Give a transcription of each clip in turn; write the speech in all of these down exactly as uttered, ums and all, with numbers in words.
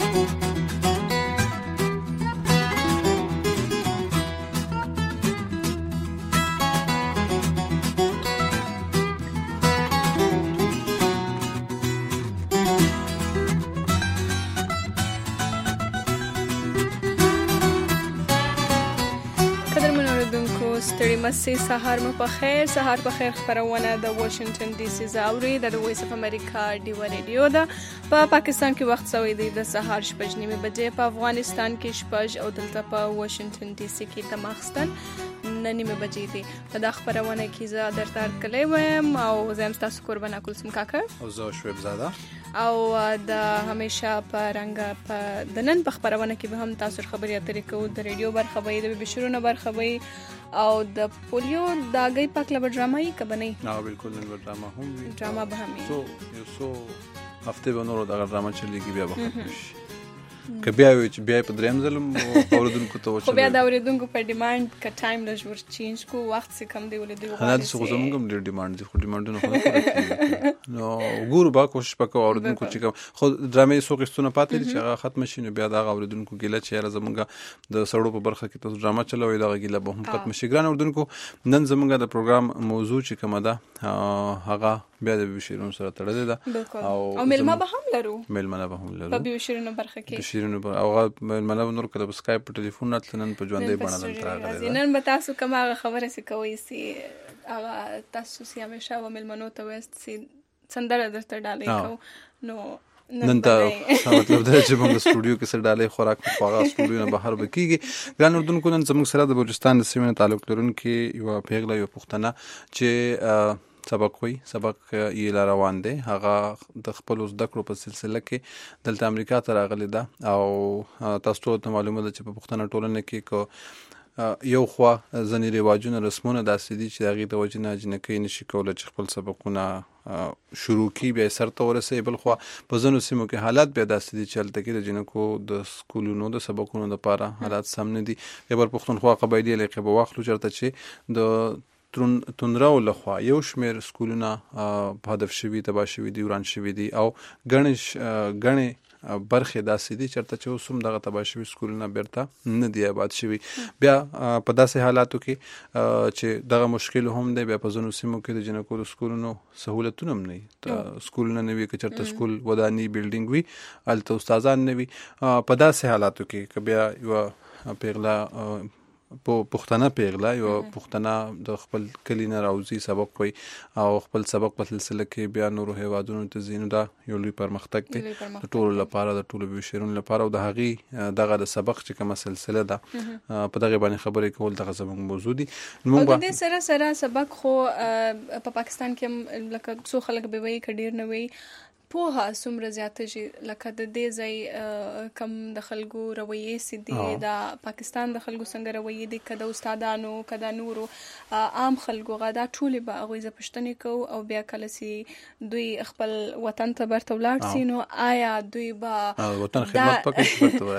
ستړي مسي سهار مو په خیر. سهار په خیر خبرونه د واشنگټن ډي سي زاوري د وایس اف امریکا ډیو ریډیو ده. په پاکستان کې وخت سوی دی د سهار شپږ نیمه بجې، په افغانستان کې شپږ او دلته په واشنگټن ډي سي کې د ماخستن نه نیمه بجې دي. په دا خبرونه کې زه درته ارکلی وایم او زه یم ستاسو قربانه کلثوم کاکړ او زه شعیب زاده. او د همیشه په رنګ په د نن په خبرونه کې به هم تاسو خبرې اترې کوو. د ریډیو برخه وي، د بشرونو برخه وي او د پولیو د اگئی پاک لبر ډراما یې کبه نه؟ نه بالکل نه ډراما هم وي، ډراما به هم سو یو سو هفته به نور دا ډراما چلیږي بیا به ختم شي. که بیا وي چې بیا په دریم ځل اوریدونکو ته خو بیا د اوریدونکو په ډیمانډ که ټایم لږ ور چینج کو، وخت څه کم دی ولې دوی غواړي نه څه زموږ هم ډېر ډیمانډ دي، خو ډیمانډونه خو نه کوي. نو ګورو با کوشش وکړو اوریدونکو چې کوم خو ډرامې څو قسطونه پاتې دي چې هغه ختم شي، نو بیا دا اوریدونکو ګیله چې یاره زموږ د سړو په برخه کې تاسو ډراما چلوئ دغه ګیله به هم ختم شي. ګران اوریدونکو، نن زموږ د پروګرام موضوع چې کومه ده هغه بیا د بشیرونو سره تړلې ده او مېلمه به هم لرو. مېلمه به هم لرو په بشیرونو برخه کې بشیرونو او مېلمه نور کله په سکایپ په ټلیفون راتل، نن په ژوندۍ بڼه دلته راغلی. نن به تاسو کوم هغه خبره سې کوئ چې هغه تاسو سې همیشه و مېلمنو ته وایست چې سندره درته ډالۍ کوو. نو نن ته مطلب دا چې موږ سټوډیو کې سره ډالۍ خوراک په هغه سټوډیو نه بهر به کېږي. ګران اردوونکو، نن زموږ سره د بلوچستان د سیمې تعلق لرونکي یوه پیغله یوه پښتنه چې سبق وي سبق یې لا روان دی، هغه د خپلو زده کړو په سلسله کې دلته امریکا ته راغلی ده. او تاسو ته معلومه ده چې په پښتنه ټولنه کې که یو خوا ځینې رواجونه رسمونه داسې دي چې د هغې د وجې نه جنکۍ نشي کولی چې خپل سبقونه شروع کړي بیا یې سر ته ورسوي. بل خوا په ځینو سیمو کې حالات بیا داسې دي چې هلته کې د جنکو د سکولونو د سبقونو دپاره حالات سم نه دي. خیبر پښتونخوا قبایلي علاقې به واخلو چېرته چې د تندرو لخوا یو شمیر سکولونه په هدف شوي، تباه شوي دي، وران شوي دي او ګڼې ګڼې برخې داسې دي چېرته چې اوس هم دغه تباه شوي سکولونه بیرته نه دي آباد شوي. بیا په داسې حالاتو کې چې دغه مشکل هم دی، بیا په ځینو سیمو کې د جنکو د سکولونو سهولتونه هم نه وي، سکولونه نه وي، که چېرته سکول وداني بلډینګ وي هلته استادان نه وي. په داسې حالاتو کې که بیا یوه پیغله په پښتنه پیغله یو پښتنه د خپل کلی نه راوځي سبق وي او خپل سبق په سلسله کې بیا نورو هیوادونو ته ځي، نو دا یو لوی پرمختګ دی د ټولو لپاره، د ټولو بشیرونو لپاره. او د هغې دغه د سبق چې کومه سلسله ده په دغې باندې خبرې کول دغه زموږ موضوع دي. او د دې سره سره سبق خو په پاکستان کې هم لکه څو خلک به وایي که ډېر نه وایي پوهه څومره زیاته شي، لکه د دې ځای کم د خلکو رویې سي دي، د پاکستان د خلکو څنګه رویې دي، که د استادانو که د نورو عام خلکو غا دا ټولې به هغوی زه پوښتنې کوو. او بیا کله چې دوی خپل وطن ته برته ولاړ سي نو آیا دوی به وطن خدمت پکې برته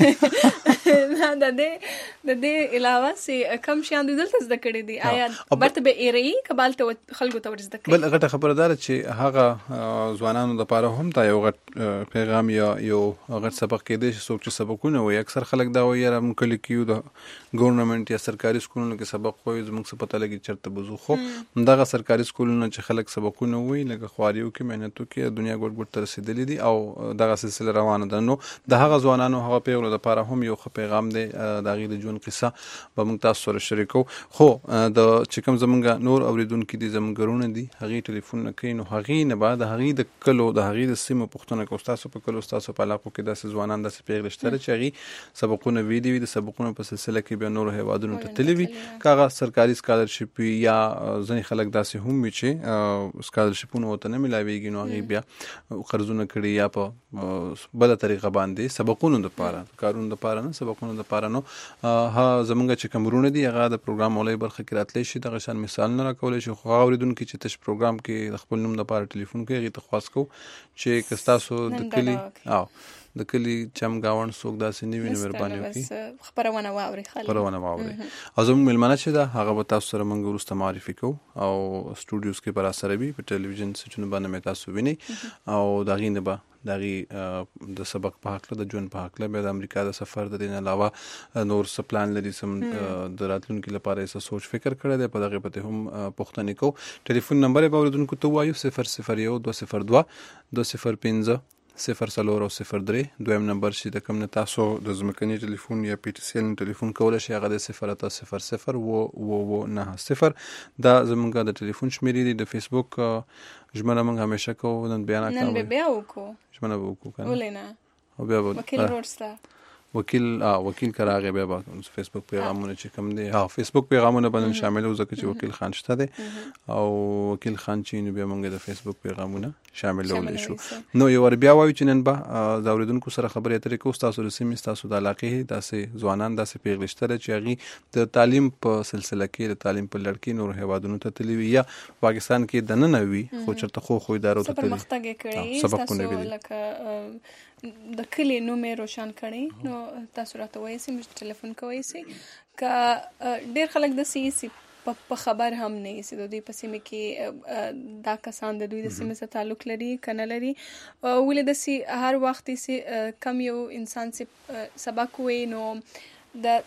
ورځي نه د دې د دې علاوه سي کم شیان دوی دلته زده کړي دي، آیا برته به ایرئ که بالته خلکو ته ور زده کوي؟ بل غټه خبره دا ده چې هغه ځوانانو لپاره هم دا یو غټ پیغام یا یو غټ سبق کېدی چې څوک چې سبقونه وایي. اکثر خلک دا وایي یاره موږ کلي کې یو د ګورنمنټ یا سرکاري سکولونو کې سبق وایو، زموږ څه پته لګي چېرته به ځو. خو دغه سرکاري سکولونه چې خلک سبقونه وایي لکه خواري وکړي، محنت وکړي، دنیا ګوټ ګوټ ته رسېدلي دي او دغه سلسله روانه ده. نو د هغه ځوانانو هغه پیغلو لپاره هم یو ښه پیغام دی، د هغې د ژوند قصه به موږ تاسو سره شریکو. خو د چې کوم زموږ نور اورېدونکي دي، زموږ ګرونه دي، هغې ټلیفونونه کوي، نو هغې نه به د هغې د کلو د هغې د سیمو پوښتنه کوو. ستاسو په کلو ستاسو په علاقو کې داسې ځوانان داسې پیغلې شته چې هغې سبقونه ویلي وي، د سبقونو په سلسله کې بیا نورو هیوادونو ته تللي وي، که هغه سرکاري سکالرشپ وي یا ځینې خلک داسې هم وي چې سکالرشپونه ورته نه میلاویږي، نو هغې بیا قرضونه کړي یا په بله طریقه باندې سبقونو دپاره، کارونو دپاره نه سبقونو دپاره. نو زموږ چې کوم ورونه دي هغه د پروګرام اولۍ برخه کې راتلی شي، دغه شان مثالونه راکولی شي. خو هغه اورېدونکي چې تش پروګرام کې د خپل نوم دپاره ټلیفون کوي هغې ته خواست کوو چې که ستاسو د کلي او د کلی چمګاوند څوک داسې نه وي نو مهرباني وکړي خپرونه واوري خلک خپرونه واوري او زموږ مېلمانه چې ده هغه به تاسو سره موږ وروسته معرفي کوو او سټوډیوز کې به راسره وي په ټلویزیون سچونو باندې مې تاسو وینئ او د هغې نه به د هغې د سبق په هکله د ژوند په هکله بیا د امریکا د سفر د دې نه علاوه نور څه پلان لري سم د راتلونکي لپاره یې څه سوچ فکر کړی دی په دغې پتې هم پوښتنې کوو ټلیفون نمبر یې به اورېدونکو ته ووایو صفر صفر یو دوه صفر دوه دوه صفر پنځه صفر څلور او صفر درې دویم نمبر چې د کوم نه تاسو د ځمکني ټلیفون یا پی ټي سی ایل ټلیفون کولی شئ هغه د صفر اته صفر صفر اوه اوه اوه نهه صفر دا زموږ د ټلیفون شمېرې دي. د فیسبوک ژمنه موږ همیشه کوو نن بیا نن به بیا وکړو ژمنه به وکړو که نه ولې نه او بیا به وکیل روډ ستا وکیل وکیل که راغی بیا به فیسبوک پیغامونه چې کوم دی ها فیسبوک پیغامونه به نن شاملو ځکه چې وکیل خان شته دی او وکیل خان چې نو بیا موږ د فیسبوک پیغامونه شاملولی شو. نو یو ور بیا وایو چې نن به د اورېدونکو سره خبرې اترې کوو ستاسو د سیمې ستاسو د علاقې داسې ځوانان داسې پیغلې شته چې هغې د تعلیم په سلسله کې د تعلیم په لړ کې نور هیوادونو ته تللي وي یا پاکستان کې دننه وي خو چېرته خو خو ادارو ته تللي پرمختګ یې کړی ستاسو لکه د کلي نوم یې روشن کړی نو تاسو راته وایئ سي موږ ټلیفون کوئ سي که ډېر خلک داسې سي په خبر هم نه یې سي د دوی په سیمه کې دا کسان د دوی د سیمې سره تعلق لري که نه لري ولې داسې هر وخت یې کم یو انسان چې سبق وایي نو د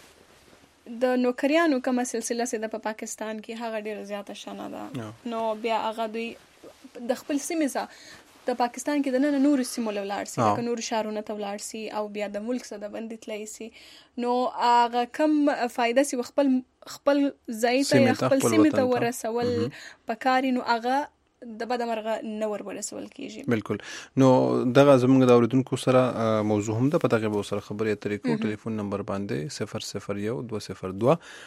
د نوکریانو کومه سلسله چې ده په پاکستان کې هغه ډېره زیاته شنه ده نو بیا هغه دوی د خپل سیمې سره د پاکستان کې د نن نور سیمو له ولاړ سي لکه نور شهرونه ته ولاړ سي او بیا د ملک څخه د باندې تللی سي نو هغه کم فایده سي خپل خپل ځای ته خپل سیمې ته ورسول پکاري نو هغه د بده مرغه نه ور ورسول کیږي. بالکل نو دغه زموږ د اورېدونکو سره موضوع هم ده په دغه به سره خبرې اترې کوو ټلیفون نمبر باندې صفر صفر یو دوه صفر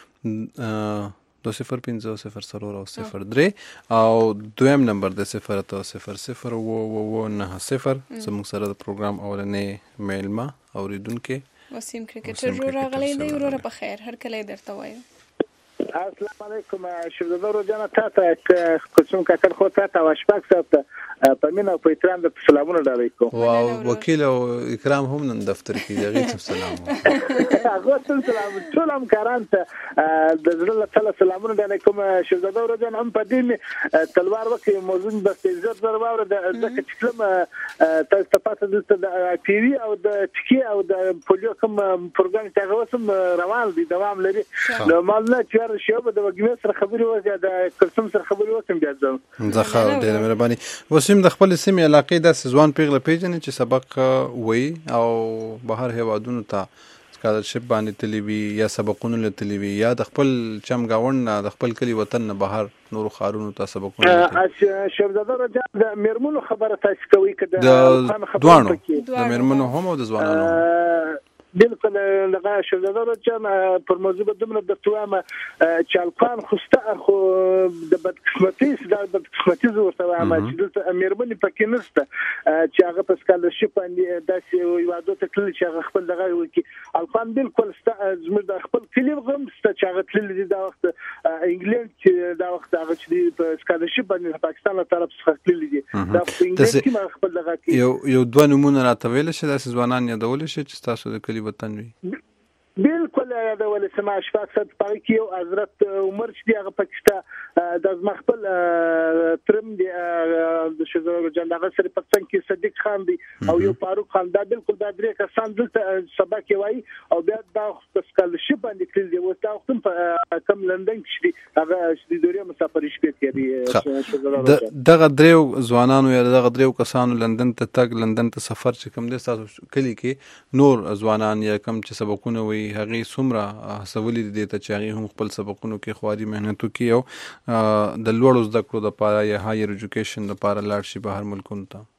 دوه دو صفر پنځه صفر څلور او صفر درې او دویم نمبر د صفر اته صفر صفر اوه اوه اوه نهه صفر زموږ سره د پروګرام اولنې میلمه اورېدونکی وسیم کرکټر جوړ راغلی دی وروره په خیر هر کله درته وایم. السلام علیکم شهزاده روزانه تاسو کوم کاکر خو تاسو واشپاک سره په مینا په احترام د سلامونه ډالۍ کوم او وکیل او اکرام هم نن دفتر کې دی غیته سلام هغه ټول سلام ټول هم کاران ته د زړه له سلامونه ډالۍ کوم شهزاده روزانه هم په دې تلوار وکي موضوع د عزت ضرور د ځکه چې کوم تاسو ته پاتې د ټي وي او د ټکی او د پولیو کوم پروګرام ته اوسم روان دي دوام لري نو مالنه چې شیوه د وګړو سره خبرې وکړه د کلسم سره خبرې وکړم بیا ځم زه ډېره مهرباني. وسیم د خپل سیمې علاقې د ځوان پیغله پیژنې چې سبق وایي او بهر هیوادونو ته سکالرشپ باندې تللی وي یا سبقونه له تللی وي یا د خپل چمګاوند نه د خپل کلي وطن نه بهر نورو ښارونو ته سبقونه شهزاده رجب د میرمنو خبره تاسو کوي که د دواړو د میرمنو هم او د ځوانانو هم بالکل لغه شهزاده رجب پر موضوع به دومره درته وایم چې القان خوسته خو د بدقسمتي د بدقسمتي زه ورته وایم چې دلته میرمنې پکې نشته چې هغه په سکالرشپ باندې داسې هیوادو ته تللي چې هغه خپل دغه وکړي القان بالکل زموږ د خپل کلي هم شته چې هغه تللي دي دا وخت انګلند چې دا وخت هغه چې په سکالرشپ باندې پاکستان له طرف څخه تللي دي دا په انګلند کې خپل دغه یو یو دوه نمونه راته ویلی شي داسې ځوانان یادولی شي چې تاسو د کلي وطن وي بالکل یادولی سم اشفاق صد پای کې یو حضرت عمر چې دی هغه پاکستان د مخبل ترم دی د شهزاده جان دغه سره پاکستان کې صدیق خان دی او یو فاروق خان دا بالکل دا درې کسان دلته سبق وایي او بیا دا سکالرشپ باندې کړی دی او دا وخت په کم لندن کې دی هغه د دوره مسافر شپې کوي دغه درې ځوانانو یا دغه درې کسانو لندن ته تګ لندن ته سفر چې کوم دی تاسو کلی کې نور ځوانان یا کوم چې سبقونه وایي هغې څومره هڅولي دي دې ته چې هغې هم خپل سبقونو کې خواري محنت وکړي او د لوړو زده کړو دپاره یا هایر ایجوکیشن دپاره لاړ شي بهر ملکونو ته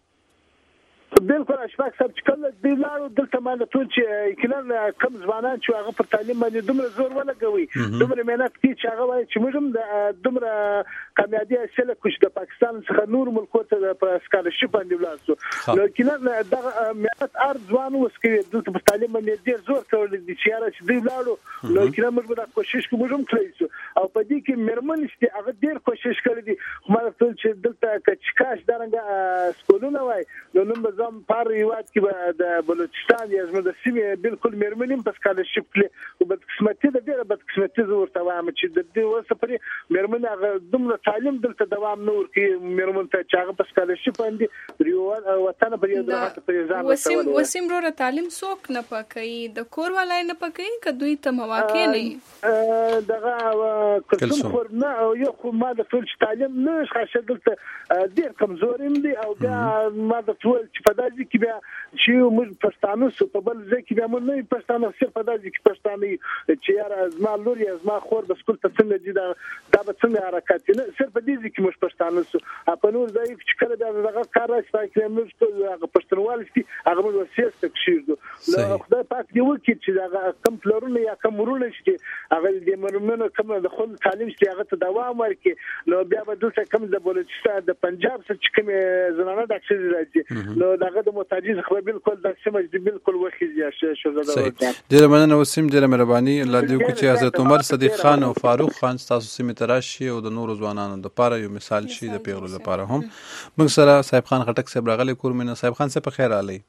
بالکل اشفاق صاحب چې کله دی لاړو دلته باندې ټول چې کله کم ځوانان چې هغه پر تعلیم باندې دومره زور ولګوي دومره مهنت کوي چې هغه وایي چې موږ هم د دومره کامیابي حاصله کړو چې د پاکستان څخه نور ملکو ته په سکالرشپ باندې ولاړ شو نو کله دغه مهنت هر ځوان اوس کوي دلته په تعلیم باندې ډېر زور کولی دي چې یاره چې دی لاړو نو کله موږ به دا کوشش کوو موږ هم کولی شو او په دې کې مرمن چې هغه ډیر کوشش کړی دي ما ټول چې دلته کچکاش درنګ سکولونه وای نو نن به زم پر یوات کې د بلوچستان یا زموږ د سیمې بالکل مرمنیم په سکالرشپ کې او بد قسمتي د ډیره بد قسمتي ورته وایم چې د دې وسپري مرمن هغه دومره تعلیم دلته دوام نور کې مرمن ته چې هغه په سکالرشپ باندې ریو وطن په دې درته په ځان وسیم وسیم رو تعلیم څوک نه پکې د کور ولای نه پکې ک دوی ته مواقع نه دغه کوم خور نه یو خو ما د ټول تعلیم نه خاصه دلته ډیر کمزوریم دي او بیا ما د ټول چې په داسې کې بیا چې موږ پښتانه سو په بل ځای کې بیا موږ نه پښتانه صرف په داسې کې پښتانه چې یار ازما لور یا ازما خور د سکول ته څنګه دي دا دا به څنګه حرکت نه صرف په دې کې موږ پښتانه سو په نور ځای چې کله دا دغه کار راځي چې موږ هغه پښتونوال دي هغه موږ وسیست کشیدو نو خدای پاک دی وکړي چې دا کم پلرونه یا کم ورونه چې هغه دې مرمنو کوم د خپل تعلیم چې هغه ته دوام ورکړي نو بیا به دلته کم د بلوچستان د پنجاب څخه چې کوم زنانه د اکسیز راځي نو دغه د متاجز خو بالکل د سمج دی بالکل وخیږي چې شو دا ډیره مننه وسیم ډیره مهرباني الله دې وکړي چې حضرت عمر صدیق خان او فاروق خان تاسو سیمه تراشي او د نورو ځوانانو د پاره یو مثال شي د پیغلو لپاره هم موږ سره صاحب خان خټک صاحب راغلی کور مینه صاحب خان صاحب په خیر علي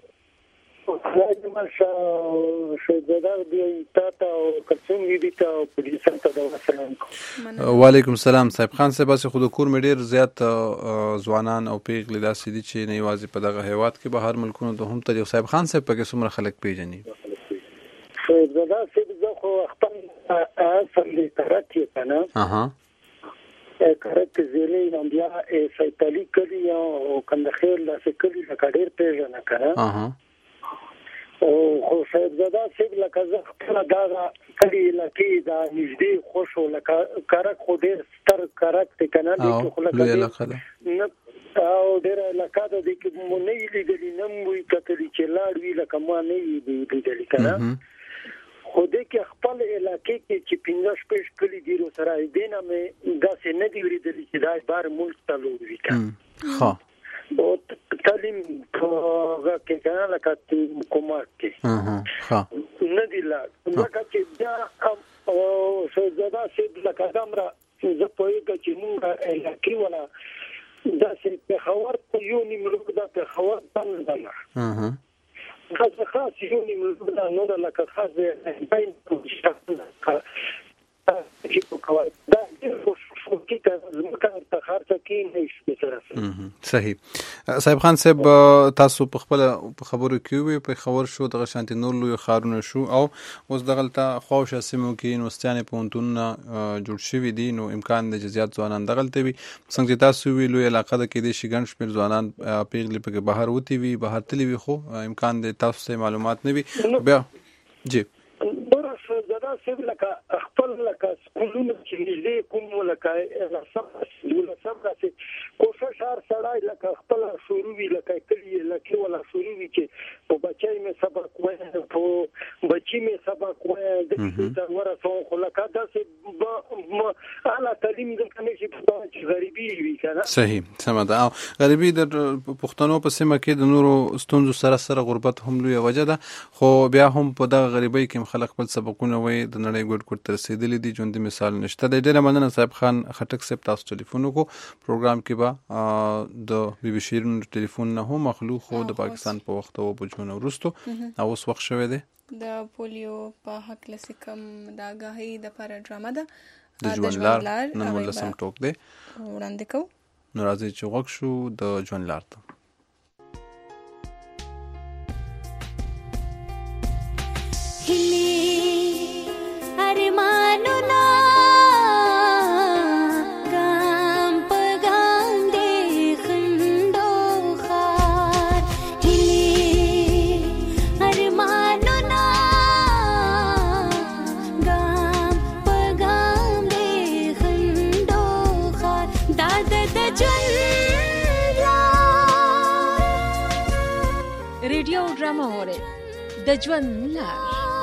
وعلیکم السلام صاحب خان صاحب بس خود کور مې ډیر زیات ځوانان او پیغلې داسې دي چې نه یوازې په دغه هیواد کې به هر ملکونو ته هم ته صاحب خان صاحب پکې څومره خلک پیژني صاحب زدا صاحب خو خپل اصل ترقی کنه اها کرت زیلی نو بیا سایتالی کلی او کنده خیر لاسه کلی لکډیر پیژنه کنه اها او خو صاحب زدا صاحب لکه زه خپل دا کلی لکه دا نږدې خوشو لکه کرک خو ډیر ستر کرک ته کنه دې خو لکه او ډیر لکه د دې کې مونږ نه لیدلی نه موي کتلی چې لاړ وی لکه ما نه لیدلی کنه خو دې کې خپل علاقې کې چې پینځه شپږ کلی دی سره دینه مې داسې نه دی ورېدلی چې دا بار ملک ته لور وی کنه ها او تعلیم هغه کې کنه لکه حکومت کې ها نه دی لا لکه چې دا او زدا چې لکه دمره زه په یوه کې موږ علاقې ولا دا چې په خبر ته یو نیمه دا په خبر باندې ده اها خاصه خاص یو نیمه دا نو لکه خاصه بین چې په کوي دا خو کې زموږ ته خرڅ کې نشي سره صحیح صاحب خان صاحب تاسو په خپل خبرو کې وي په خبر شو دغه شانتي نور لوی خارونه شو او اوس دغلته خوښ سیمو کې نوستانه پونتونه جوړ شوی دي نو امکان د جزئیات ځوانان دغلته وي څنګه تاسو وی لوی علاقه د کې د شګن شمیر ځوانان پیغلي په بهر وتی وي بهر تلی وي خو امکان د تاسو ته معلومات نه وي بیا جی ورسره زدا سیب لکه خپل لکه سکولونه چې نږدې کوم لکه سم ولا سم راځي کوشش هر سړی لکه خپل شروع وی لکه کلی لکه ولا شروع وی چې په بچای مې سبق وای په بچی مې سبق وای د دې ورسره خو لکه داسې اعلی تعلیم د کنه چې غریبي وی کنه صحیح سم ده غریبي د پښتنو په سیمه کې د نورو ستونزو سره سره غربت هم لوی وجه ده خو بیا هم په دغه غریبۍ کې خلک خپل سبقونه وای د نړۍ ګډ ګډ تر رسیدلې دي ژوند مثال نشته د ډیره مننه صاحب خان خټک صاحب تاسو ټلیفون وکړو پروګرام کې به د بي بي شیرین ټلیفون نه هم مخلوق خو د پاکستان په وخت او بجونه ورستو او اوس وخت شوه دی د پولیو په حق لسکم د آگاهی د پر ډرامه ده د ژوند لار نن ولسم ټوک دی وړاندې کو نو راځي چې وګ شو د ژوند لار ته ریډیو ډرامه وره د ژوند لار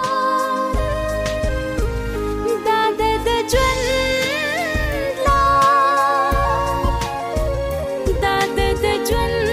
دا د ژوند لار دا د ژوند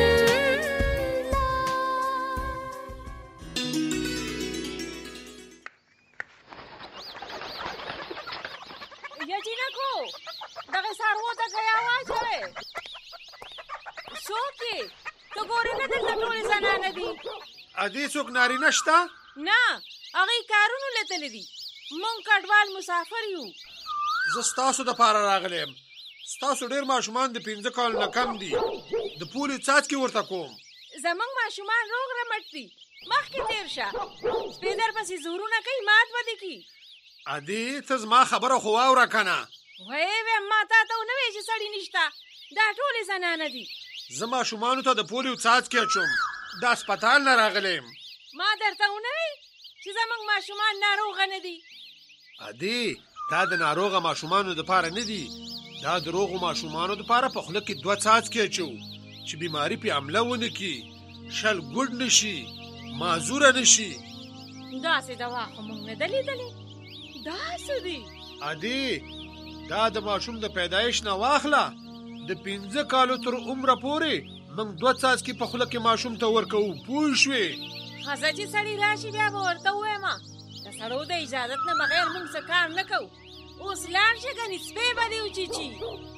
څوک یې؟ ته ګورې نه دلته ټولې زنانه دي؟ ادې څوک نارینه شته؟ نه، هغوی کارونو لتلی دي. مونږ کډوال مسافر یو. زه ستاسو دپاره راغلی یم. ستاسو ډېر ماشومان د پنځه کالو نه کم دي. د پولیو څاڅکي ورته کوم. زمونږ ماشومان روغ رمټ دي. مخکې تېر شه. سپی درپسې زورونه کوي، مات به دې کي. ادې ته زما خبره خو واوره که نه. ویې ویم ما تا ته ونه وی چې سړي نشته. دا ټولې زنانه دي. زه ماشومانو ته د پولیو څاڅکي اچوم. د هسپتال نه راغلی یم. ما درته ونه وی چې زمونږ ماشومان ناروغه نه دي. ادې دا د ناروغه ماشومانو دپاره نه دي. دا د روغو ماشومانو دپاره په خوله کې دوه څاڅکي اچو چې بیماري پې حمله ونه کي، شل ګوډ نه شي، معذوره نه شي. داسې دوا خو مونږ نه ده لیدلې. دا څه دي؟ ادې دا د ماشوم د پیدایش نه واخله د پنځه کالو تر عمره پورې موږ دوه څاڅکي په خوله کې ماشوم ته ورکوو. پوه شوې؟ ښځه چې سړی راشي بیا به ورته ووایم د سړو د اجازت نه بغیر موږ څه کار نه کوو. اوس لاړ شه ګنې سپی به دې وچیچي.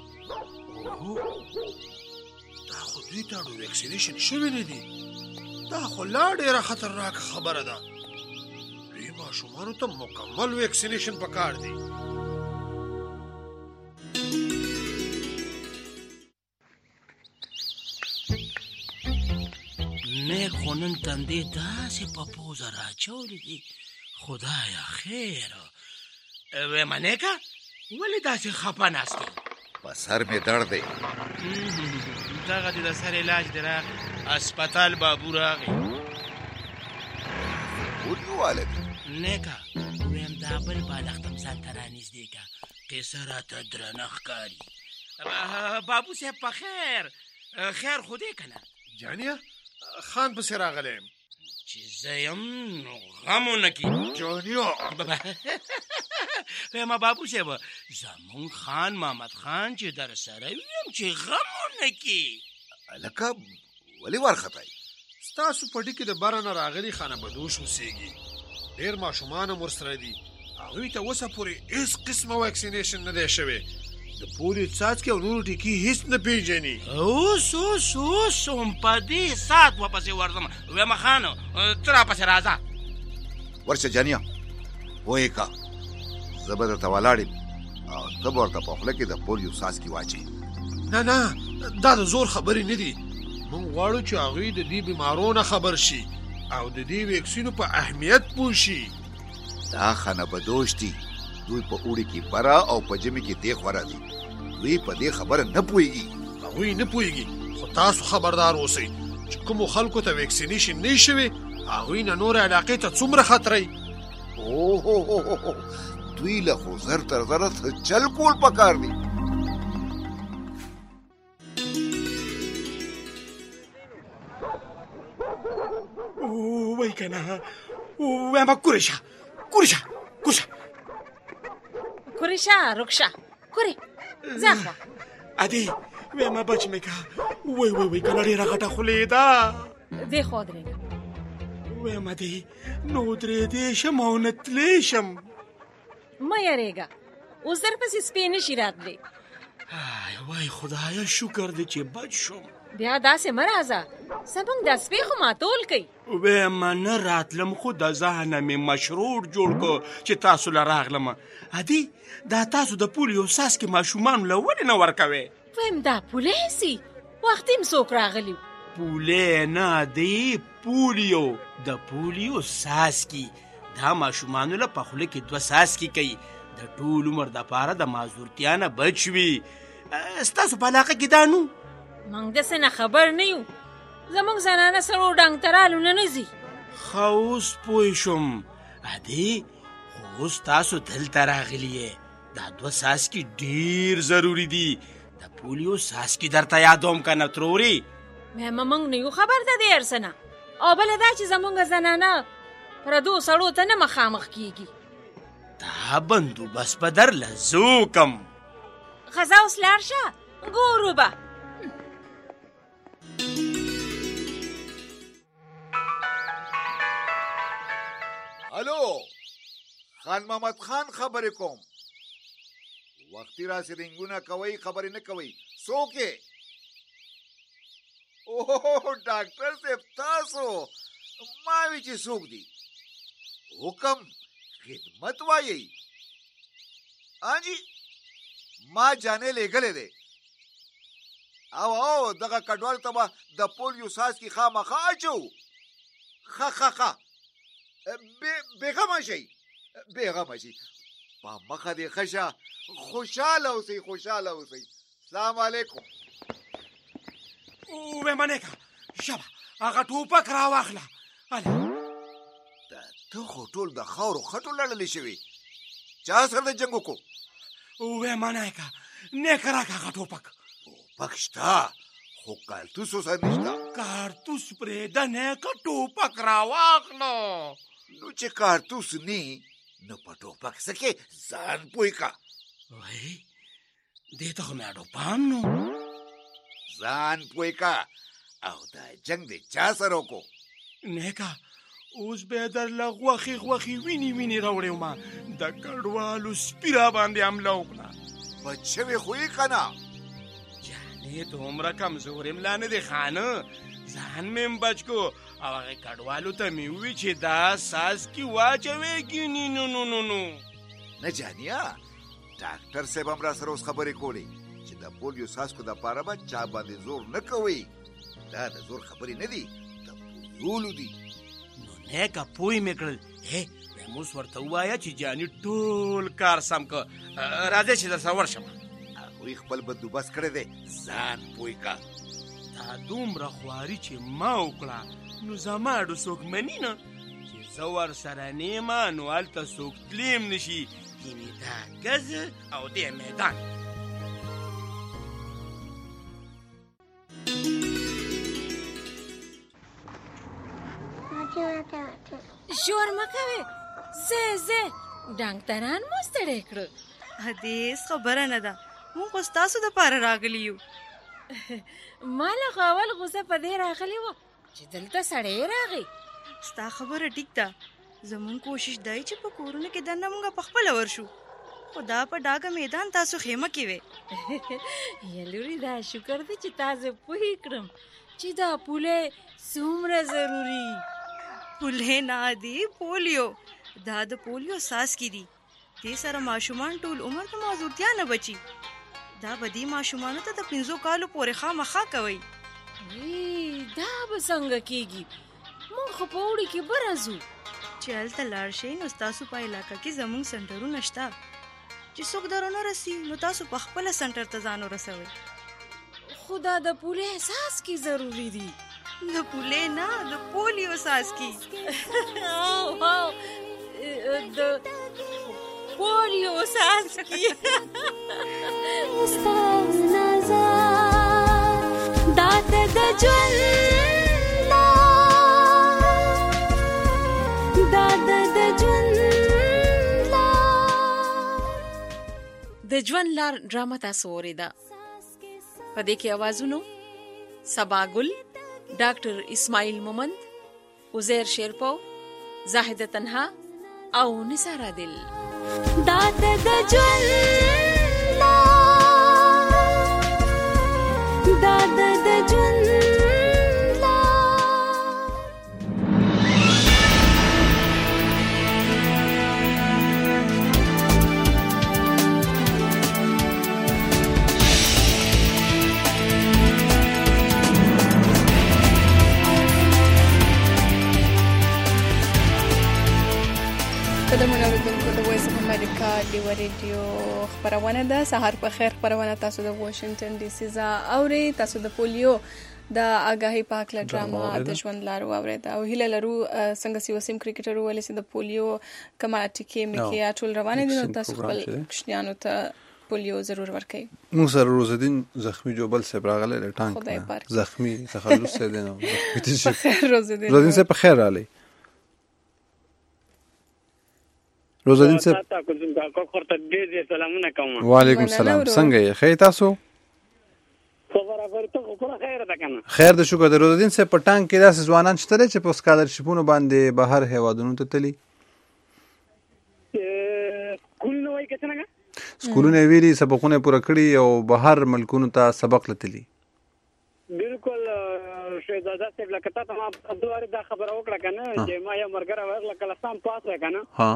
دا خو دوی ته اړو ویکسینیشن شوي نه دي. دا خو لا ډېره خطرناکه خبره ده. دوی ماشومانو ته مکمل ویکسینیشن پکار دی. نیک خو نن تندې داسې په پوزه راچولې دي. خدایا خیر. ویمه نیکه ولې داسې خفه ناست یې؟ په سر مې درد دی. دغه دې د سر علاج دې راغی. هسپتال بابو راغی. پولیو والا دی؟ نیکه ویم دا بل بالښت هم ځان ته رانږدې که. قیصه راته درنه ښکاري. بابو صاحب په خیر. خیر خو دی که نه؟ جانیه خان پسې راغلی یم چې زه یم نو غم ونه کي. جانیه ویمه بابو صاحب زمونږ خان محمد خان چې در سره ویم چې غم ونه کي. هلکه ولې وارخطی؟ ستاسو په ډي کې د بره نه راغلي خانه بدوش اوسېږي. ډېر ماشومان هم ورسره دي. هغوی ته اوسه پورې هېڅ قسمه ویکسینیشن نه دی شوی. د پولیو څاڅکي او نورو ټیکي هېڅ نه پېژني. اوس اوس اوس هم په دې ساعت ورپسې ورځم. ویمه خانو ته راپسې راځه. ورشه جانیه وایې که زه به درته ولاړ یم او ته به ورته په خوله کې د پولیو څاڅکي واچوې. نه نه دا د زور خبرې نه دي. موږ غواړو چې هغوی د دې بیمارو نه خبر شي او د دې ویکسینو په اهمیت پوه شي. دا خانه بدوش دي. دوی په اوړي کې بره او په ژمي کې دیغ وره دي. دوی په دې خبره نه پوهېږي. هغوی نه پوهېږي خو تاسو خبردار اوسئ چې کومو خلکو ته ویکسینیشن نه شوی هغوی نه نورې علاقې ته څومره خطرئ. اوه دوی له خو زر تر زره چل کول پکار دي. وای که نه ویمه کورې شه کورې شه کور شه کورې شه روک شه کورې ځه خوا. ادې ویمه بچ مې که وای وای وای کنه ډېره غټه خولې ده. دې خوا درېږه. ویمه دې نو درېدې شم او نه تللی شم. مه یارېږه اوس درپسې سپی نشي راتلی. وای خدایا شکر دی چې بچ شم. بیا داسې مه راځه زمونږ دا سپی خو ماتول کوي. ویمه نه راتلم خو د ځانه مې مشروع جوړ کو چې تاسو له راغلم. ادې دا تاسو د پولیو څاڅکي ماشومانو له ولې نه ورکوې؟ ویم دا پولیسي وختي م څوک راغلي. پولې نه دی پولیو. د پولیو څاڅکي دا ماشومانو له په خوله کې دوه څاڅکي کوي. د ټول عمر دپاره د معذورتیا نه بچ وي. ستاسو په علاقه کې دا نو موږ داسې نه خبر نه یو. زموږ زنانه سړو ډنګترالو نه نه ځي. ښه اوس پوه شوم. ادې خو اوس تاسو دلته راغلي یې. دا دوه څاڅکي ډېر ضروري دي. د پولیو څاڅکي درته یادوم که نه ترورې؟ مېمه موږ نه یو خبر د دې هر څه نه. او بله دا چې زموږ زنانه پردو سړو ته نه مخامخ کېږي. دا بندوبست به درله زه وکم. ښځه اوس لاړ شه ګورو به. الو خان محمد خان خبرې کوم. وختي راسې رنګونه کوئ خبرې نه کوئ. څوک یې؟ اوه ډاکټر صاحب تاسو؟ ما وی چې څوک دی؟ حکم خدمت وایي. آجی ما جانې لګلې دی او او دغه کډوال ته به د پولیو څاڅکي خامخا اچو. ښه ښه ښه بېغمه شئ بېغمه شئ. په مخه دې ښه شه. خوشحاله اوسئ خوشحاله اوسئ. سلام علیکم. وې منې که شبه هغه ټوپک راواخله. ته خو ټول د خاورو خټو لړلې شوي. چا سره د جنګ وکړو؟ وې منې که نیکه راکه هغه ټوپک. ټوپک شته خو کارتوس اوسه نشته. کارتوس پرېږده نیکه ټوپک راواخله. نو چې کارتوس نی نو په ټوپک څه کې ځان پوی کا. وای دې ته خو مې اډو پام نو. ځان پوی کا او دا جنگ دې چا سره وکړو؟ نیکه اوس به در له غوښې غوښې ویني ویني راوړې ومه د کډوالو سپي را باندې حمله وکړه. بچ شوې خو یې که نه؟ جانې دومره کمزورې ملا نه دی خانه. ځان مې م بچ کو او هغې کډوالو ته مې ووي چې دا څاڅکي واچوې ګیني. نو نو نو نو نه جانیا ډاکټر صاحب هم را سره اوس خبرې کولې چې د پولیو څاڅکو دپاره به چا باندې زور نه کوئ. دا د زور خبرې نه دي، د پویولو دي. نو نیکه پوی مې کړل. ویم اوس ورته ووایه چې جاني ټول کار سم که. راځئ چې در سره ورشم. هغوی خپل بندوبست کړی دی، ځان پوی کا. دا دومره خواري چې ما وکړه نو زما اډو څوک مني نه چې زه ورسره نیمه نو هلته څوک تلیم نشي. یعنې دا ګز او دې میدان. شور مه کوې ځه ځه ډاکټران مو ستړی کړه. هدې هېڅ خبره نه ده، موږ خو ستاسو دپاره راغلي یو. ما له خو اول غوسه په دې راغلې وه چې دلته سړی راغی. ستا خبره ټیک ده، زمونږ کوشش دی چې په کورونو کې دننه موږ په خپله ورشو، خو دا په ډاګه میدان تاسو خیمه کې وې. یا لورې دا شکر دی چې تاسو پوه کړم چې دا پولې څومره ضروري. پولې نه دي، پولیو. دا د پولیو څاڅکي دي، دې سره ماشومان ټول عمر د معذورتیا نه بچي. دا به دې ماشومانو ته د پنځو کالو پورې خامخا کوئ. دا به څنګه کېږي؟ موږ خو په اوړي کې به راځو. چې هلته لاړ شئ نو ستاسو په علاقه کې زموږ سنټرونه شته چې څوک درونه رسي نو تاسو په خپله سنټر ته ځان ورسوئ. خو دا د پولې څاڅکي ضروري دي. د پولې نه، د پولیو څاڅکي. د پولیو څاڅکي. دا د ژوند دا د ژوند د ژوند لار ډرامه تاسو اوریده. په دې کې اوازونو صبا ګل، ډاکټر اسماعیل مومند، عزیر شیرپو، زاهده تنها او نثار عادل. دا د ژوند دا د ژوند قدمونه اوریدونکو د وایس اف امریکا ډیو ریډیو خبرونه ده. سهار په خیر خبرونه تاسو د واشنگټن ډي سي ځا اوري. تاسو د پولیو د آگاهی پاکله ډراما د ژوند لار اوریدا او هیله لرو څنګه سی وسیم کرکټر ولې سي د پولیو کما ټکی مکه ټول روانه دي نو تاسو خپل کښنیانو ته پولیو ضرور ورکړئ. موږ سره روزدین زخمی جوبل صاحب راغله له ټانک زخمی تخلص سي دي نو روزدین روزدین صاحب په خیر رالی. روزدین صاحب سلامونه کوم. وعلیکم السلام. څنګه یې خیر تاسو؟ خبره ته خو خیر ده کنه. خیر د شکر د روزدین صاحب په ټانک کې داسې ځوانان شته چې په سکالرشپونو باندې بهر هیوادونو ته تللی. کول نو وای کڅنګه سکولونه ویلي سبقونه پوره کړي او بهر ملکونو ته سبق لتلی. بالکل شهزاده صاحب لکه تا ته ما دوه دا خبره وکړه کنه چې ما یو مرګره ورغله کله سم پاس وای کنه ها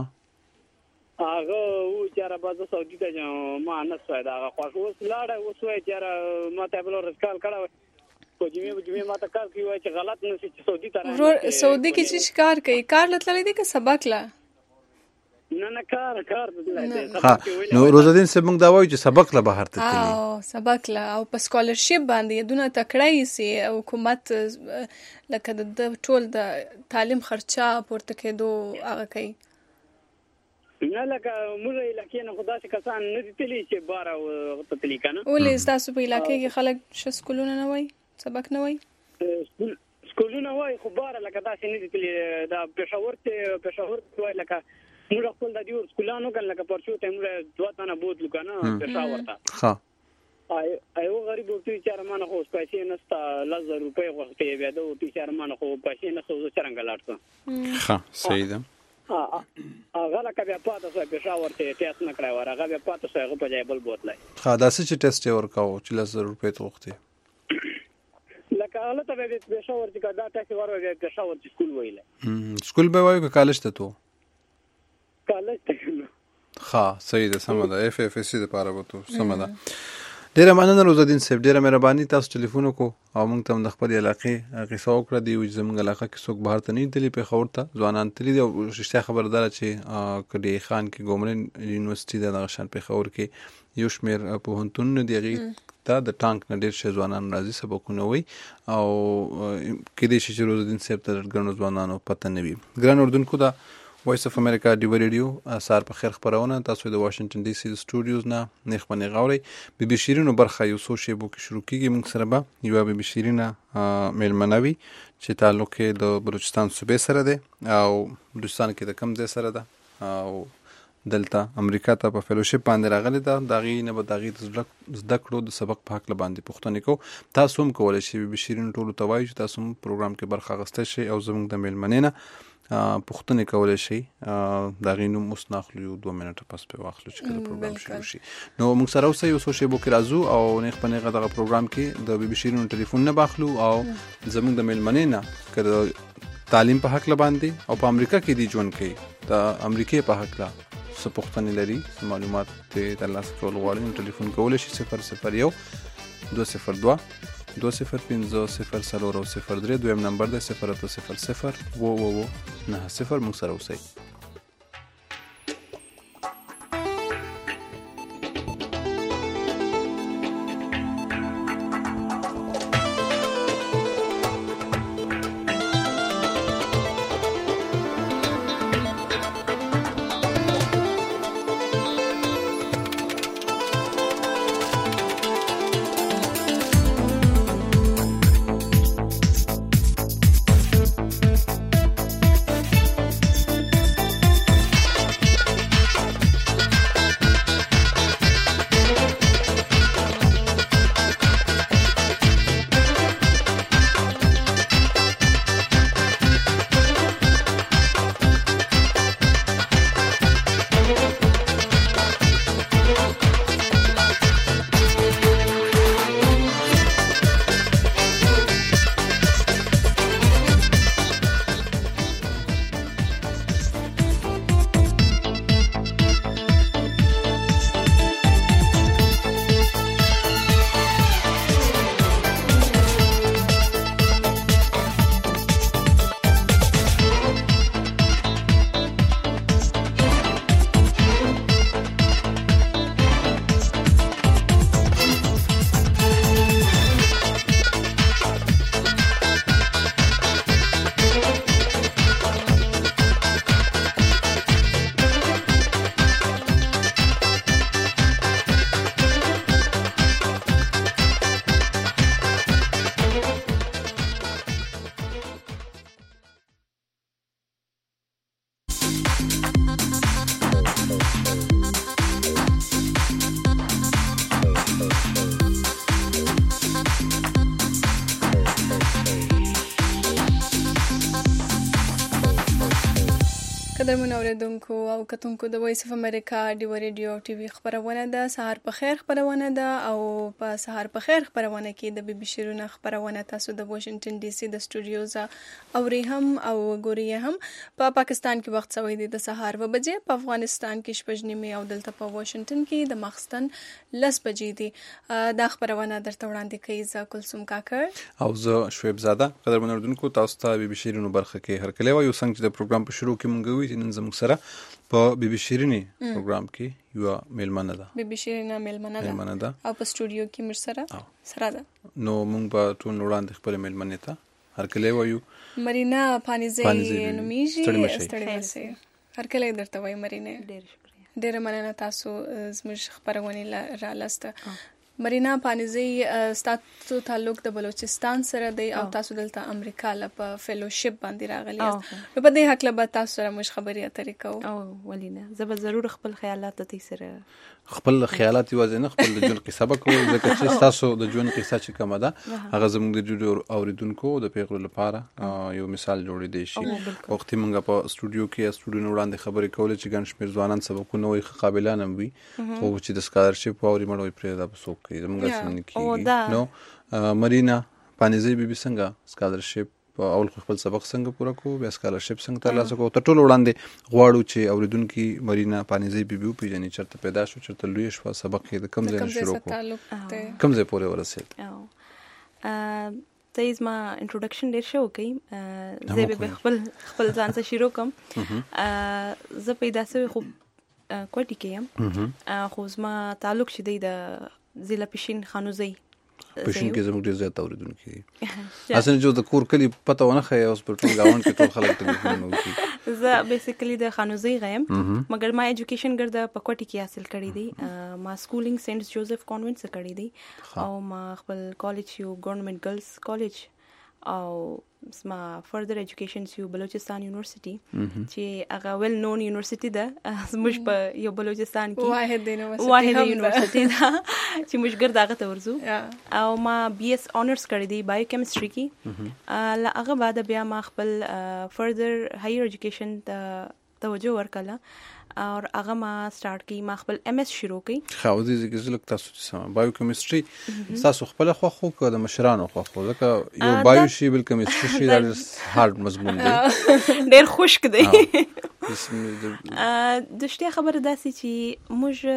هغه و چې را بازه سعودي ته ما نه سوای دا خو اوس لاړه اوس وای چې ما ته بل ورسکال کړه په جمعې جمعې ما ته کار کوي چې غلط نه شي چې سعودي ته ورور سعودي کې چې کار کوي کار لتللی دی که سبق لا نه نه کار کار ها نو روزدین صاحب موږ دا وایو چې سبق لا بهر ته تللی او سبق لا او په سکالرشپ باندې دونه تکړه سي او حکومت لکه د ټول د تعلیم خرچه پورته کېدو هغه کوي نه لکه موږ علاقې نه خدا چې کسان نه دي تللی چې بار او تللی کنه ولې تاسو په علاقې کې خلک ش سکولونه نه وای سبق نه وای سکولونه وای خو بار لکه دا چې نه دي تللی دا پېښور ته پېښور وای لکه موږ خپل د دیور سکولانو کنه لکه پرشو ته موږ دوه تنه بوتلو کنه پېښور ته ها ایو غریب ورته چې ارمانه خو پیسې نستا لزر روپۍ وخته بیا د ورته ارمانه خو پیسې نه سوزو څنګه لاړته ها صحیح ده هغه لکه بیا پاتې شو پېښور ته ټیسټ نه کړای ور هغه بیا پاتې شو هغه په ځای بل بوتلای ها دا څه چې ټیسټ ورکاو چې لزر روپۍ ته وخته لکه هغه ته به پېښور چې دا ټیسټ ورو پېښور چې سکول ویل سکول به وایو که کالج ته تو کالج ته ها صحیح ده سم ده اف اف سی د پاره وته سم ده ډیره مننه روزدین صاحب ډیره مهرباني تاسو ټلیفون کو او موږ ته د خپل علاقې قصه وکړه دی چې زموږ علاقه کې څوک بهر ته نه تللی په خور ته ځوانان تللی او رښتیا خبردار چې کډی خان کې ګومرن یونیورسيټي د نغشان په خور کې یو شمیر په هنتون دیږي دا د ټانک نه ډیر ش ځوانان راځي سبقونه وي او کې دې چې روزدین صاحب ته ګڼو ځوانانو پته نه وي ګران اردوونکو دا وایس اف امریکا ډیو ریډیو سار په خیر خبرونه تاسو د واشنگټن ډي سي سټوډیوز نه نخ باندې غاوري بي بي شیرینو برخه یو سو شی بو کې شروع کیږي موږ سره به یو بي بي شیرینه ملمنوي چې تعلق د بلوچستان صوبې سره ده او بلوچستان کې د کم ځای سره ده او دلته امریکا ته په فیلوشپ باندې راغلی ده داغي نه به داغي د زده کړو د سبق په حق باندې پوښتنه کو تاسو هم کولای شئ بي بي شیرینو ټولو ته وایي چې تاسو هم پروګرام کې برخه اخیسته شئ او زموږ د ملمنینه پوښتنه کولای شي دا غینو مسناخلو یو دوه منټه پس په واخلو چې کله پروګرام شروع شي نو موږ سره اوسه یو څو شی بو کې راځو او نه خپل غږ پروګرام کې د بي بي شیرینو ټلیفون نه باخلو او زموږ د ملمنینه کړه تعلیم په حق باندې او په امریکا کې دی ژوند کوي د امریکای په حق لا څه پوښتنه لري معلومات ته ترلاسه کول غواړي ټلیفون کولای شي صفر صفر یو دو صفر دو دو صفر پنځه صفر څلور او صفر درې دویم نمبر دی صفر اته صفر صفر و و و نه صفر موږ سره اوسئ قدرمن اوریدونکو او کتونکو د وایس اف امریکا ډیو ریډیو ټي وي خبرونه ده سهار په خیر خبرونه ده او په سهار په خیر خبرونه کې د بي بي شیرونه خبرونه تاسو د واشنگټن ډي سي د سټوډیوز اوري هم او ګوري هم په پا پاکستان کې وخت سوي دي د سهار و بجې په افغانستان کې شپږ نیمه او دلته په واشنگټن کې د ماخستن لس بجې دي دا خبرونه درته وړاندې کوي ز کلثوم کاکړ او زه شعیب زاده قدرمن اوریدونکو تاسو ته بي بي شیرونو برخه کې هر کله یو څنګه د پروګرام په شروع کې مونږ نن زموږ سره په بي بي شیرینی پروګرام کې یو میلمنه ده بي بي شیرینه میلمنه ده او په سټوډیو کې مر سره سره ده نو موږ په ټول وړاندې خپل میلمنه ته هر کله وایو مرینا پانیزي نومیږي ستړي مشه هر کله درته وای مرینا ډېر شکریہ ډېر مننه تاسو زموږ خبرونه را لاسته مرینا پانیزي ستاسو تعلق د بلوچستان سره دی او تاسو دلته امریکا لپاره فیلوشپ باندې راغلی یاست نو په دې حق له تاسو سره مش خبرې اترې کوو او ولینا زه به ضرور خپل خیالات ته سره خپل خیالات یوازې نه خپل د ژوند قصه به کوو ځکه چې تاسو د ژوند قصه چې کومه ده هغه زموږ د جوړ اوریدونکو د پیغلو لپاره یو مثال جوړې دی شي وخت موږ په سټوډیو کې سټوډیو وړاندې خبرې کولې چې ګڼ شمېر ځوانان سبقونه وي قابلان هم وي خو چې د سکالرشپ او ریمړوي پرې دا په څوک کې زموږ څنګه کېږي نو مرینا پانیزي بي بي څنګه سکالرشپ اول خپل سبق څنګه پوره کو بیا سکالرشپ څنګه ترلاسه کو ته ټول وړاندې غواړو چې اوریدونکو مرینا پانیزي بي بي پیژني چرته پیدا شو چرته لوی شو سبق یې د کم ځای شروع کو کم ځای پورې ورسېد ا ته یې ما انټروډکشن ډیر شو کوي زه به خپل خپل ځان څخه شروع کوم ا زه پیدا شوی خو کوټی کې خو زما تعلق شې د ضلع پښین خانوزي پښین کې زموږ ډیر زیات اوریدونکو اصل جو د کور کلی پته ونه خای اوس په ټول گاوند کې ټول خلک ټلیفون کوي زه بیسیکلی د خانوزي غیم مګر ما ایجوکیشن ګرځه په کوټی کې حاصل کړی دی ما سکولینګ سینټ جوزف کانوینټ څخه کړی دی او ما خپل کالج یو ګورنمنت ګرلز کالج او ما فردر ایجوکیشن یو بلوچستان یونیورسيټي چې هغه ویل نون یونیورسيټي ده زموږ په یو بلوچستان کې واحد یونیورسيټي واحد یونیورسيټي ده چې موږ ګرځ هغه ته ورځو او ما بي اس اونرز کړی دی بایو کیمستري کې لا هغه بعد بیا ما خپل فردر هایر ایجوکیشن ته توجه ورکړه او هغه ما سٹارټ کی ما خپل ام اس شروع کړ خو دې ځکه چې تاسو چې سم بایو کیمستري تاسو خپل خو خو د مشرانو خو خو ځکه یو بایو شی بل کیمستري شی د هارد مضمون دی ډېر خوشک دی د شته خبره داسي چې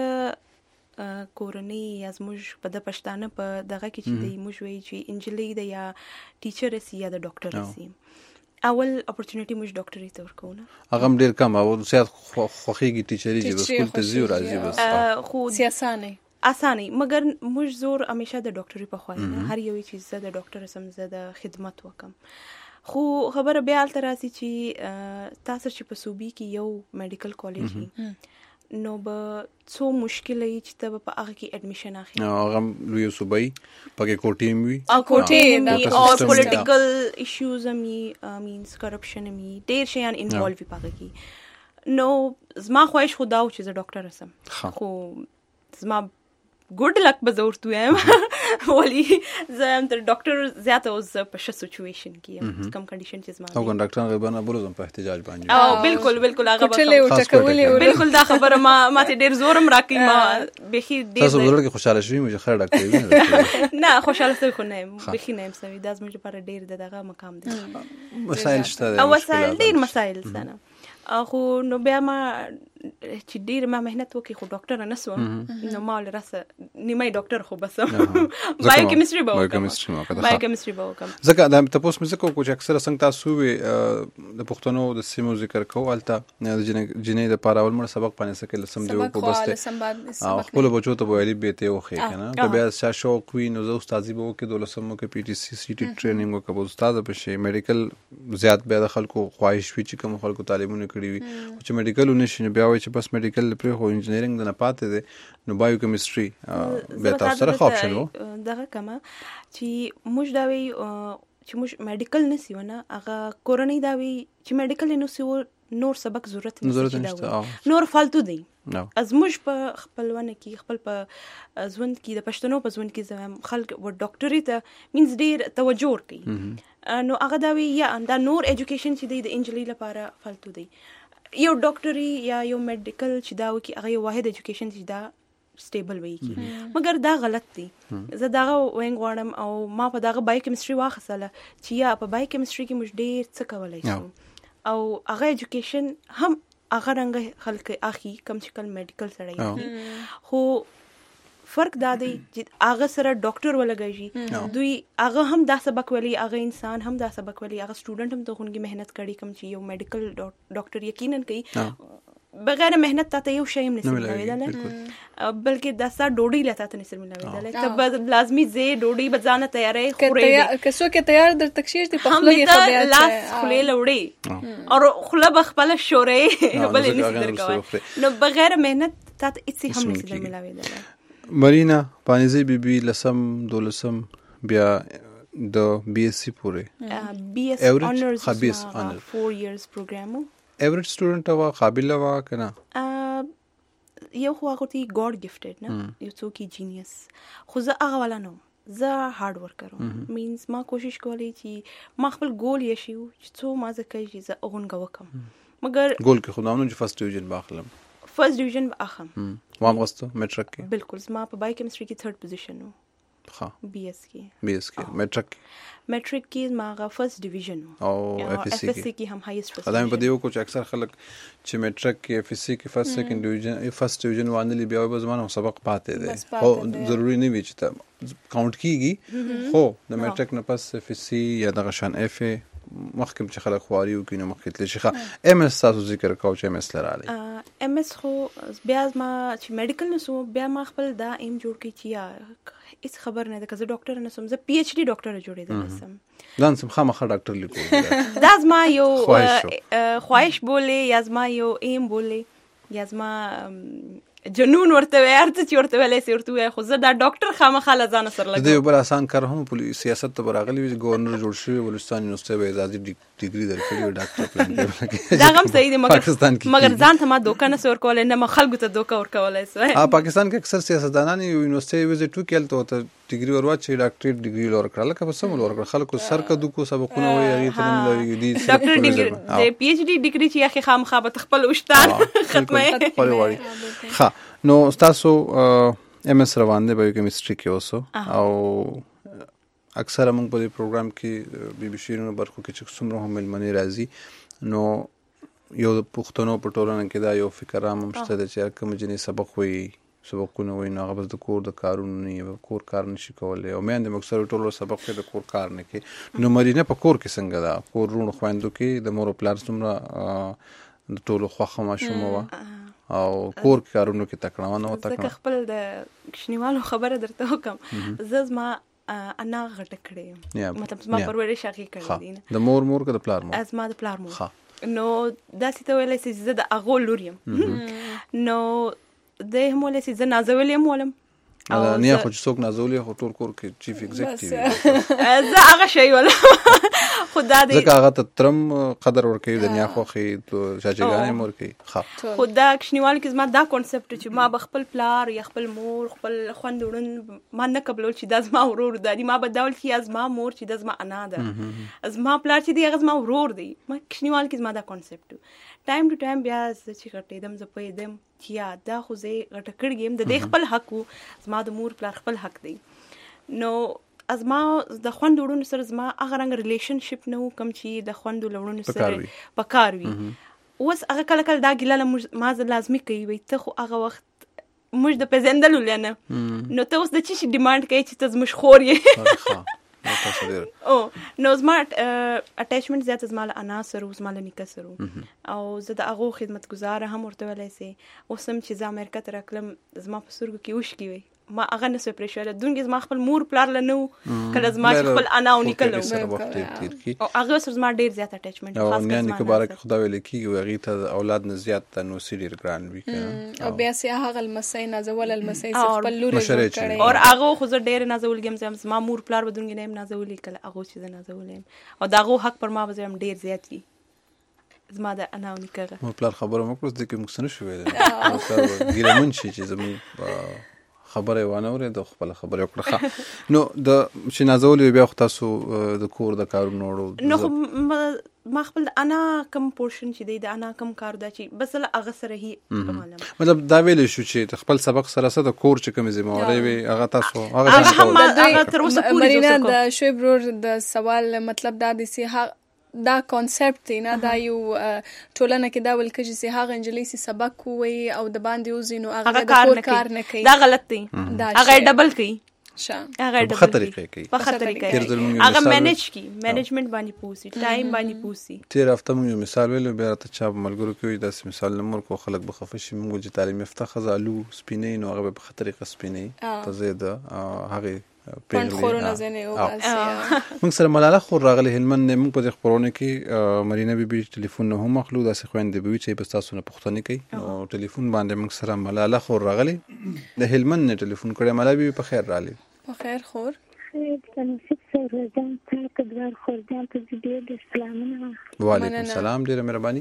موږ کورنۍ از موږ په د پښتانه په دغه کې چې دی موږ وی چې انجلۍ د یا ټیچر سی یا د ډاکټر سی اول اپورتونټی موږ ډاکټري ته ورکوونه هغه ډیر کم او زیات خوخيږي ټیچري چې سکول ته زیو راځي بس خو سیاسانه اسانه مګر موږ زور همیشه د ډاکټري په خوا نه هر یو چیز د ډاکټر سم زه د خدمت وکم خو خبره بیا تر راسي چې تاسو چې په صوبې کې یو میډیکل کالج نو به څو مشکل ای چې ته په هغه کې اډمیشن اخلي هغه لوی صوبې پکې کوټې می او کوټې او پولیټیکل ایشوز می مینز کرپشن می ډېر شیان انوالو پکې کې نو زما خواهش خدا او چې زه ډاکټر اسم خو زما ګډ لک به زه ورته وایم ولی زه هم تر ډاکټر زیاته اوس په ښه سچویشن کې یم کم کنډیشن چې زما او ډاکټران غیبانه بولم په احتجاج باندې او بالکل بالکل هغه به بالکل دا خبره ما ماته ډیر زورم راکې ما بخي ډیر تاسو ورته خوشاله شوي مې خیر ډاکټر نه خوشاله شوي خو نه بخي نه سوي دا زموږ لپاره ډیر دغه مقام دی مسائل شته او مسائل ډیر مسائل سره خو نو بیا ما چې ډیر ما مهنت وکړ خو ډاکټر نه سوم نو ما لرسه نیمه ډاکټر خو بس بایو کیمستري به بایو کیمستري ما کړه بایو کیمستري به وکم ځکه دا تاسو مې څه کوم چې اکثر څنګه تاسو وي د پښتنو د سیمو ذکر کوالته د جنې د پاره اول مر سبق پانه سکه لسم دی په بس او خپل بچو ته ویلي به ته وخی کنه که بیا شوق وي نو زه استادي به وکړو دولسمو کې پی ټی سی سی ټی ټریننګ وکړو استاد به شي میډیکل زیات به د خلکو خواهش وي چې کوم خلکو تعلیمونه کړی وي چې میډیکل ونشي بیا وای چې بس میډیکل پرې خو انجینرینګ د نه پاتې دی نو بایو کیمستري به تاسو سره خو اپشن وو دغه کما چې موږ دا وی چې موږ میډیکل نسی ونه هغه کورنۍ دا وی چې میډیکل نو سی نور سبق ضرورت نشته نور فالتو دی از موږ په خپلونه کې خپل په ژوند کې د پښتنو په ژوند کې زم خلک و ډاکټري ته مینز ډیر توجه کوي نو هغه دا وی یا دا نور ایجوکیشن چې دی د انجلی لپاره فالتو دی یو ډاکټري یا یو میډیکل چې دا وکي هغه یو واحد ایجوکیشن چې دا سټیبل وي کی مګر دا غلط دی. زه دغه وینګ غواړم او ما په دغه بایو کیمستري واخصله چې یا په بایو کیمستري کې موږ ډیر څه کولای شو او هغه ایجوکیشن هم هغه رنګ خلک اخی کم چې کل میډیکل سره خو فرق دا دی چې هغه سره ډاکټر ولګی دوی هغه هم دا سبق ویلي هغه انسان هم دا سبق ویلي هغه سټوډنټ هم دغونګي مهنت کړي کم چې یو میډیکل ډاکټر یقینا کوي بغیر مهنت ته یو شی هم نشي ملاویدل بلکې دا ستا ډوډۍ لته ته نشي ملاویدل ته لازمي زه ډوډۍ بځانه تیارې خورې کسو کې تیار در تکشیر دی په خپل یې خبره لاس خلې لوړې او خله بخپل شورې بل نشي درکوي نو بغیر مهنت ته هیڅ هم نشي ملاویدل. مرینا پانیزی بی بی لسم دولسم بیا د بی ایس سی پورې بی ایس آنرز خبیس آنر four years program ایوریج سټوډنټ وا قابل وا کنه یو خو هغه تی ګاډ گیفټډ نه یو څوک جینیس خو زه هغه ولا نو زه هارد ورکر مینز ما کوشش کولی چې ما خپل ګول یې شو چې څو ما زکه چې زه اغون غوکم مګر ګول کې خو نامنو چې فرست ډیویژن باخلم فرست ډیویژن اخم وام غوستو میټرک کې بالکل زما په بایو کیمستري کې تھرد پوزیشن وو ها بی ایس کې بی ایس کې میټرک میټرک کې ما غا فرست ډیویژن او اف ایس سی کې هم هایست پوزیشن ادم په دیو کو چې اکثر خلک چې میټرک کې اف ایس سی کې فرست سیکنډ ډیویژن فرست ډیویژن وانه بیا به زمانه سبق پاتې ده او ضروری نه وي چې ته کاونټ کیږي خو د میټرک نه پس اف ایس سی یا د غشان اف مخکم چې خلک خواري وکړي نو مخکې تل شي ام اس تاسو ذکر کاو چې ام اس لراله ام اس خو بیا ما چې میډیکل نسو بیا ما خپل دا ایم جوړ کړی چې یا هیڅ خبر نه ده که زه ډاکټر نه سم زه پی ایچ ډي ډاکټر جوړېدل سم ځان سم خامخا ډاکټر لیکو دا زما یو خواهش بولې یا زما یو ایم بولې یا زما جنون ورته ورته چې ورته ولې سي ورته خو زه دا ډاکټر خامخا لزان سره لګم د یو بل آسان کار هم پولیس سیاست ته براغلی وي ګورنر جوړ شوی ولستان یونیورسيټي به اجازه ډیګري درکړي ډاکټر پلان دی دا هم صحیح دی مګر مګر ځان ته ما دوکه نه سور کولای نه ما خلکو ته دوکه ور کولای سو ها پاکستان کې اکثر سیاستدانان یونیورسيټي وزټ وکړل ته ډیګري وروا چې ډاکټر ډیګري لور کړل که په سم لور کړل خلکو سر کدو کو سبقونه وي هغه ته نه لوي دي ډاکټر ډیګري د پی ایچ ډي ډیګري چې اخی خامخا به خپل وشتان ختمه کوي ها نو تاسو ام اس روان دی بایو کیمستري کې اوسو او اکثر موږ په دې پروګرام کې بي بي شیرونو برخو کې چې څومره هم ملمنې راځي نو یو پښتنو په ټولنه کې دا یو فکر هم شته چې کوم جنې سبق وي سبقونه وي نو هغه بس د کور د کارونو نه کور کار نشي کولای او مې د مکسر ټولو سبق کې د کور کار نه کې نو مرینه په کور کې څنګه دا کور رونو خويندو کې د مور پلار څومره د ټولو خوخه ماشومه و او کور کارونو کې تکړه و تکړه خپل د شنیوالو خبره درته وکم زما انا غټ کړې مطلب ما پرورش اخی کړې دي د مور مور که د پلار مور از ما د پلار مور نو داسې ته ویلای چې زه د اغو لوریم نو د هم ولې چې زه نازولې مولم او نه خو څوک نازولې خو ټول کور کې چیف ایگزیکټیو زه هغه شی ولا خدا دې ځکه هغه ته ترم قدر ورکوي د نه خو خې ته شاجګانې مور کوي خدا کښنیوال کې زما دا کانسپټ چې ما بخپل پلار یا خپل مور خپل خوند ورن ما نه قبول چې د زما ورور دادی ما بدول چې از ما مور چې د زما انا ده از ما پلار چې دی هغه زما ورور دی ما کښنیوال کې زما دا کانسپټ ټایم ټو ټایم بیا چې غټېدم زه پېدم چې یا دا خو زه غټ کړم د دې خپل حق زما د مور پلار خپل حق دی نو از ما د خوند وړونو سره زما هغه رنګ ریلیشنشپ نه کم چې د خوند وړونو سره پکار وي اوس هغه کله کله دا ګیله ما لازمي کوي وي ته خو هغه وخت موږ د پېژندلو لنه نو ته اوس د چی شي ډیماند کوي چې ته زموږ خور یې او نو زما اټیچمنت زیات زما له انا سره زما له نیکه سره او زه د هغو خدمتګزاره هم ورته ویلی سي اوس هم چې زه امریکا ته راکلم زما په سترګو کې اوښکې وي ما هغه نه سوی پرېښولی دونکې زما خپل مور پلار له نه و کله زما چې خپل انا او نیکه له و او هغه سره زما ډېر زیات اټیچمنټ او نیا نیکه باره کې خدا ویلی کېږي هغې ته د اولاد نه زیات تنوسي ډېر ګران وي او بیا سې هغه لمسی نازول لمسی چې خپل لورې جوړ کړی او هغه خو زه ډېرې نازولې یم زما مور پلار به دونکې نه یم نازولې کله هغو چې زه نازولې یم او د هغو حق پر ما به زه یم ډېر زیات وي زما د انا او نیکه مور پلار خبره مه کړو دې کې موږ څه نه شو ویلی ګیلهمن شي چې زموږ خبره وانه اورېده خپله خبره وکړه نو د چې نازولې بیا خو تاسو د کور د کارونو وړو نو خو ما خپل د انا کم پورشن چې دی د انا کم کار دا چې بس له هغه سره هی مطلب دا ویل شو چې خپل سبق سره سره د کور چې کوم ذمہواری وي هغه تاسو هغه هم هغه تر اوسه پوری مرینا د شوی برور د سوال مطلب دا دي چې دا کانسپټ دی نه دا یو ټولنه کې دا ول کېږي چې هغه انجلۍ سي سبق کوي او د باندې وزینو هغه د کور کار نه کوي دا غلط دی هغه ډبل کوي هغه په خطر کې کوي په خطر کې هغه مینج کی مینجمنت باندې پوسی ټایم باندې پوسی تیر هفته موږ یو مثال ویلو بیا ته چا ملګرو کې داسې مثال نمبر کو خلک به خفه شي موږ چې تعلیم یافته خزالو سپینې نو هغه په خطر کې سپینې ته زیاده هغه پند خورونه زنه او موږ سره ملاله خور راغله هلمند نه موږ په خبرونه کې مرینا بیبي ټلیفون نه هم مخلو داسې خويندې به چې په تاسو نه پښتنه کوي او ټلیفون باندې موږ سره ملاله خور راغله د هلمند نه ټلیفون کړه ملاله بیبي په خیر رااله په خیر خور خیر تنفس سرجان تاک دوار خوردان ته دې د اسلامونه وعلیکم السلام ډیره مهرباني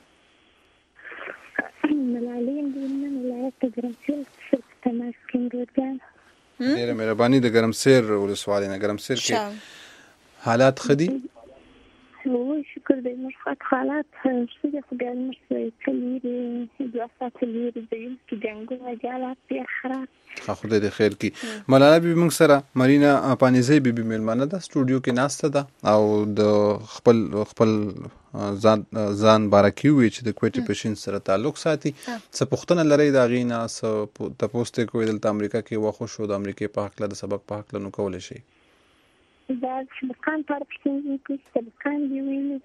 ملالیم دې نه ولایت ګرمسیر څخه تماس کوم ورګان ډیره مهرباني د ګرمسیر ولسوالۍ نه ګرمسیر کې حالات خدي هو شکر دې مرخات حالات څه خو بیا نشي کلیری دوه ساعت لري دې کې جنگو مجالات په خراب خو دې خیر کی مولانا بیبي موږ سره مرینا پانیزی بیبي ملمانه ده سټوډیو کې ناشته ده او د خپل خپل ځان ځان بارکی وی چې د کوټي پیشن سره تعلق ساتي څه پښتنه لري دا غینا څه د پوسټ کوي د امریکا کې واخو شو د امریکا په حق له سبق په حق له نو کول شي دا چې مکان پر پښتون کې سبقان دی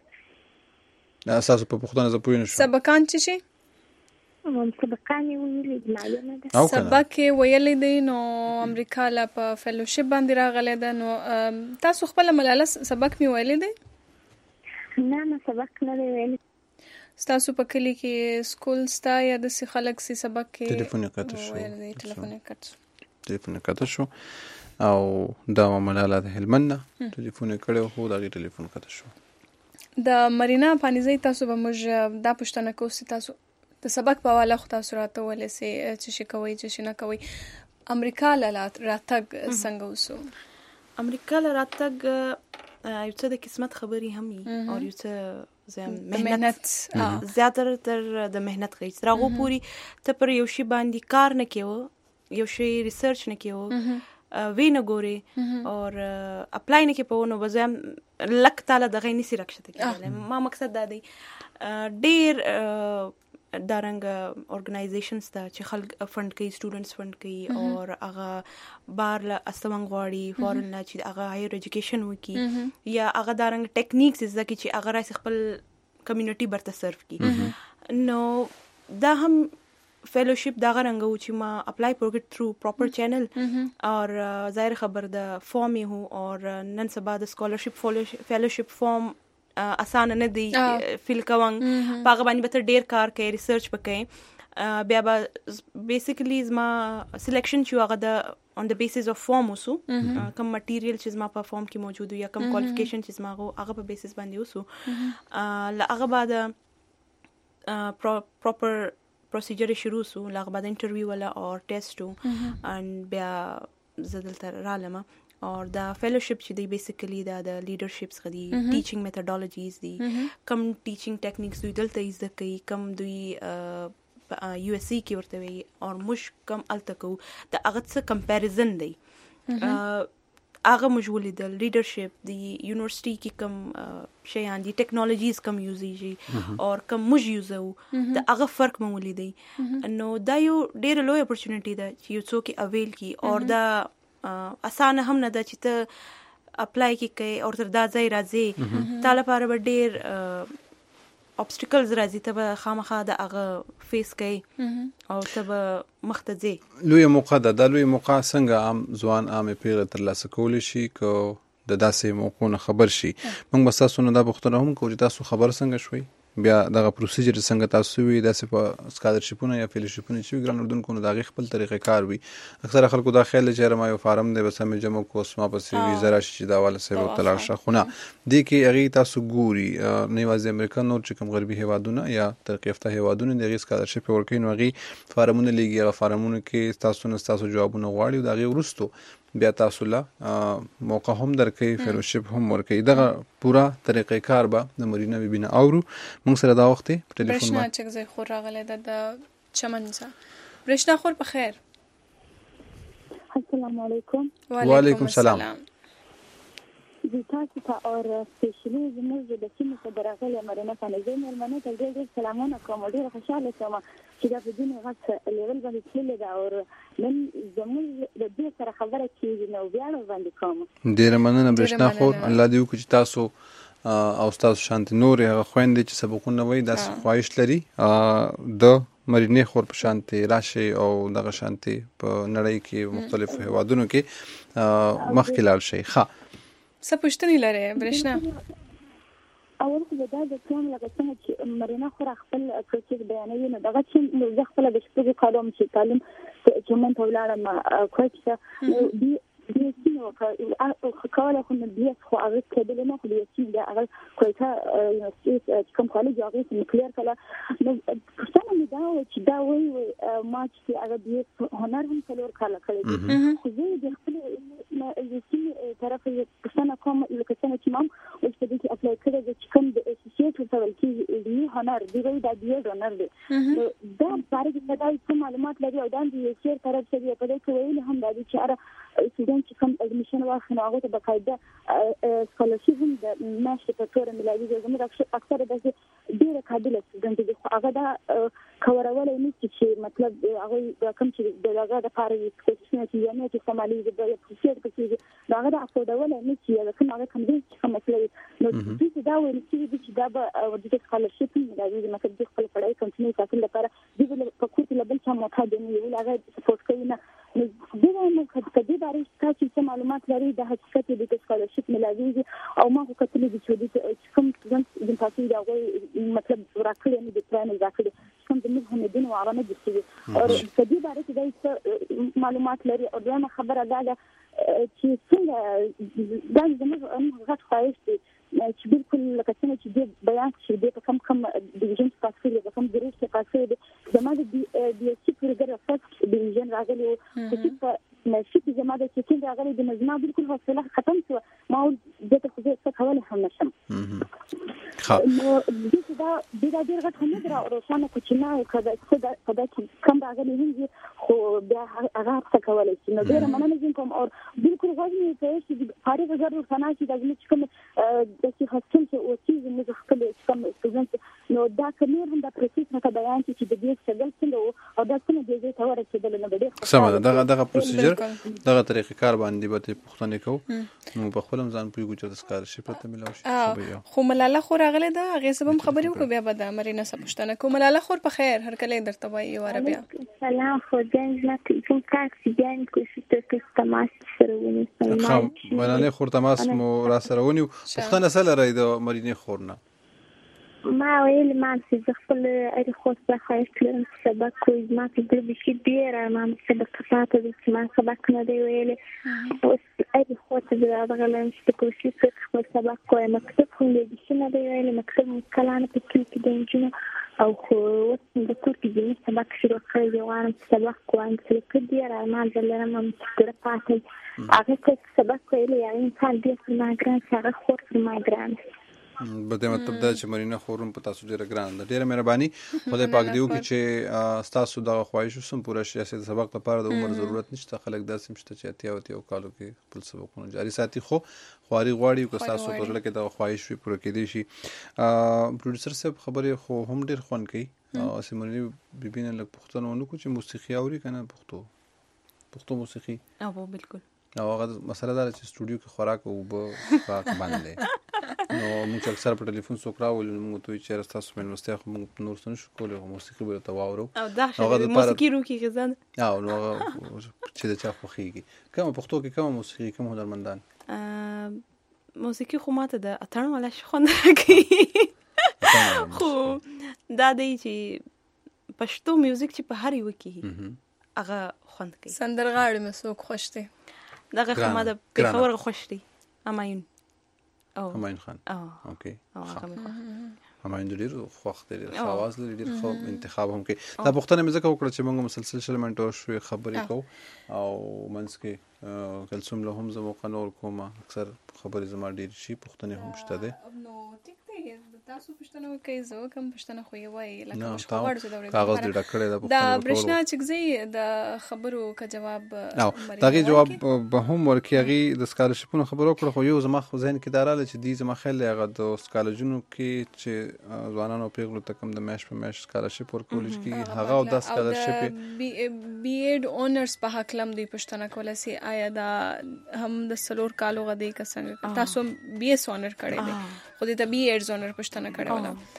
ویل اساس په پښتنه ز پوینه شو سبقان چې شي سبقان ویل معلومه ده سبق ویلې دی نو امریکا لا په فیلوشپ باندې راغله ده نو تاسو خپل ملاله سبق می ویلې دی نه نه سبق نه ویل تاسو په کلی کې سکول ستا یا د سی خلک سی سبق کې ټلیفون کټ شو ټلیفون کټ ټلیفون کټ شو او دا ملاله د هلمند ټلیفون کړو خو دا ټلیفون کټ شو د مرینا پانیزی تاسو به موږ دا پښتنه کوسي تاسو د سبق په والا خو تاسو راته ولې سي چې شي کوي چې شي نه کوي امریکا لا راتګ څنګه وسو امریکا لا راتګ یو څه د قسمت خبري هم او یو څه زم مهنت زیاتره تر د مهنت غي ترغه پوری ته پر یو شی باندې کار نه کیو یو شی ریسرچ نه کیو وینه ګوري او اپلای نه کې په نو بزم لک تعالی د غي نسی رکشته کېدل ما مقصد دا دی ډیر دارنګ اورګنایزیشنز ته چې خلک فند کوي سټوډنټس فند کوي او هغه بار له استمنګ غواړي فورن لا چې هغه هایر ایجوکیشن وکي یا هغه دارنګ ټیکنیکس زده کی چې هغه راس خپل کمیونټي برته سرف کی نو دا هم فیلوشپ دا غرنګ و چې ما اپلای پروګټ تھرو پراپر چینل اور ظاهر خبر د فارم هو اور نن سبا د سکالرشپ فیلوشپ فارم آسان نه دی فیل کوم پاغه باندې به ډیر کار کوي ریسرچ وکړي بیا به بیسیکلی زما سلیکشن چې هغه د on the basis of form وسو کوم مټیریل چې زما په فارم کې موجود یا کوم کوالیفیکیشن چې زما هغه په بیسس باندې وسو لا هغه بعد پراپر پروسیجر شروع سو لا هغه بعد انټرویو ولا او ټیسټو ان بیا زدل تر رالمه اور دا فیلوشپ چې دی بیسیکلی دا د لیډرشپس غدي ټیچینګ میتھډالوجیز دي کم ټیچینګ ټیکنیکس دوی دلته زده کوي کم دوی یو اس سی کې ورته وي او مش کم التکو دا هغه څه کمپیریزن دی هغه مجولې د لیډرشپ دی یونیورسيټي کې کم شیان دي ټیکنالوژیز کم یوزيږي او کم مج یوزو دا هغه فرق مولې دی نو دا یو ډېر لوی اپورچونټی ده چې یو څوک اویل کی او دا اسانه هم نه ده چې ته اپلای کی کوي او تر دا ځای راځي تعالی لپاره به ډیر obstacles راځي ته خامخا د هغه فیس کوي او ته مخته ځي لوی موقع ده د لوی موقع څنګه عام ځوان عام پیغله تر لاسه کول شي کو د داسې موقعونه خبر شي موږ بس تاسو نه دا بختنه هم کوو چې تاسو خبر څنګه شوي بیا دغه پروسیجر څنګه تاسو وی داسې په سکالرشپونه یا فیلوشپونه چې ګران اردوونکو د خپل طریقې کار وي اکثره خلکو دا خیال چې ما یو فارم دی بس مې جمع کوس ما پسې ویزا راشي چې دا والا سیو تلاش خونه دي کې هغه تاسو ګوري نه وازه امریکا نور چې کوم غربي هوادونه یا ترقی یافته هوادونه د سکالرشپ ورکوي نو هغه فارمونه لګي هغه فارمونه کې تاسو نه تاسو جوابونه غواړي دا غي ورستو بیا تاسو له موقع هم درکې فیلوشپ هم ورکې دغه پورا طریقې کار به د مرینا بیبي نه اورو موږ سره دا وخت په ټلیفون برشنا چې زه خور راغله د چمن څخه برشنا خور په خیر السلام علیکم وعلیکم السلام زه تاسو ته اور سپیشلی زموږ د سیمې په درغلې مرنه فنځې مېلمنه ته ډېر ډېر سلامونه کوم ډېر خوشاله یم چې دا په دې غږ لیول باندې تللی دا اور نن زموږ د دې سره خبره کیږي نو بیا باندې کوم ډېر مننه برشنا خور الله دې وکړي چې تاسو او تاسو شانتي نور هغه خويندې چې سبقونه وایي داسې خواهش لري د مرینې خور په شانتي راشي او دغه شانتي په نړۍ کې مختلفو هیوادونو کې مخکې لاړ شي ښه څه پوښتنې لري برشنا اول خو دا د کوم لکه څنګه چې مرینا خور خپل پروسس بیانوي نو دغه چې زه خپل د شپږ کالو چې تعلیم چې مونږ ته ولاړم کوچ نو دی دی سينو کاله خو نه بیا خو هغه کېدل نه خو دی چې دا هغه کوټه یونیورسيټي کوم کالج هغه چې کلیر کړه نو څنګه مې دا چې دا وایي ما چې هغه دی هنر هم څلور کاله کړی خو زه د خپل د سیمې طرف یې څنګه کوم لکه څنګه چې مام او چې دې اپلای کړی چې کوم د اسوسییټ ټول کې دی هنر دی وایي دا دی هنر دی دا باره کې دا څه معلومات لري او دا د یو طرف څخه په دې کې ویل هم دا چې اره چې کوم اډمیشن واخلي هغه ته بقاعده سکالرشپ هم د ماشي په تور ملایي زموږ اکثر د ډیره قابل سټوډنټ دي خو هغه دا کورولای نه چې مطلب هغه کوم چې دغه د پاره کوشش نه کوي نه چې سمالي د پروسیجر کې هغه د افورډول نه چې کوم هغه کوم چې کوم مسله نو چې دا وایي چې دا به د سکالرشپ ملایي د مطلب د خپل پړای کنټینیو ساتل لپاره د په کوټ لبل چې موقع دی نو هغه سپورټ کوي نه نو دا نو کدي باره تاسو څه معلومات لري د حقیقت د سکالرشپ ملایي او ما خو کتلې چې کوم څنګه د تاسو دا وایي مطلب راکړي نه د پلان راکړي کوم د موږ هم دین واره دي چې او کدي باره د معلومات لري او دا خبره ده چې څنګه دا زموږ غټ خواهش دي چې بالکل لکه څنګه چې د بیان شي د کم کم ډیویژن پاسفل د کم ګریډ کې پاسفل زموږ د بي اس سي پروګرام فرست ډیویژن راغلی او چې په نشي زموږ د چې څنګه راغلی د مجموعه بالکل حوصله ختم شو ما د ته خو څه کول هم نشم نو د دا د ډیر غټ هم درا روښانه کوچنه کده کده کم راغلی هم خو بیا هغه څه کولای شي نو ډیر مننه کوم او بالکل غوښنه ته چې فارغ غږ ورسانه چې د کوم د چې هاستل چې او چې موږ خپل کوم سټوډنټ نو دا کومیر هم د پروسس نه بیان چې د دې شغل څنګه او دا څنګه د دې تور رسیدل نه ډېر سمه دغه دغه پروسیجر دغه طریقې کار باندې به پوښتنه کوو نو په خپل ځان پویګو چې د سکالرشپ ته ملو شي خو ملاله خو راغله دا هغه سبب خبرې وکړو بیا به د مرینه څه پوښتنه کوم ملاله خور په خیر هر کله درته وایي واره بیا سلام خو دې نه کوم تاکسی بیان کوشش ته تماس سره ونیسم خو ملاله خور تماس مو را سره ونیو پوښتنه سره راي د مرینه خور نه ما ویل ما چې خپل اړ خو څه خواهش کړم سبق کوی ما چې د بشي ډیر ما سبق پاتې چې ما سبق نه دی ویل او اړ خو څه دا غلم چې کوشش وکړم سبق کوی مکتب خو دې چې نه دی ویل مکتب کلان په کې د انجینر او خو د کور کې سبق شروع کړی و ان سبق کوم چې کډی را ما ځلره ما ستر پاتې هغه څه سبق ویل یعنی انسان دې ما ګران سره خور ما ګران بده مطلب دا چې مرینه خورم په تاسو ډیره ګران ده ډیره مهرباني خدای پاک دیو کې چې تاسو د خواهش سم پوره شي چې سبق لپاره د عمر ضرورت نشته خلک داسې مشته چې اتیا او کالو کې خپل سبقونه جاری ساتي خو خواري غواړي کو تاسو په لکه د خواهش وي پوره کېدی شي پروډوسر صاحب خبره خو هم ډیر خوان کوي او سیمونی بیبینه لک پښتون ونه کو چې موسیقي اوري کنه پښتو پښتو موسیقي او بالکل او هغه مسله دا چې سټوډیو کې خوراک او به پاک باندې نو موږ اکثر په ټلیفون څوک راول موږ ته چې تاسو مې مستیا خو موږ نور څه نشو کولای موسیقي به ته واورو او دا شی موسیقي روکي غزان او نو چې دا چا خوخيږي کوم پښتو کې کوم موسیقي کوم هنرمندان موسیقي خو ماته د اتن ولا شخوند راکې خو دا دی چې پښتو میوزیک چې په هر یو کې هغه خوند کوي سندرغاړي مې څوک خوش دي دغه خمه د پیښور خوش دي اماین او هماین خان او اوکي او هغه همایون ډیر خوښ دی، ډیر خواص لري، ډیر خو انتخاب هم کوي. دا پوښتنه مې ځکه وکړه چې موږ مسلسل شلمنټ او شوي خبرې کوو او منځ کې کلثوم له هم زه موقع نه ورکوم، اکثر خبرې زما ډېرې شي، پوښتنې هم شته دی. نو ټیک دی، تاسو پوښتنه وکړئ، زه وکړم پوښتنه، خو یې وایي لکه نه، موږ تا غواړو چې د اورېدو کاغذ لپاره دې ډک کړی ده د پوښتنه برېښنا ورکول. چکزۍ د خبرو که جواب او د هغې جواب به هم ورکړي. هغې د سکالرشپونو خبره وکړه، خو یو زما خو ذهن کې دا راغلی چې دوی زما خیال دی هغه د کالجونو کې چې ځوانانو او پیغلو ته کوم د میاشت په میاشت سکالرشپ ورکول کېږي هغه او دا سکالرشپ بی ایډ اونرز په هکله هم دوی پوښتنه کوله چې آیا دا هم د څلور کالو غدی که څنګه تاسو بی ایس اونر کړی دی، خو دې ته بی ایډز اونر پوښتنه کړې وله.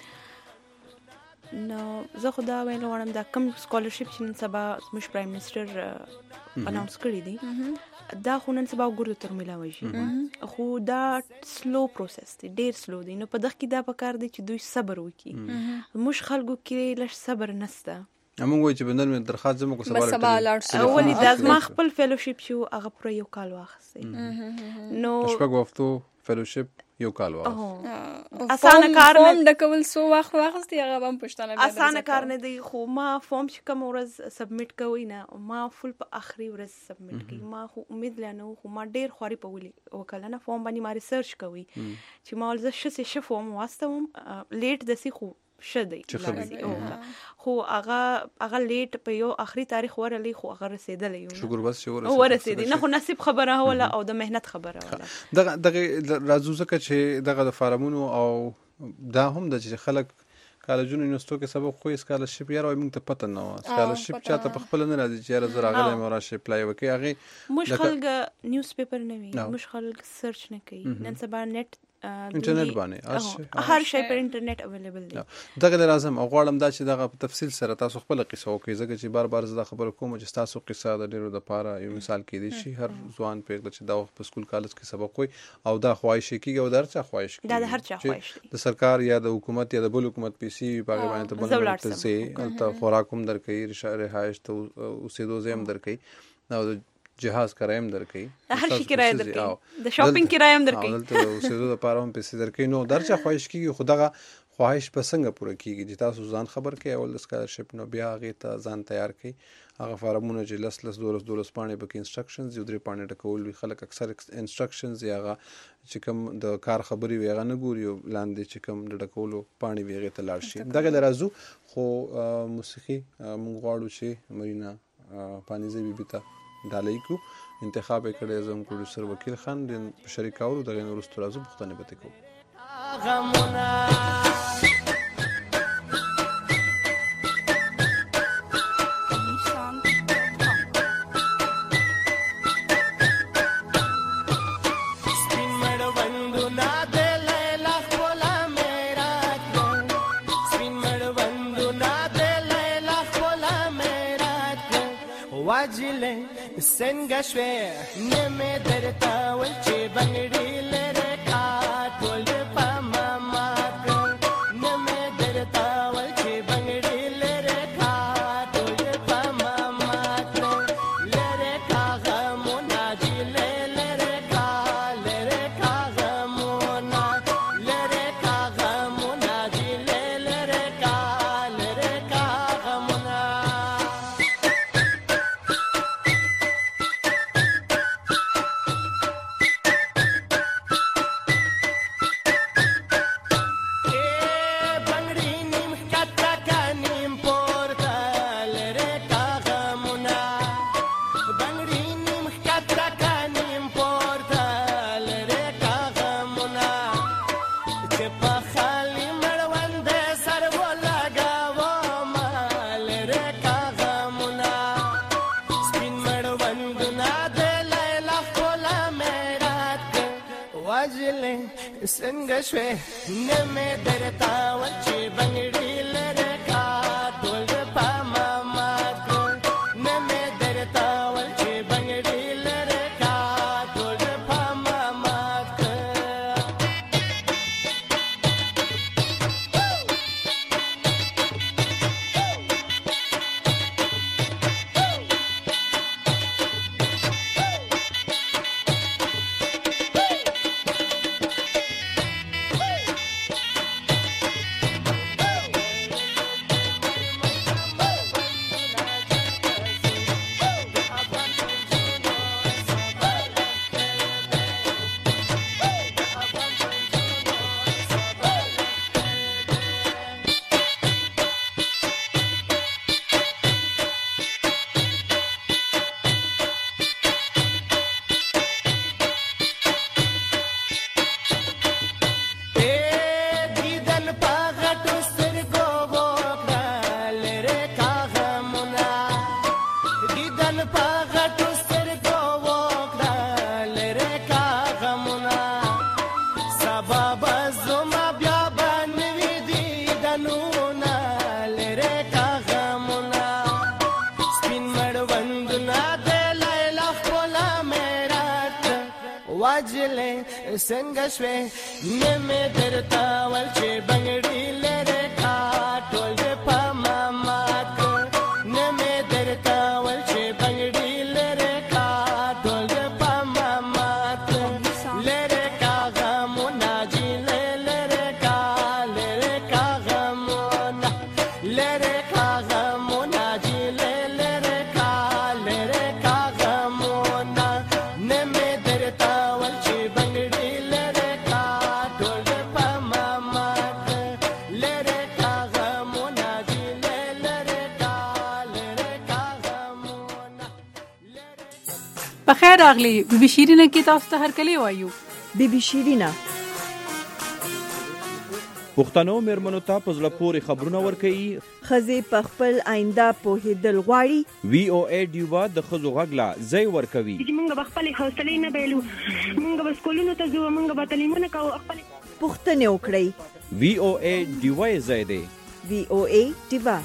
نو زه خو دا ویل غواړم دا کم سکالرشپ چې نن سبا زموږ پرایم منسټر اناونس کړي دي دا خو نن سبا وګورو تر میلاوي شي، خو دا سلو پروسس دی، ډیر سلو دی. نو په دغه کې دا پکار دی چې دوی صبر وکړي. موږ خلکو کې لږ صبر نشته. موږ وایو چې بندر مې درخواست زموږ کو سبا سبا لاړ شو، ولې دا زما خپل فیلوشپ چې هغه پر یو کال واخیستی. نو شپږ وختو فیلوشپ یو کال واخیستی. اسانه کار نه، فورم د کول سو وخت واخیستی، هغه هم پوښتنه بیا اسانه کار نه دی. خو ما فورم چې کوم ورځ سبمیټ کوي نه، ما فل په اخري ورځ سبمیټ کوي. ما خو امید لانه خو ما ډیر خوري په ولي وکړه نه فورم باندې ما ریسرچ کوي چې ما ولزه شې شې فورم واستوم لیټ د سی خو شدی خو هغه هغه لیټ په یو اخري تاریخ ورلی، خو هغه رسیدلی یو شکر بس چې ورسېدی نه، خو نصیب خبره ولا او د مهنت خبره ولا. دغه دغه راځو ځکه چې دغه د فارمونو او دا هم د چې خلک کالجونو یونیورسيټو کې سبق خو سکالرشپ یاره وای موږ ته پته نه و، سکالرشپ چاته په خپل نه راځي چې یاره زه راغلی یم راشه اپلای وکړي. هغې موږ خلک نیوز پیپر نه وي، موږ خلک سرچ نه کوي. نن سبا نیټ انټرنیټ باندې هر شی پر انټرنیټ اویلیبل دی. دغه لازم او غواړم دا چې دغه په تفصیل سره تاسو خپل قصه وکړئ، ځکه چې بار بار زه دا خبره کوم چې تاسو قصه د ډیرو د پاره یو مثال کې دی شي. هر ځوان پیغله چې دا وخت په سکول کالج کې سبق کوي او دا خواهش کیږي او درچا خواهش کیږي دا د هر چا خواهش دی، د سرکار یا د حکومت یا د بل حکومت پیسې باغ باندې ته بل ته سي ته خوراکوم درکې، رهایش ته اوسېدو زم درکې، نو جهاز کرایم درکې، هر شي کرایه درکې، د شاپینګ کرایه هم درکې، دلته اوسېدو لپاره هم پیسې درکې. نو درچا خواهش کیږي، خو دغه خواهش په څنګه پوره کیږي چې تاسو ځان خبر کړئ اول د سکالرشپ نو بیا هغې ته ځان تیار کړئ. هغه فارمونه چې لس لس دولس دولس پاڼې پکې انسټرکشنز یو درې پاڼې ډکول وي، خلک اکثر انسټرکشنز یا هغه چې کوم د کار خبرې وي هغه نه ګوري، لاندې چې کوم د ډکولو پاڼې وي هغې ته لاړ شي. دغه له راځو خو موسیقي موږ غواړو چې مرینا پانیزی بیبي ته ډالۍ کړو. انتخاب یې کړی زموږ پروډوسر وکیل خان په شریکولو. دغې نه وروسته راځو پوښتنې به ترې کوو. څنګه شوې نه مې درته ول چې بنګړي لرې کا ټول په ماما نه مې درته ول چې بنګړي لرې کا ټول په ماما لرې کا غمونه دي لرې کا لرې کا غمونه لرې کا غمونه دي لرې کا لرې کا غمونه. څنګه شوې نه مې درته ول چې بنګړي لرې کا ټول په ماما نه مې درته ول چې بنګړي لرې کا ټول په ماما. ناجلې څنګه شوې نیمه درتا ول چې بنگړي لره کا ټول په مامات نیمه درتا ول چې بنگړي لره کا ټول په مامات لره کا غمو ناجلې لره کا لره کا غمو لره کا غمو ناجلې لره کا لره کا غمو نیمه درتا ول چې بنگړي لره کا ټول په مامات لره کا غمو ناجلې لره کا لره کا غمو په خیر راغلی بیبي شیرینه کې تاسو ته هرکلی وایو بیبي شیرینه پښتنو میرمنو ته په زړه پورې خبرونه ورکوي ښځې په خپل آینده پوهېدل غواړي وی او ای ډیوا د ښځو غږ لا ځای ورکوي چې موږ به خپلې حوصلې نه بایلو موږ به سکولونو ته ځو موږ به تعلیمونه کوو خپلې پوښتنې وکړئ وی او ای ډیوا یې ځای دی وی او ای ډیوا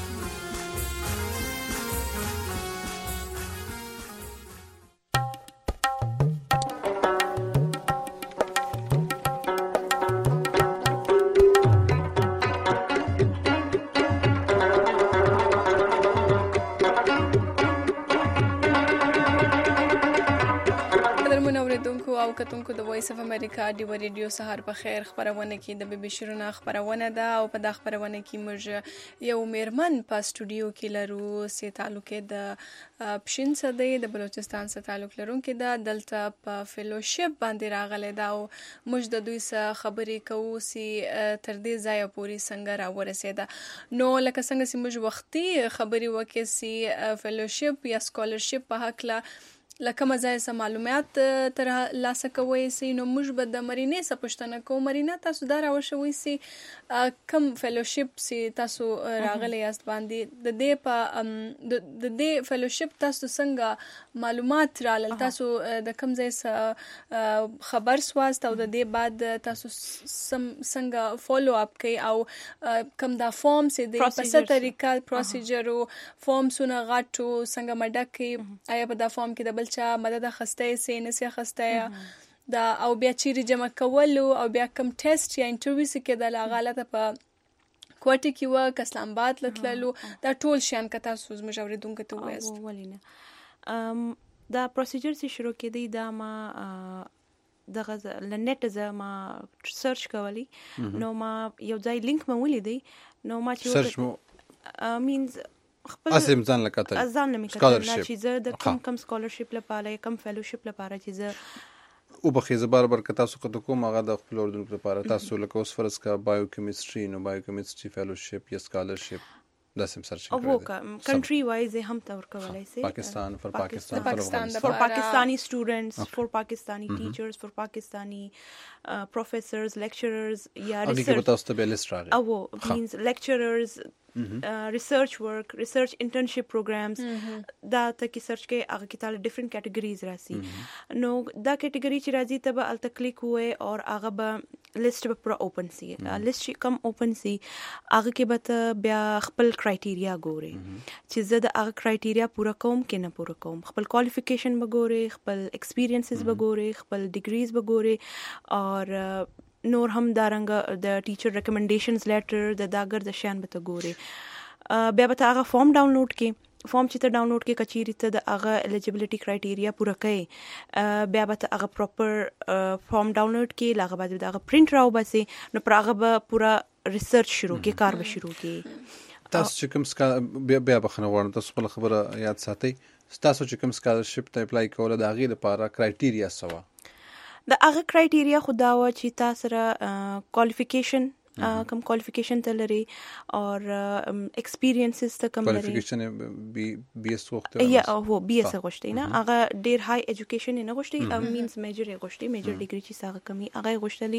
او کتونکو د وایس اف امریکا دی ریډیو سهار په خیر خبرونه کې د بیبي شیرینه خبرونه ده او په دا خبرونه کې موږ یو میرمن په سټوډیو کې لرو سي تعلق د پښین سره د بلوچستان سره تعلق لرونکي ده دلته په فیلوشپ باندې راغله دا او موږ د دوی سره خبرې کوو سي تر دې ځای پورې څنګه را ورسېده نو لکه څنګه چې موږ وختي خبرې وکړو سي فیلوشپ یا سکالرشپ په حق لا لکه مزای سم معلومات تر لاسه کوي سي نو موږ به د مرینه څخه پوښتنه کوو مرینه تاسو دا راوښوي سي کم فیلوشپ سي تاسو راغلي یاست باندې د دې په د دې فیلوشپ تاسو څنګه معلومات رالل تاسو د کم ځای څخه خبر سواست او د دې بعد تاسو څنګه فالو اپ کوي او کم دا فارم سي د په څه طریقه پروسیجر او فارم سونه غاټو څنګه مډه کوي آیا په دا فارم کې د چا مدد خسته سي نسي خسته دا او بیا چیرې جمع کول او بیا کم ټیسټ یا انټرویو سکه د لاغاله په کوټه کې و اسلام آباد لتللو دا ټول شان کته سوز مجوریدونکو ته وایست ولینه دا پروسیجر سي شروع کړي دا ما دغه لنټ ز ما سرچ کولی نو ما یو ځای لینک مې ولیدې نو ما چې سرچ مو مینز اسیم ځان لکته ځان لمه کتل چې زه د کم کم سکالرشپ لپاره کم فیلوشپ لپاره چې زه او بخې زبر بر کتا سو کته کوم هغه د خپل اردن لپاره تاسو لکه اوس فرض کا بایو کیمستري نو بایو کیمستري فیلوشپ یا سکالرشپ دا سم سرچ کړی او کا کنټری وایز هم تور کولای سي پاکستان فور پاکستان فور پاکستانی سټوډنټس فور پاکستانی ټیچرز فور پاکستانی پروفیسرز لیکچررز یا ریسرچ او مینز لیکچررز ریسرچ ورک ریسرچ انټرنشپ پروګرامز دا ته کې سرچ کې هغه کې تعالی ډیفرنٹ کیټګریز راسي نو دا کیټګری چې راځي ته به الته کلیک وې او هغه به لیست به پورا اوپن سي لیست کم اوپن سي هغه کې به بیا خپل کرایټیریا ګوري چې زه د هغه کرایټیریا پورا کوم کې نه پورا کوم خپل کوالیفیکیشن به ګوري خپل ایکسپیرینسز به ګوري خپل ډیګریز به ګوري او نور هم دارنګ د ټیچر ریکمنډیشنز لیټر د داګر د شان به ته ګوري بیا به ته هغه فارم ډاونلوډ کې فارم چې ته ډاونلوډ کې کچيري ته د هغه الیجیبিলিټي کرایټیریا پوره کړي بیا به ته هغه پراپر فارم ډاونلوډ کې لاغه بعد د هغه پرینټ راو بسي نو پر هغه به پورا ریسرچ شروع کې کار به شروع کې تاسو چې کوم سکا بیا بیا بخنه وړاندې تاسو خپل خبره یاد ساتئ تاسو چې کوم سکالرشپ ته اپلای کوله د هغه لپاره کرایټیریا سوا د هغه کرایټیریا خو دا و چې تاسو سره کوالیفیکیشن کم کوالیفیکیشن ته لري او ایکسپیرینسز ته کم لري کوالیفیکیشن بي بي اس وخت یا هو بي اس غوښتي نه هغه ډیر های ایجوکیشن نه غوښتي مینز میجر غوښتي میجر ډیګری چې هغه کمی هغه غوښتلی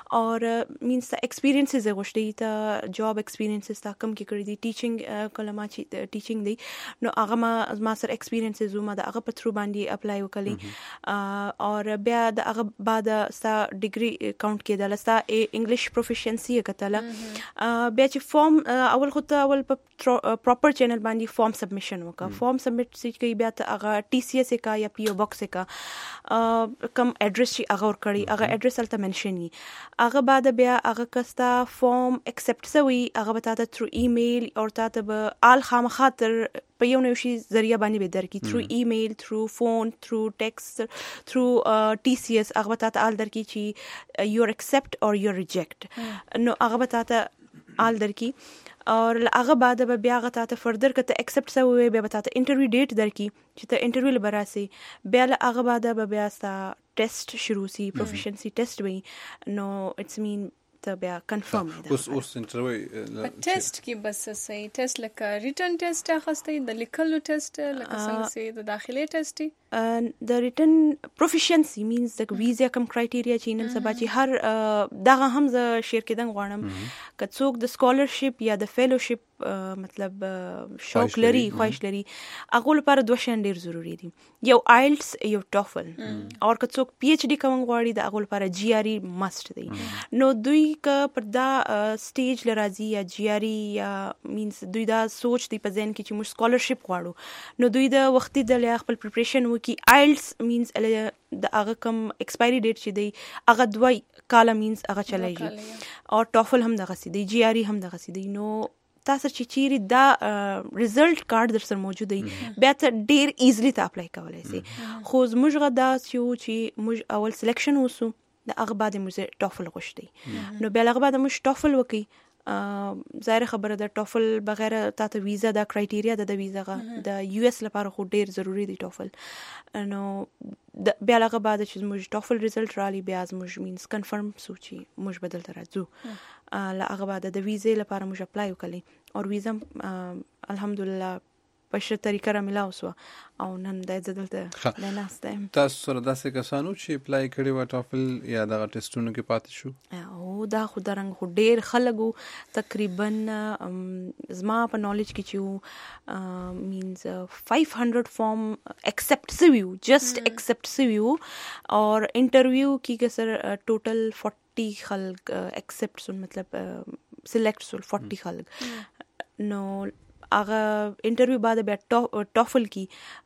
او مینز ایکسپیرینسز غوښتي ته جاب ایکسپیرینسز تا کم کې کړی دي ټیچینګ کلمه چې ټیچینګ دی نو هغه ما ما سره ایکسپیرینسز ما د هغه په تھرو باندې اپلای وکړي او بیا د هغه بعد ستا ډیګری کاونټ کېدل ستا انګلیش پروفیشنسي یې کتله بیا چې فارم اول خو ته اول په پراپر چینل باندې فارم سبمیشن وکړه فارم سبمیټ چې کوي بیا ته هغه ټي سی ایس کا یا پی او باکس کا کم ایڈریس چې هغه ور کړی هغه ایڈریس الته منشن وي هغه بعد بیا هغه کستا فارم ایکسپټ سوی هغه به تاسو تھرو ایمیل او تاسو به آل خامخاطر په یو نو شي ذریعہ باندې به درکې تھرو ایمیل تھرو فون تھرو ټیکست تھرو ټي سی ایس هغه تاسو آل درکې چې یو ایکسپټ اور یو ریجیکټ نو هغه به تاسو آل درکې اور هغه بعد به بیا هغه تاسو فردر کته ایکسپټ سوی بیا به تاسو انټرویو ډیټ درکې چې ته انټرویو لبراسي بیا هغه بعد به بیا ستا ټیسټ شروع سي پروفیشنسي ټیسټ وي نو اټس مین ته بیا کنفرم دی اوس اوس انټرویو په ټیسټ کې بس صحیح ټیسټ لکه ریټن ټیسټ اخستې د لیکلو ټیسټ لکه څنګه سي د داخلي ټیسټ د ریټن پروفیشنسي مینز د ویزا کم کرایټیریا چې نن سبا چې هر دغه هم ز شیر کېدن غواړم که څوک د سکالرشپ یا د فیلوشپ مطلب شوق لري خواهش لري هغه لپاره دوه شان ډیر ضروری دي یو آیلټس یو ټافل او که څوک پی ایچ ډی کوم غواړي د هغه لپاره جی آر ای ماست دی نو دوی ک پر دا سټیج لراځي یا جی آر ای یا مینز دوی دا سوچ دی په ځین کې چې موږ سکالرشپ غواړو نو دوی د وختي د خپل پریپریشن وکي آیلټس مینز د هغه کم ایکسپایری ډیټ چې دی هغه دوی کاله مینز هغه چلایږي او ټافل هم دغه سي دی جی آر ای هم دغه سي دی نو تاسو چې چیرې دا ریزلټ کارت در سره موجود دی بیا ته ډیر ایزلی ته اپلای کولای شي خو زموږ غدا چې موږ اول سلیکشن وسو د هغه بعد موږ ټافل غوښتي نو بیا هغه بعد موږ ټافل وکي ظاهر خبره ده ټافل بغیر تاسو ویزا دا کرایټیریا ده د ویزا غا د یو اس لپاره خو ډیر ضروری دی ټافل نو بیا هغه بعد چې موږ ټافل ریزلټ رالي بیا موږ مینز کنفرم سوچي موږ بدل ترځو لا هغه بعد د ویزې لپاره موږ اپلای وکړي او ویزا الحمدلله په ښه طریقه را ملاو سو او نن د دلته د ناسته تاسو سره داسې کسانو چې اپلای کړي و ټافل یا د ټیسټونو کې پاتې شو او دا خو درنګ خو ډیر خلکو تقریبا زما په نالج کې چې مینز five hundred فارم ایکسپټ سویو جست ایکسپټ سویو اور انټرویو کې سر ټوټل forty خلک ایکسپټ سن مطلب سلیکټ سول forty خلک نو هغه انټرویو بعد بیا ټافل کی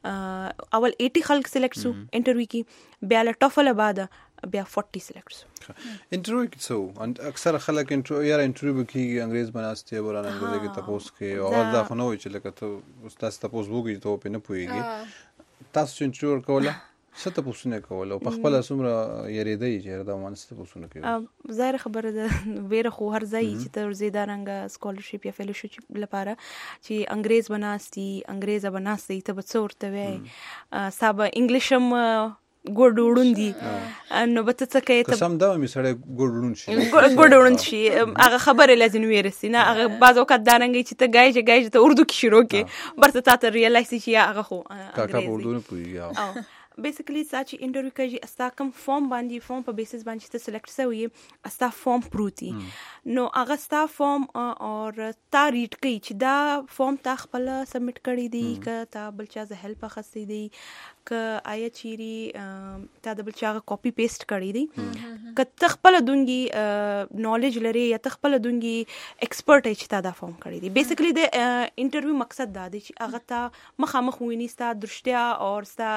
اول eighty خلک سلیکټ سو انټرویو کی بیا له ټافل بعد بیا forty سلیکټ سو انټرویو کې څو ان اکثر خلک انټرویو یا انټرویو کې انګریز بناسته ورانه انګریزي کې تاسو کې او دا خو نو چې لکه ته استاد تاسو وګورئ ته په نه پويږي تاسو انټرویو کوله څه ته پوښتنه کوله او په خپل اسمره یریدای چې دا مانسته پوښتنه کوي ظاهر خبره ده ویره خو هر ځای چې تر زیدارنګ سکالرشپ یا فیلوشپ لپاره چې انګریز بناستی انګریزه بناستی ته به څورته وي صاحب انګلیشم ګوډ وډوندي نو به څه کوي ته قسم دا مې سره ګوډ وډون شي ګوډ وډون شي هغه خبره لازم ویرسي نه هغه بعض وخت دا رنګ چې ته گایج گایج ته اردو کې شروع کې برته تا ته ریلایز شي هغه خو کاکا اردو نه پوي بیسیکلی ساچ انټرویو کوي استا کم فارم باندې فارم په بیسس باندې ته سلیکټ سوی استا فارم پروتي نو هغه ستا فارم اور تا ریډ کوي چې دا فارم تا خپل سبمټ کړی دی ک تا بل چا ز هیلپ اخستې دی ک آیا چیري تا د بل چا کاپی پیسټ کړی دی ک ته خپل دونګي نالج لري یا ته خپل دونګي ایکسپرټ چې تا دا فارم کړی دی بیسیکلی د انټرویو مقصد دا دی چې هغه تا مخامخ ویني ستا درشتیا اور ستا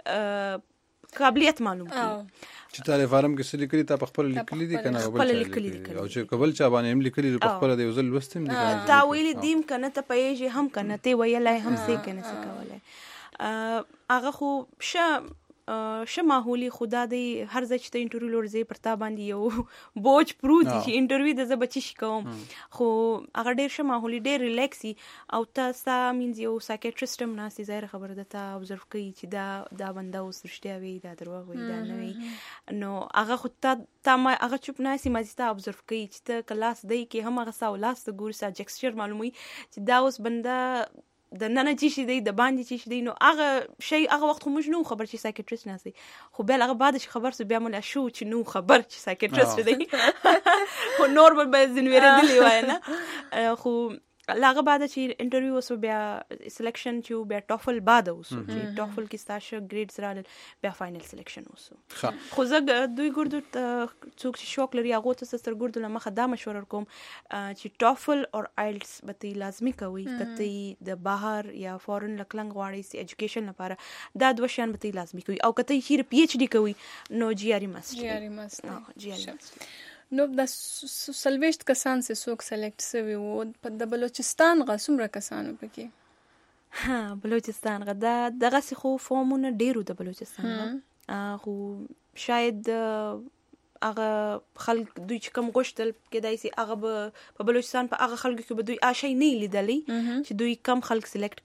قابلیت معلوم کړي چې تعالی فارم کې څه لیکلي تا په خپل لیکلي دي کنه خپل لیکلي دي او چې قبل چا باندې هم لیکلي په خپل دی وزل وستم دي تا ویلي دیم کنه ته پېږي هم کنه ته ویلای هم سې کنه څه کولای هغه خو ش ش ماحولي خدا دې هر ځای چې ته انټرویو لورځي پرتا باندې یو بوج پروت چې انټرویو د ز بچی شکوم خو هغه ډیر ش ماحولي ډیر ریلیکسي او تاسو مینز یو سایکیټریسټ هم ناسي ظاهر خبره ده تا ابزرو کوي چې دا دا بنده اوس رښتیا وي دا دروغ وي دا نه وي نو هغه خو تا ما هغه چوپ ناسي ما زیاته ابزرو کوي چې ته کلاس دی کې هم هغه ساو لاس د ګور سا جکسچر معلومي چې دا اوس بنده د نن چې شي دی د باندې چې شي دی نو هغه شی هغه وخت خو موږ نو خبر چې سایکیټریسټ ناسي خو بیا هغه بعد چې خبر سو بیا مولا شو چې نو خبر چې سایکیټریسټ دی خو نورمال به زنویره دی وای نه خو لاغه بعد چې انټرویو وسو بیا سلیکشن چې بیا ټافل بعد وسو چې ټافل کې ستاسو ګریډز رالل بیا فائنل سلیکشن وسو خو زه دوی ګردو څوک چې شوق لري هغه ته ستر ګردو لمخه دا مشوره کوم چې ټافل او آیلټس به لازمي کوي کته د بهر یا فورن لکلنګ غواړي سي ایجوکیشن لپاره دا دوه شان به لازمي کوي او کته چې پی ایچ ډی کوي نو جی آر ای ماست جی آر ای ماست جی آر ای ماست نو د سلويشت کسان سه څوک سلیکټ سوي وو په د بلوچستان غا څومره کسانو پکې ها بلوچستان غا دا دغه سه خو فورمونه ډیرو د بلوچستان خو شاید هغه خلک دوی چې کوم غوښتل کېدای سي هغه په بلوچستان په هغه خلکو کې به دوی آشي نه لیدلی چې دوی کم خلک سلیکټ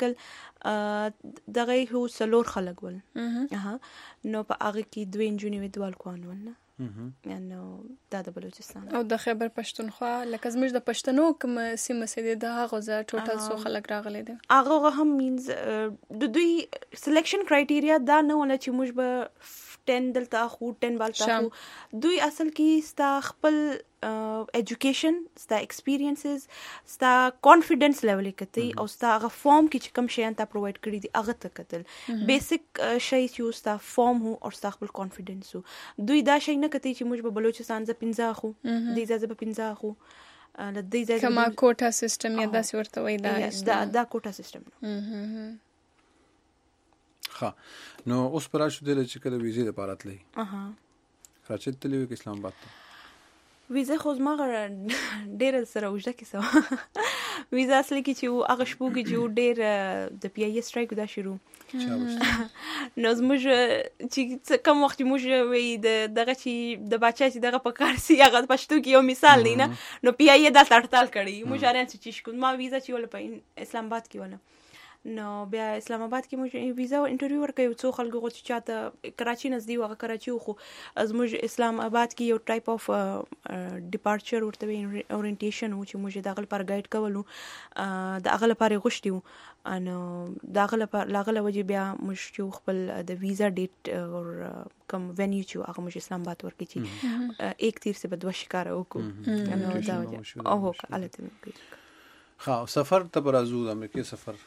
کړ دغه هو سلور خلک ول اها نو په هغه کې دوی انجونی ودوال کوانول نه نو دا د بلوچستان او د خیبر پښتونخوا لکه زموږ د پښتنو کوم سیمه سي د هغه ځای ټوټل سو خلک راغلي دي هغه هم مینز د دوی سلیکشن کرایټیریا دا نه ول چې موږ به ټن دلته خو ټن بالته خو دوی اصل کې ستا خپل ایجوکیشن ستا ایکسپیرینسز ستا کانفیډنس لیول کې او ستا هغه فارم کې چې کوم شی انت پرووایډ کړی دي هغه ته کتل بیسیک شی چې ستا فارم هو او ستا خپل کانفیډنس هو دوی دا شی نه کتي چې موږ په بلوچستان ز پنځه خو دې ځای ز پنځه خو ل دې ځای کما کوټا سیستم یا داسې ورته وای دا دا کوټا سیستم ها نو اوس پر شو دل چې کله ویزه د پارات لې اها راچت تلوي کې اسلام آباد ویزه خو زما ډېر سره وجده کې سو ویزه اصلي کې چې هغه شپو کې چې ډېر د پی ای سټرایک دا شروع نو زموږ چې کوم وخت موږ وی د دغه چې د بچا چې دغه په کار سي هغه پښتو کې یو مثال دی نه نو پی ای دا تړتال کړي موږ اړین چې شکو ما ویزه چې ول په اسلام آباد کې ول نو بیا اسلام آباد کې موږ ویزا او انټرویو ورکړو څو خلکو غوښتي چاته کراچي نزدې وغه کراچي خو از موږ اسلام آباد کې یو ټایپ اف ډیپارچر ورته اورینټیشن و چې موږ دغه لپاره ګایډ کولو د هغه لپاره غوښتیو انو دغه لپاره لاغله وجه بیا موږ خپل د ویزا ډیټ او کوم وینیو چې هغه موږ اسلام آباد ورکړي چې یک تیر سے بدو شکار وکړو انو دا وجه او حالت ها سفر ته برازو د امریکای سفر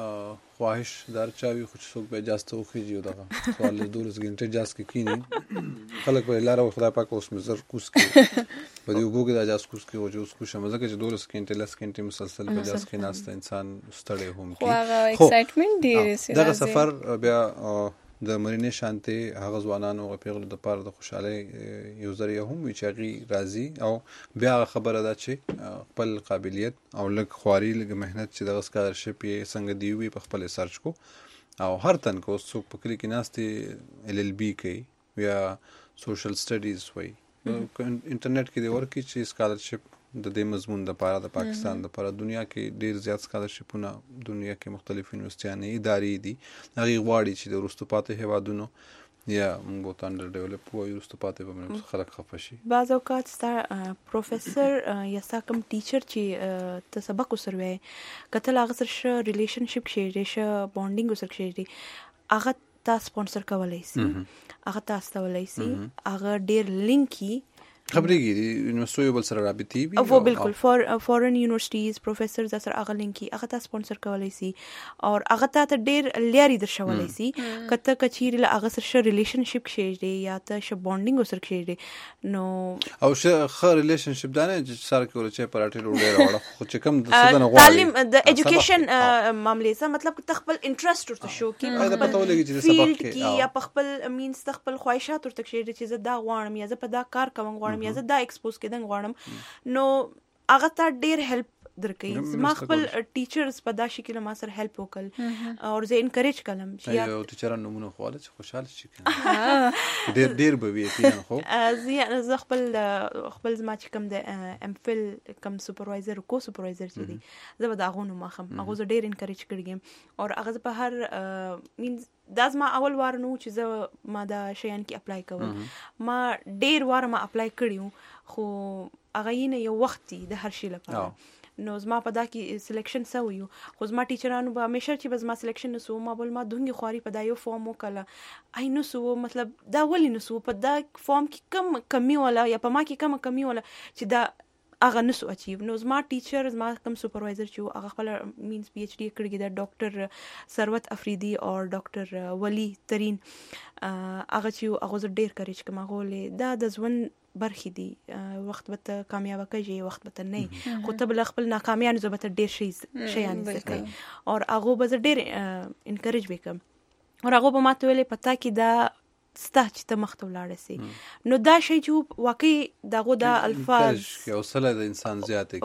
خواهش دار چاوي خو څوک به اجازه وخیږي دا سوال دولس غنټه اجازه کې کینی خلک به لاره خدای پاک اوس مزر کوس کې په دې وګړو د اجازه کوس کې او جو کوس شمه ځکه چې دولس غنټه لس غنټه مسلسل په اجازه کې ناسته انسان ستړی هم کی خو هغه ایکسایټمنت ډیر سي دا سفر بیا د مرینه شانتي هغه ځوانانو او پیغلو د پاره د خوشاله یو ذریعہ هم وي چې غي راضي او بیا خبره ده چې خپل قابلیت او لږ خواري لږ مهنت چې د سکالرشپ یې څنګه دی وي په خپل سرچ کو او هر تن کو څوک په کلی کې ناستي ال ال بي کوي یا سوشل سټډیز وي انټرنیټ کې دی ورکی چې سکالرشپ د دې مضمون د پاره د پاکستان د پاره دنیا کې ډیر زیات سکالرشپونه دنیا کې مختلف یونیورسيټي ادارې دي هغه غواړي چې د ورستو پاتې هوادونو یا موږ ته انډر ډیولپ وو ورستو پاتې به خلک خفشي بعض اوقات ستا پروفیسور یا ستا کوم ټیچر چې ته سبق وسروي کته لاغه سره ریلیشنشپ کې شه بانډینګ وسره کې هغه تاسو سپانسر کولای شي هغه تاسو ولای شي هغه ډیر لینکی خبرېږي یونیورسيټي بل سره رابطي وي او بالکل فور فورن یونیورسيټیز پروفیسورز سره هغه لینکی هغه تاسو سپانسر کولای شي او هغه ته ډیر لري درشولای شي کته کچیر له هغه سره ریلیشنشپ کې دی یا ته ش بانډینګ سره کې دی نو او ش خ ریلیشنشپ دا نه چې سره کول چې پراټي روډه راوړه خو چې کوم د سدن غواړي تعلیم د ایجوکیشن معاملې سره مطلب ته خپل انټرست ورته شو کې دا پته ولګي چې سبق کې یا خپل مینس خپل خواهشات ورته کې چې زه دا غواړم یا زه په دا کار کوم غواړم یا زه دا ایکسپوز کېدم غواړم نو هغه ته ډیر هیلپ درکې زما خپل ټیچرز په دا شکل ما سره هیلپ وکړ او زه انکریج کړم چې یو ټیچر نمونه خواله چې خوشاله شي ډیر ډیر به وي تین خو زه خپل خپل زما چې کوم د ام فل کوم سپروایزر کو سپروایزر چې دی زه به دا غونو ما خم هغه زه ډیر انکریج کړم او هغه په هر مینز دا زما اول وار نو چې زه ما دا شیان کې اپلای کوم ما ډیر وار ما اپلای کړیو خو هغه یې یو وخت دی د هر شي لپاره نو زما په دا کې سلیکشن سویو خو زما ټیچرانو به همیشه چې زما سلیکشن نسو ما بل ما دونګي خواري په دا یو فارم وکړه آی نو سو مطلب دا ولې نسو په دا فارم کې کم کمی ولا یا په ما کې کم کمی ولا چې دا هغه نسو اچیو. نو زما ټیچر زما کوم سپروایزر چې هغه خپل مینس پی ایچ ډي کړی دی ډاکټر ثروت افریدي او ډاکټر ولی ترین هغه چې هغه زه ډیر کریج کوم. هغه ولې دا د ژوند برخې دي، وخت به ته کامیاب کېږي وخت به ته نه، خو ته بل خپل ناکامیانو زه به ته ډیر شي شیان زده کوي او هغه به زه ډیر انکریج وکم او هغه به ماته ویلې پتا کې دا ستا چې ته مخته ولاړه سي. نو دا شی چې واقعي دغه د الفاظ حوصله د انسان زیاته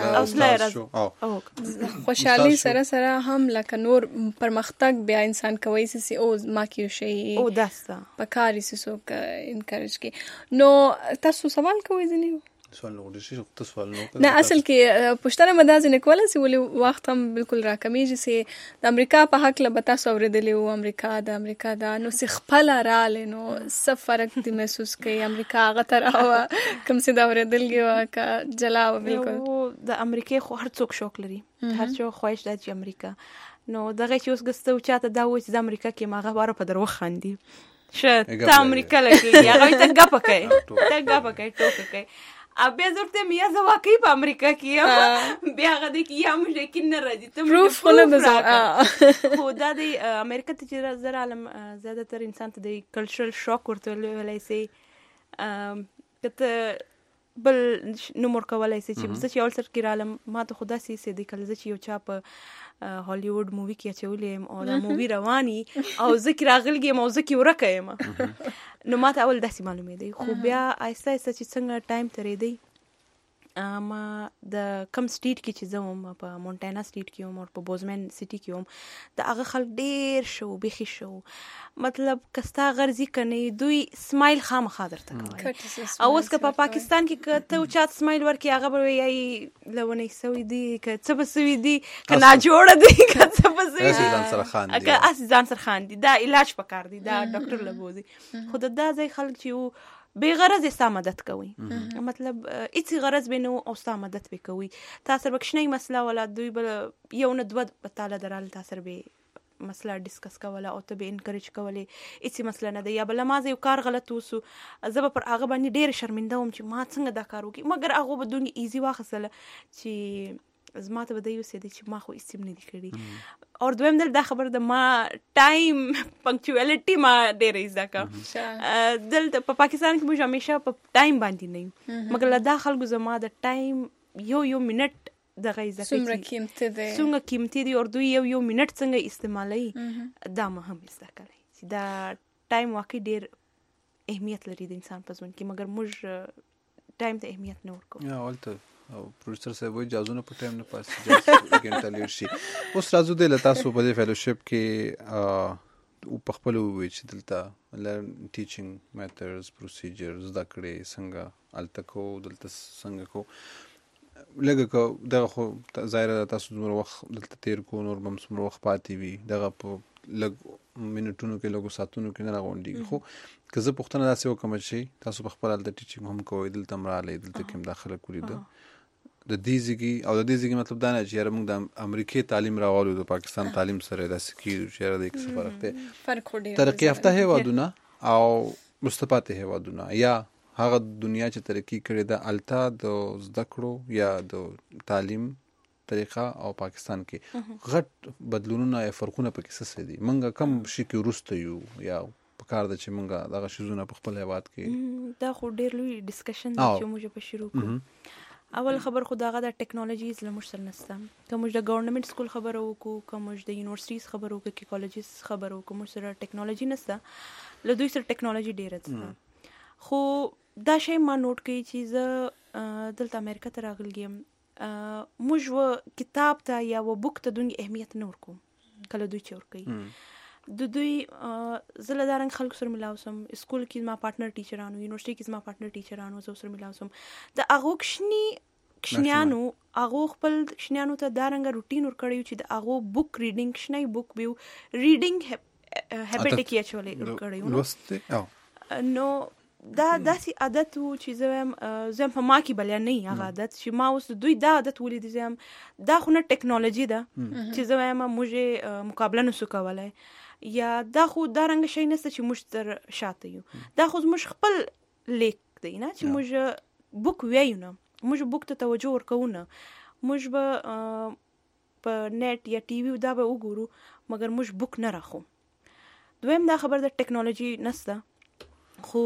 کی خوشحالي سره سره هم لکه نور پرمختګ بیا انسان کوي سي او ما کیو شي او داستا پکاري سي سو انکریج کی. نو تاسو سوال کوئ ځنی سوال نو شي ته سوال نو نه اصل کې پښتنه مداز نه کوله سي ولې وخت هم بالکل راکمیږي سي د امریکا په حق لبتا سوریدلی او امریکا د امریکا دا نو سي خپل رااله نو څه فرق دي محسوس کوي امریکا هغه تر او کوم سي دا ورېدلګي وا جلا بالکل د امریکا خو هر څوک شوق لري، هر څوک خوښ دی چې امریکا. نو دغه چې اوس ګستو چاته دا و چې د امریکا کې ماغه واره په درو خاندي شه ته امریکا لګي هغه ته ګپ کوي ته ګپ کوي ټوک کوي ابه زرته میا زه واقعي په امریکا کې یم بیا غدي کې یم لیکن نه راځي ته پروف خونه ده خو دا د امریکا ته چې زر عالم زیاده تر انسان ته د کلچرل شوک ورته ویلای سي کته بل نمبر کولای سي چې زه چې اول سر کې عالم ما ته خدا سي سي د کله چې یو چا په هالیوډ مووی کې چولې او دا مووی رواني او ذکر راغلګي مو ذکر ورکایم نو ما ته اول داسې معلومه دی. خو بیا آیسته آیسته چې څنګه ټایم ترې دی ما د کم سټیټ کې چې زوم په مونټانا سټیټ کې وم او په بوزمن سټی کې وم د هغه خلک ډیر شو بيخي شو مطلب کستا غرضی کني دوی سمایل خامخا درته کوي او اوس که په پاکستان کې ته چات سمایل ورکی هغه به یې لونه سوي دي که څه به سوي دي کنا جوړ دي که څه به سوي دي ځان سره خان دي که اس ځان سره خان دي دا علاج پکار دي دا ډاکټر لبوزي خو دا ځای خلک چې بے غرض ستا مدد کوي مطلب هیڅ غرض به نو او ستا مدد به کوي تاسو بکشنی مسله ولا دوی بل یو نه دوه تعالی درال تاسو به مسله ډیسکس کوله او ته به انکریج کوله هیڅ مسله نه دی یا بل ما یو کار غلط وسو زه په هغه باندې ډیر شرمنده وم چې ما څنګه دا کار وکي مګر هغه به دونی ایزی واخصله چې زما ته به دی وسې چې ما خو استیم نه دي کړی او دویم دل دا خبر د ما ټایم پنکچوالټي ما ډېر ایزه کا دلته په پاکستان کې موږ همیشه په ټایم باندې نه یو مګر دا خلکو زما د ټایم یو یو منټ د غیزه څومره قیمتي دی څومره قیمتي دی او دوی یو یو منټ څنګه استعمالوي دا مهم زده کړئ چې دا ټایم واقعي ډېر اهمیت لري د انسان په ژوند کې مګر موږ ټایم ته اهمیت نه ورکوو یا ولته او پروډوسر صاحب وایي جازونه په ټایم نه پاسي جاز ګنټه لیر شي اوس راځو د تاسو په دې فیلوشپ کې او په خپل وی چې دلته لرن ټیچینګ میتھډز پروسیجرز دا کړي څنګه التکو دلته څنګه کو لګه کو دغه خو ظاهر تاسو نور وخت دلته تیر کو نور بم سمور وخت پاتې وي دغه په لګ منټونو کې لګو ساتونو کې نه راغونډي خو که زه پوښتنه داسې وکم چې تاسو په خپل د ټیچینګ هم کوئ دلته مراله دلته کوم داخله کړی ده د دې ځګي او د دې ځګي مطلب دا نه چې موږ د امریکای تعلیم راوالو د پاکستان تعلیم سره د سکیو چې د څه فرق دی فرق خو ډیر ترقی یافته هیوادونه او مستفاده هیوادونه یا هغه دنیا چې ترقی کړې ده التا د زده کړو یا د تعلیم طریقه او پاکستان کې غټ بدلونونه یا فرقونه پکې څه دي منګه کم شي کې ورسته یو یا پکار د چې منګه دغه شیزونه په خپل هیواد کې دا خو ډیر لوی ډیسکشن دی چې موږ په شروع کوو اول خبر خو داغه د ټیکنالوژیز لمر سره نسته کوم د گورنمنت سکول خبر او کو کوم د یونیورسيټیز خبر او کې کالجز خبر او کوم سره ټیکنالوژي نسته له دوی سره ټیکنالوژي ډیره ده خو دا شی ما نوٹ کړی چې زه دلته امریکا ته راغلم موږ و کتاب ته یا و بوک ته دوی اهمیت نه ورکو کله دوی چور کوي د دوی زله دارنګ خلکو سره ملاو سم سکول کې ما پارټنر ټیچرانو یونیورسيټي کې ما پارټنر ټیچرانو زو سره ملاو سم د هغه کښنی کښنیانو هغه خپل کښنیانو ته دارنګ روټین ور کړیو چې د هغه بوک ریډینګ کښنی بوک بیو ریډینګ هابټ کې اچولې ور کړیو نو دا داسې عادت وو چې زم زم په ما کې بل نه هغه عادت چې ما اوس دوی دا عادت ولید زم دا خو نه ټیکنالوژي ده چې زم موږ مقابله نسو کولای یا دا خو دا رنګ شي نسته چې موږ تر شاته یو دا خو موږ خپل لیک دی نه چې موږ بوک ویو نه موږ بوک ته توجه ورکوو نه، موږ به په نیټ یا ټي وي دا به وګورو مګر موږ بوک نه راخو. دویم دا خبر د ټیکنالوژي نسته، خو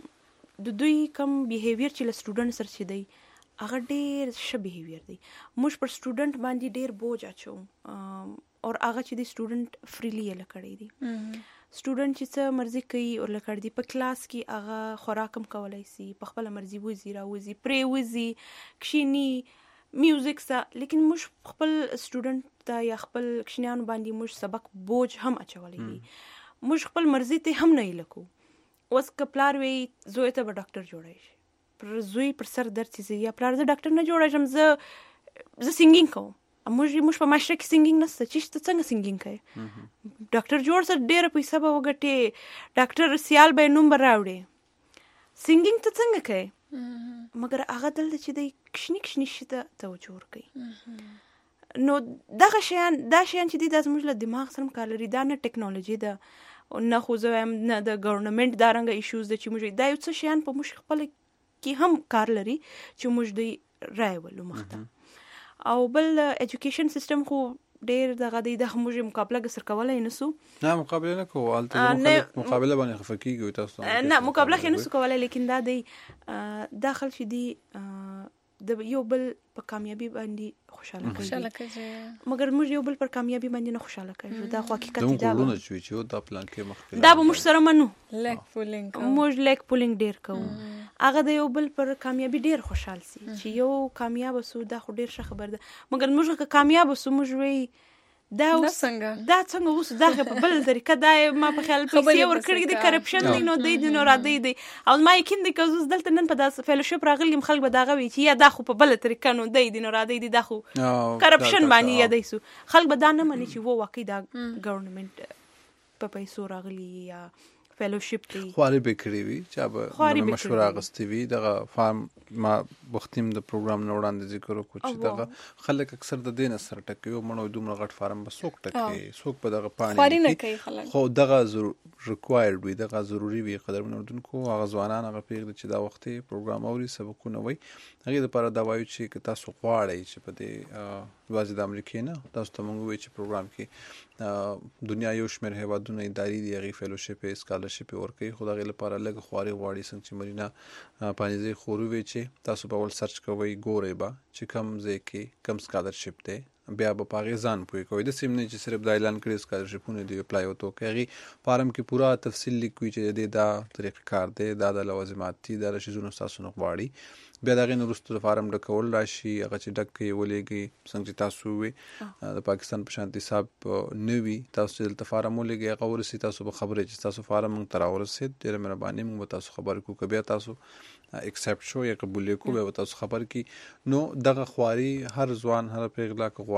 د دوی کم بیهیویر چې له سټوډنټ سره چې دی هغه ډېر ښه بیهیویر دی. موږ پر سټوډنټ باندې ډېر بوج اچوو او هغه چې دی سټوډنټ فریلی یې لکړی دی. سټوډنټ چې څه مرضي کوي او لکړ دی په کلاس کې هغه خوراک هم کولی سي، په خپله مرضي وځي راوځي پرې وځي کښیني میوزیک سه، لیکن موږ خپل سټوډنټ ته یا خپل کښینیانو باندې موږ سبق بوج هم اچولی دی. موږ خپل مرضي ته هم نه یې لکو. اوس که پلار وی زوی ته به ډاکټر جوړی شي، پر زوی پر سر درد چې یا پلار زه ډاکټر نه جوړی شم، زه زه سنګینګ کوم. موږ موږ په معاشره کې سنګینګ نشته چې ته څنګه سنګینګ کوې؟ ډاکټر جوړ سه ډېره پیسه به وګټې، ډاکټر سیال به یې نوم به راوړې، سنګینګ ته څنګه کوې؟ مګر هغه دلته چې دی کښني کښني شي ته توجه ورکوي. نو دغه شیان دا شیان چې دي دا زموږ له دماغ سره هم کار لري، دا نه ټیکنالوژي ده، نه خو زه وایم نه د ګورنمنټ دا رنګه ایشوز ده چې موږ دا یو څه شیان په موږ خپله کې هم کار لري چې موږ دوی رایولو مخ ته. او بل ایجوکیشن سیستم خو ډېر دغه دی، دغه موږ مقابله سر کولی نسو. نه مقابله نه کوو، هلته خلک مقابله باندې خفه کېږي تاسو نه مقابله خې نسو کولی، لیکن دا دی دا خلک چې دي د یو بل په کامیابی باندې خوشاله کوي، مګر موږ یو بل پر کامیابی باندې نه خوشاله کوي. دا خو حقیقت دی. دا به چې دا پلان کې مخکې دا به موږ سره منو، لیک پولینګ موږ لیک پولینګ ډېر کوو. هغه د یو بل پر کامیابی ډېر خوشحال سي چې یو کامیاب سو، دا خو ډېر ښه خبر ده. مګر موږ که کامیاب سو موږ وی دا څنګه دا څنګه اوس دا په بل طریقه دا ما په خیال پیسې ورکړي دي، کرپشن دی، نو دی دی نو را دی دی. او ما یقین دی که اوس دلته نن په داس فیلوشپ راغلیم خلک به داغه وي چې یا دا خو په بل طریقه نو دی دی نو را دی دی، دا خو کرپشن باندې یادای سو. خلک به دا نه مني چې و واقعي دا ګورنمنت په پیسو راغلی یا فیلوشپ دی. خواري به کړی وي چې به مشوره اغستې وي. دغه فارم ما وختیم د پروګرام نه وړاندې ذکر وکړو چې دغه خلک اکثر د دې نه سر ټکوي او مړو دومره غټ فارم به څوک ټکوي، څوک په دغه پاڼې خو دغه ریکوایرډ وي، دغه ضروري وي. قدرمنو اردونکو هغه ځوانان هغه پرېږدي چې دا وختي پروګرام اوري سبقونه وایي، هغې دپاره دا وایو چې که تاسو غواړئ چې په دې یوازې د امریکې نه تاسو ته موږ ووایو چې پروګرام کې دنیا یو شمېر هېوادونه ادارې دي هغې فیلوشپ یې سکالرشپ یې ورکوي، خو د هغې لپاره لږ خواري غواړي. څنګه چې مرینا پانیزۍ خورو وی چې تاسو به ول سرچ کوئ ګورئ به چې کوم ځای کې کوم سکالرشپ دی، بیا به په هغې ځان پوه کوئ. داسې هم نه چې صرف دا اعلان کړي سکالرشپونه دي اپلای ورته وکړئ، هغې فارم کې پوره تفصیل لیکوي چې د دې دا طریقه کار دی، دا د لوازمات دي، دا د شیزونو ستاسو نه غواړي. بیا د هغې نه وروسته د فارم ډکول راشي، هغه چې ډک کوي ولېږئ. څنګه چې تاسو ووایئ د پاکستان په شانتي حساب نه وي، تاسو چې دلته فارم ولېږئ هغه ورسي تاسو به خبرې چې تاسو فارم موږ ته راورسېد، ډېره مهرباني موږ به تاسو خبر کړو. که بیا تاسو اکسپټ شو یا قبول یې کړو بیا به تاسو خبر کړي. نو دغه خواري هر ځوان هر پیغله که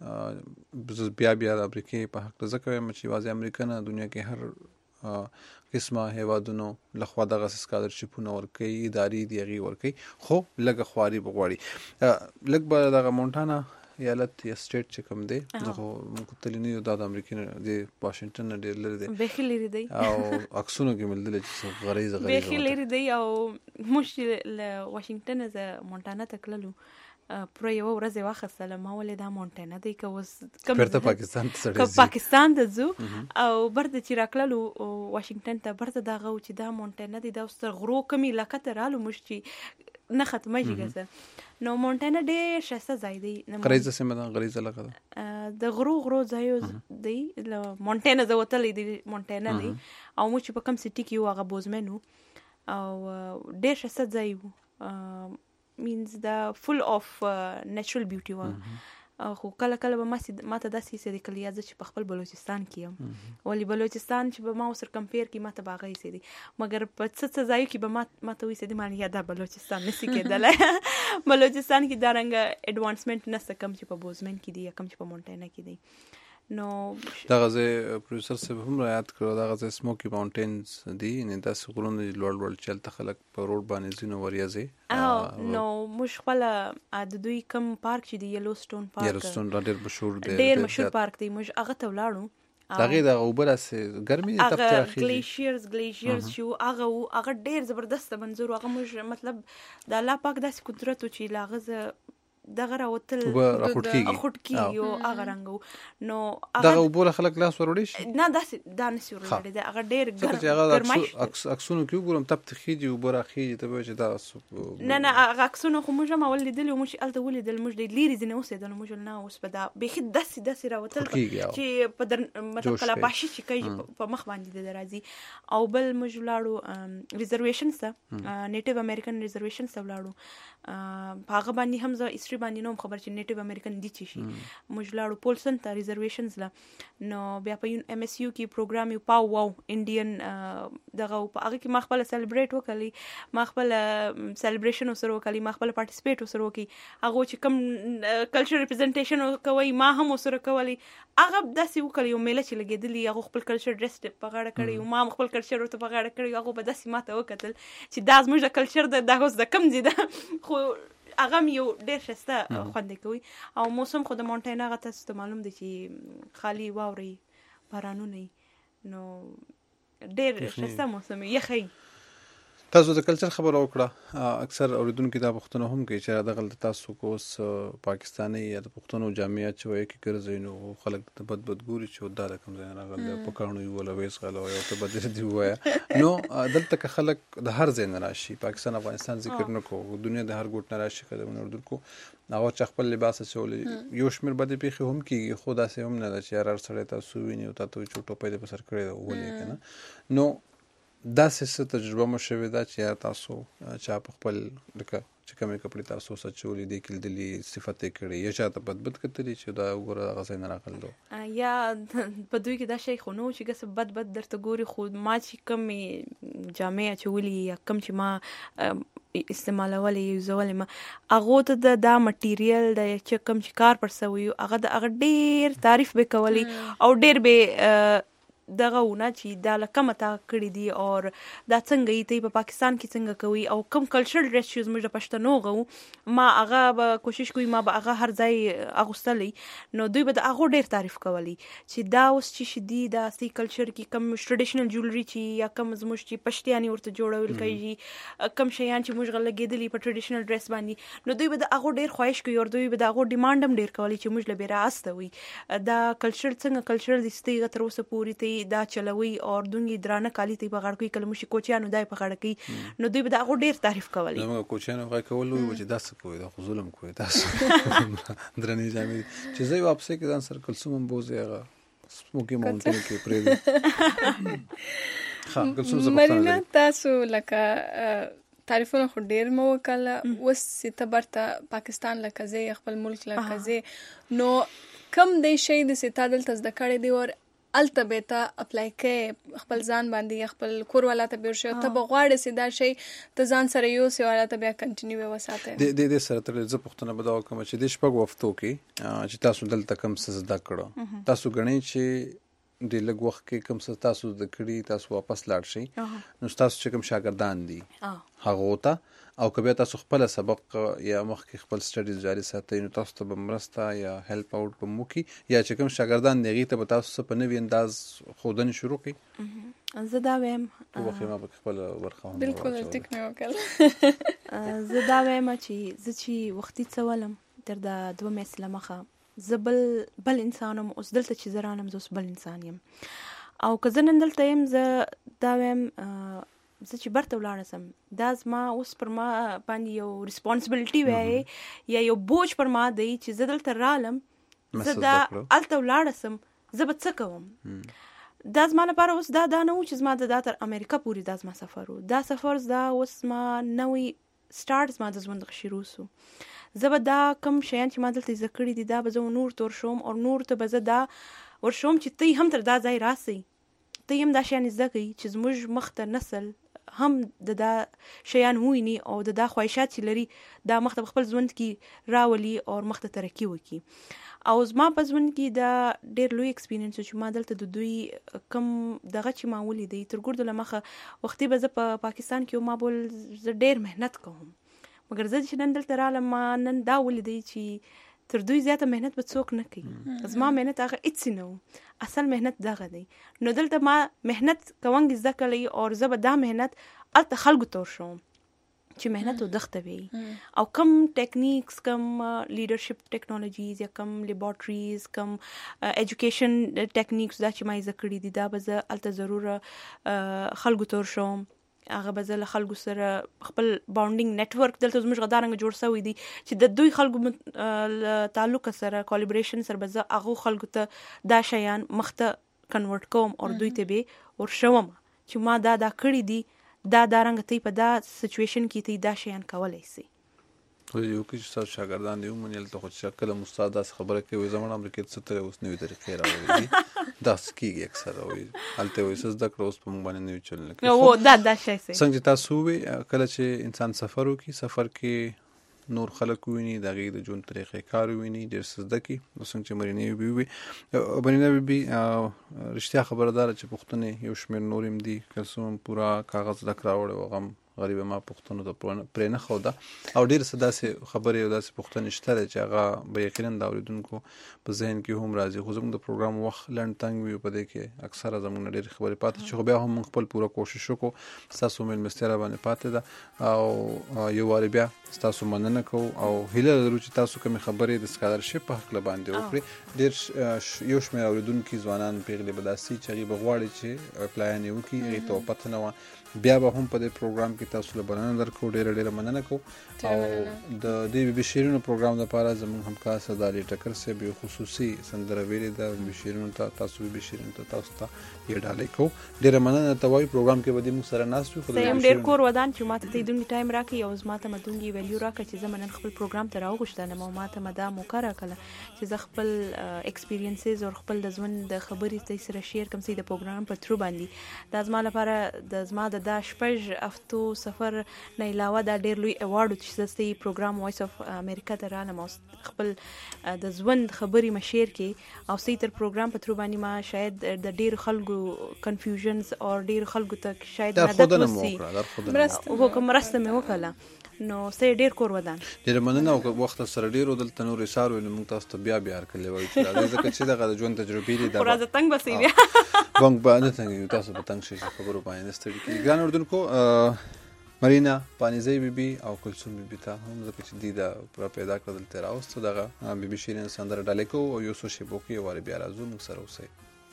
غواړي بیا بیا د امریکې په حق ځکه وایم چې یوازې امریکا نه دنیا کې هر قسمه هیوادونو لخوا دغه سکالرشپونه ورکوي، ادارې دي هغې ورکوي، خو لږه خواري به غواړي. لږ به دغه مونټانا ایالت یا سټیټ چې کوم دی دغه موږ تللی نه یو، دا د امریکې نه د واشنګټن نه ډېر لرې دی، بیخي لرې دی او عکسونو کې مې لیدلی چې غریزه غریزه بیخي لرې دی. او موږ چې له واشنګټن زه مونټانا ته تللو پوره یوه ورځ یې واخیستله، ما ولې دا مونټانا دی که اوس بیرته پاکستان ته سړی ځي پاکستان ته ځو. او برته چې راکللو واشنګټن ته برته دغه و چې دا مونټانا دی، دا اوس تر غرو کمې علاقه ته رالو موږ چې نه ختمیږي که څه. نو مونټانا ډېر ښایسته ځای دی. غریزه سیمه ده، غریزه علاقه ده، د غرو غرو ځایو دی. له مونټانا زه وتلی دی مونټانا دی، او موږ چې په کوم سټي کې یو هغه بوزمن و او ډېر ښایسته ځای و، مینز دا فل اف نیچرل بیوټي وه. خو کله کله به ما ته داسې حیسې دی کله یا زه چې په خپل بلوچستان کې یم، ولې بلوچستان چې به ما ورسره کمپیر کړي ما ته به هغه حیسې دی، مګر په څه څه ځایو کې به ما ما ته وحیسې دی ما یا دا بلوچستان نسي کېدلی. بلوچستان کې دا رنګه اډوانسمنټ نسته کم چې په بوزمن کې دی یا کم چې په مونټانا کې دی. نو دغه ځای پروډوسر صاحب هم رعایت کړو، دغه ځای سموکي ماونټینز دي، یعنې داسې غرونه دي لوړ لوړ چې هلته خلک په روډ باندې ځي نو وریځي. نو موږ خپله د دوی کم پارک چې دی یلو سټون پارک، یلو سټون ډېر مشهور دی، ډېر مشهور پارک دی، موږ هغه ته ولاړو دغه د اوبر اس ګرمي ته هغه تخې ګلیشیرز ګلیشیرز شو هغه هغه ډیر زبردست منظور هغه موږ مطلب د الله پاک داسې قدرت چې لاغه دغه راوتل خټ کیږي او هغه رنګ نو دغه وبوله خلک لاس وروړي شي نه داسې دا نسی وروړي دا هغه ډیر ګرمای اکسونو کې وګورم تب تخیږي وبره خيږي ته چې دا نه نه هغه اکسونو خو موږ ما ولیدل او موږ الته ولیدل موږ د لیری ځنه اوسېدل موږ نه اوس په دا بخي داسې داسې راوتل چې په مطلب کلا باشي چې کوي په مخ باندې د راځي او بل موږ لاړو ریزرویشن سره نیټیو امریکن ریزرویشن سره لاړو هغه باندې هم زه هیستوري باندې نوم خبر چې نیټیو امریکن دي چې شي موږ لاړو پولسن ته ریزرویشنز لا نو بیا په ام اس یو کې پروګرام یو پاو واو انډین دغه په هغه کې ما خپل سلیبریټ وکړي ما خپل سلیبریشن سره وکړي ما خپل پارټیسپیټ سره وکړي هغه چې کوم کلچر ریپرزنټیشن کوي ما هم سره کوي هغه داسې وکړي یو میله چې لګېدلی هغه خپل کلچر ډریس په غاړه کړی او ما خپل کلچر ورته په غاړه کړی هغه په داسې ماته وکتل چې دا زموږ د کلچر د دغه د کم زیاده خو هغه یو ډېر ښایسته خوند کوي او موسم خو د مونټین هغه تاسو ته معلوم دی چې خالي واوري بارانونه نو ډېر ښایسته موسم یخی تاسو د کلچر خبره وکړه اکثر اوریدونکو دا پښتنو هم کوي چې دغه تاسو کوس پاکستاني یا د پښتنو جامعات چې وایي کې ګرځي نو خلک ته بد بد ګوري چې دا د کوم ځای راغلی په کانو یو ولا وېس غلو یو ته بدل دی وایا نو دلته خلک د هر ځای نه راشي پاکستان افغانستان ذکر نه کوو دنیا د هر ګوټ نه راشي کله اردوکو هغه چې خپل لباس چولې یو شمیر بده پیخي هم کیږي خو دا سه هم نه چې هر سړی تاسو ویني او تاسو چوټو په دې په سر کړی ولې کنه نو دا څه تجربه مو شوې ده چې تاسو چې په خپل لکه چې کومې کپړې تاسو سچولې دي کېدلې صفات کړي یا چې ته بد بد کتلی چې دا وګوره هغه څنګه راغلو یا په دوی کې دا شی خو نو چې ګس بد بد درته ګوري خو ما چې کومې جامع چولې یا کوم چې ما استعمالولې یوزولې ما هغه ته دا مټیریل د چې کوم چې کار پر سوي هغه د هغه ډیر تعریف به کولی او ډیر به دغه ونه چې دا لکه تا کړی دی او دا څنګه یې په پاکستان کې څنګه کوي او کوم کلچرل ډریس چې موږ د پښتنو غو ما هغه به کوشش کوي ما به هغه هر ځای اغوستلې نو دوی به د هغه ډیر تعریف کولی چې دا اوس چې شدي دا سي کلچر کې کوم ټریډیشنل جولري چې یا کوم زموږ چې پښتیانی ورته جوړول کوي کوم شیان چې موږ غلګېدلې په ټریډیشنل ډریس باندې نو دوی به د هغه ډیر خواهش کوي او دوی به د هغه ډیماند هم ډیر کولی چې موږ لبیره استوي دا کلچر څنګه کلچر د ستې تر اوسه پورې ته دا چلوي او دونګي درانه کالی ته په غړ کوي کله مشي کوچیانو دای په غړ کوي نو دوی به دا غو ډیر تعریف کوي نو کوچیانو غا کول وي چې داس کوي دا خو ظلم کوي تاسو درنې جامې چې زه واپس کې ځان سره کلسوم بوزي هغه سموکي ماونټین کې پرې ها کلسوم زه مرینا تاسو لکه تعریفونه خو ډیر مو وکړه وس ستبرته پاکستان لکه زه خپل ملک لکه زه نو کم دی شي د ستادل تز د کړې دی ور التبتا اپلای کې خپل ځان باندې خپل کور ولا ته بیر شو ته بغواړې سیدا شي ته ځان سره یو سی ولا ته بیا کنټینیو وساته د دې سره تر زه پښتنه بداو کوم چې د شپږ وختو کې چې تاسو دلته کم څه زده کړو تاسو غنئ چې د لږ وخت کې کم څه تاسو د کړی تاسو واپس لاړ شئ نو تاسو چې کوم شاګردان دي هغه وته او کبه تاسو خپل سبق یا مخکې خپل سټډیز جاری ساتئ نو تاسو ته بمرسته یا هیلپ اوټ په موکي یا چې کوم شاګردان دیږي ته تاسو په نوې انداز خودن شروع کړئ زه دا وایم په خیمه په خپل ورخه بالکل ټیک نه وکړ زه دا وایم چې زه چې وختي څولم تر دا دوه میسله مخه زه بل بل انسانم اوس دلته چې زرانم زه اوس بل انسان یم او که زه نن دلته یم زه دا وایم زه چې برته ولاړه سم دا زما اوس پر ما باندې یو ریسپانسبلټي وای یا یو بوج پر ما دی چې زه دلته رالم زه دا الته ولاړه سم زه به څه کوم دا زما لپاره اوس دا دا نه و چې زما د تر امریکا پورې دا زما سفر و دا سفر دا اوس ما نوې سټارټ زما د ژوند شروع سو زه به دا کم شیان چې ما دلته زده کړي دي دا به زه نور تور شوم او نور ته به زه دا ورشوم چې ته هم تر دا ځای راسئ ته هم دا شیان زده کړئ چې زموږ مخته نسل هم د دا شیان ویني او د دا خواهشات چې لري دا مخته خپل ژوند کې راولي او مخته ترقی وکړي او زما په ژوند کې دا ډېر لوی ایکسپیرینس چې ما دلته د دوی کم دغه چې ما ولیدی تر ګردو لمخه وختي به زه په پاکستان کې ما بول زه ډېر مهنت کوم مګر زه چې نن دلته رالم ما نن دا ولیدی چې تر دوی زیاته مهنت به څوک نه کوي زما مهنت هغه هیڅ نه و اصل مهنت دغه دی نو دلته ما مهنت کوونګ زده کړی او زه به دا مهنت الته خلکو ته ورشوم چې مهنت ودغته وي او کم ټیکنیکس کم لیډرشپ ټیکنالوژیز یا کم لیبارټریز کم ایجوکیشن ټیکنیکس دا چې ما زده کړي دي دا به زه الته ضرور خلکو ته ورشوم هغه به زه له خلکو سره خپل باونډینګ نیټورک دلته زموږ غدارنګ جوړ شوی دی چې د دوی خلکو تعلق سره کولیبریشن سره به زه هغه خلکو ته دا شیان مخته کنورټ کوم او دوی ته به ورشوم چې ما دا دا کړی دي دا دارنګ تی په دا سچویشن کې تی دا شیان کولای شي خو یو کې چې شاګردان دی ومنل ته خو شکل مستعد اس خبره کوي زموږ امریکا ته ستره اوس نوې طریقې راوړي دا سکیږي اکثر وي الته وي سز د کروس په مونږ باندې نوې چلل او دا دا شي څنګه تاسو وي کله چې انسان سفر وکي سفر کې نور خلک ویني د غي د جون طریقې کار ویني ډېر سزده کی څنګه چې مرینه بي وي مرینه بي رښتیا خبردار چې پښتنې یو شمېر نورم دي کلسوم پورا کاغذ دکراوړ او غم غریب ما پښتنو ته پرې نه خو دا او ډېر سداسې خبرې او داسې پښتنې شته چې هغه به یقینا د اوریدونکو په ذهن کې هم راځي خو زموږ د پروګرام وخت لنډ تنګ وي په دې کې اکثره زموږ ډېر خبرې پاتې چې بیا هم خپل پوره کوشش وکړو تاسو مل مستره باندې پاتې ده او یو واری بیا تاسو مننه کو او هیله لرو چې تاسو کوم خبرې د سکالرشپ په حق باندې وکړي ډېر یو شمېر اوریدونکو ځوانان پیغلې بداسي چې هغه بغواړي چې اپلای نه وکړي هغه ته پته نه و بیا به هم په دې پروګرام کې تاسو له بلنه درکو ډېر ډېر مننه کو او د دې بي شیرینو پروګرام لپاره زموږ همکار سردار ټکر سه به خصوصي سندره ویلې د بي شیرینو ته تاسو بي شیرینو ته تاسو ته یې ډالې کو ډېر مننه ته وای پروګرام کې به موږ سره ناس شو خو ډېر کور ودان چې ماته ته دونی ټایم راکې او زماته مدونګي ویلیو راکې چې زمونږ خپل پروګرام ته راوغښتنه مو ماته مدا مو کار کړه چې ز خپل ایکسپیرینسز او خپل د ژوند د خبرې ته سره شیر کوم سي د پروګرام په ترو باندې د زما لپاره د زما د دا شپږ افتو سفر نه علاوه دا ډېر لوی ایوارډ چې زستي پروګرام وایس اف امریکا ته رانه خپل د ژوند خبرې مشیر کې او سي تر پروګرام په ترو باندې ما شاید د ډېر خلکو کنفیوژنز او ډېر خلکو ته شاید مدد وسی مرسته وکم مرسته مې وکړه نو سه ډېر کور ودان ډېر مننه او وخت سره ډېر دلته نور اشاره ول موږ تاسو ته بیا بیا کړلې وای چې دا ځکه چې دغه ژوند تجربې دي دا راځه تنگ بسې بیا بنګ باندې څنګه تاسو په تنگ شي خبرو باندې ستړي کی ګران اردوونکو مرینا پانیزی بی بی او کلثوم بی بی ته هم ځکه چې دی دا پر پیدا کړل تر اوسه دغه بی بی شیرین سندره ډالې کو او یو څه شی بوکي واره بیا راځو موږ سره اوسئ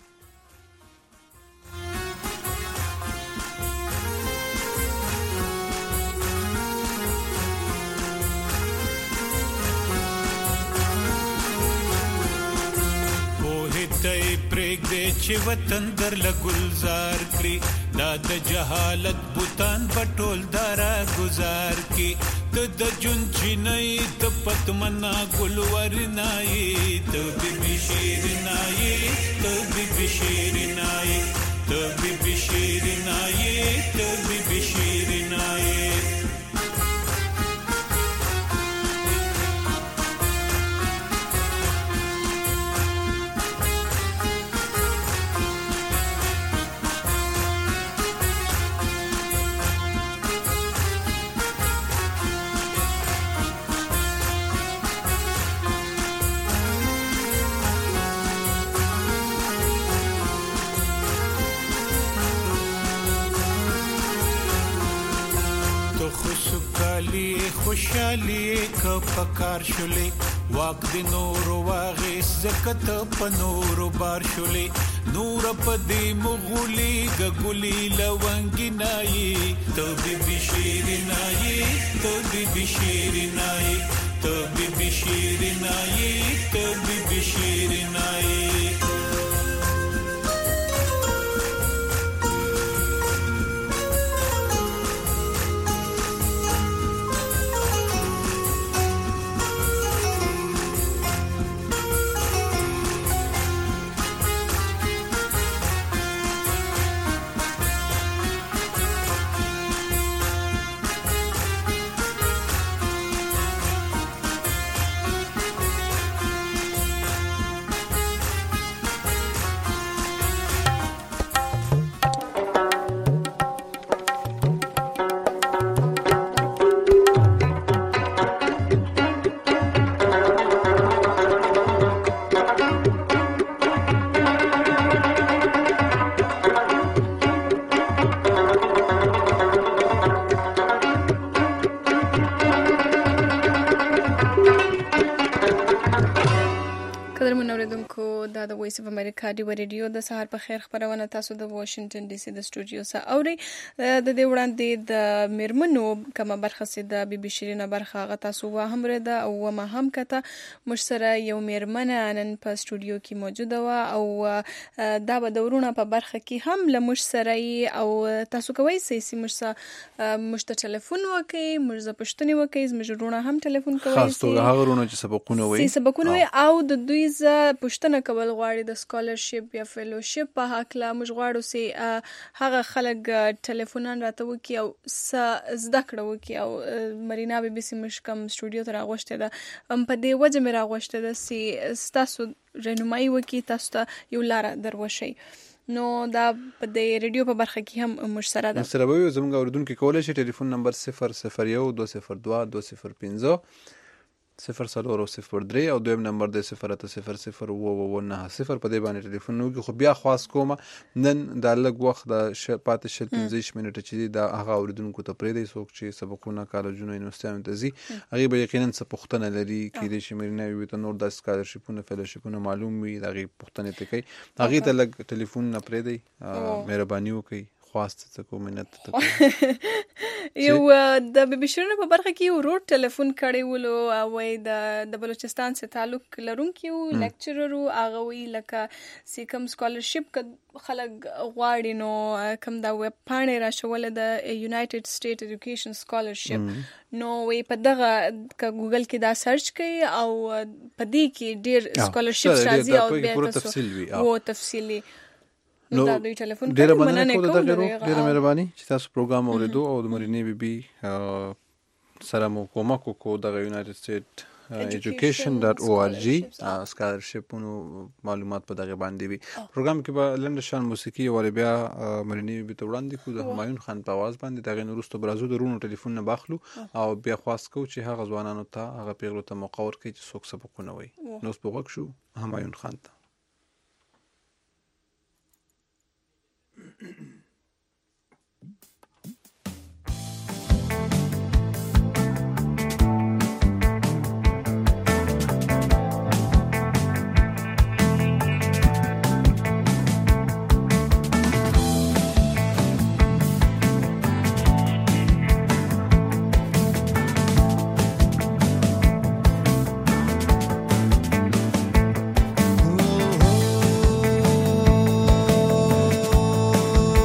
پریک دے چې وطن در لګلزار کړی دا د جهالت بوتان پټول دارا گزار کی ته د جون چینای ته پتمنا ګلور نای ته بی شیر نای ته بی شیر نای ته بی شیر نای ته بی شیر نای خوشالي ک پکار شولې واک د نور واغې زکت په نور بار شولې نور په دې مغولي غغولي لونګي نای ته بي شیر نای ته بي شیر نای ته بي شیر نای ته بي شیر نای وایس اف امریکا دی ریډیو د سهار په خیر خبرونه تاسو د واشنگټن ډي سي د سټوډیو څخه اوري. د دې وړاندې د میرمنو کومه برخه سي د بي بي شیرینه برخه غا تاسو و هم رده او ما هم کته مش سره یو میرمنه نن په سټوډیو کې موجوده و او دا به دورونه په برخه کې هم لمش سره او تاسو کوي سي مش سره مش ته ټلیفون وکي مش ز پښتني وکي مش رونه هم ټلیفون کوي خاص توګه هغه رونه چې سبقونه وي سبقونه وي او د دوی ز پښتنه کول غواړي د سکالرشپ یا فیلوشپ په حق لا مش غواړو سي هغه خلک ټلیفونان راته وکي او زده کړو وکي او مرینا بي بي سي مش کم سټوډیو ته راغوشته ده ام په دې وجه مې راغوشته ده سي تاسو رهنمایي وکي تاسو ته یو لار دروشي نو دا په دې ریډیو په برخه کې هم مش سره ده سره به زموږ اوردونکو کولای شي ټلیفون نمبر صفر صفر یو دو صفر دو دو صفر پنځه صفر صفر او صفر درې او دویم نمبر د صفر اته صفر صفر و و نه صفر په دې باندې ټلیفون نو خو بیا خاص کوم نن د لږ وخت د پاتې شل پنځه منټه چې دا هغه اوریدونکو ته پرې دی څوک چې سبقونه کالجونه یونیورسيټیانو ته ځي هغه به یقینا څه پوښتنه لري کې د شمرینه وي ته نور د سکالرشپونه فیلوشپونه معلوم وي هغه پوښتنه ته کوي هغه ته لږ ټلیفون نه پرې دی مهرباني وکړئ خواست ته کوم منت ته یو د بي بي شیرینه په برخه کې ورو ټلیفون کړي ولو او د د بلوچستان سره تعلق لرونکي یو لیکچرر او هغه وی لکه سی کم سکالرشپ ک خلک غواړي نو کم دا ویب پاڼې را شول د یونایټډ سټیټ ایجوکیشن سکالرشپ نو وی په دغه ک ګوګل کې دا سرچ کړئ او په دې کې ډیر سکالرشپ راځي او بیا تاسو وو تفصیلی نو ډیره مننه کوم د غیرو ډیره مهرباني چې تاسو پروګرام اوریدو او د مرینې بي بي سره مو کومک کو د یونایټډ سټیټ ایجوکیشن ډاټ او ار جی سکالرشپونو معلومات په دغه باندې وي پروګرام کې به لنډ شان موسیقي او بیا مرینې بي ته وړاندې کو د همایون خان په आवाज باندې دغه نورستو برازو درونو ټلیفون نه باخلو او بیا خواست کو چې هغه ځوانانو ته هغه پیغلو ته موقع ورکړي چې څوک سبقونه وي نو سپوږک شو همایون خان ته Oh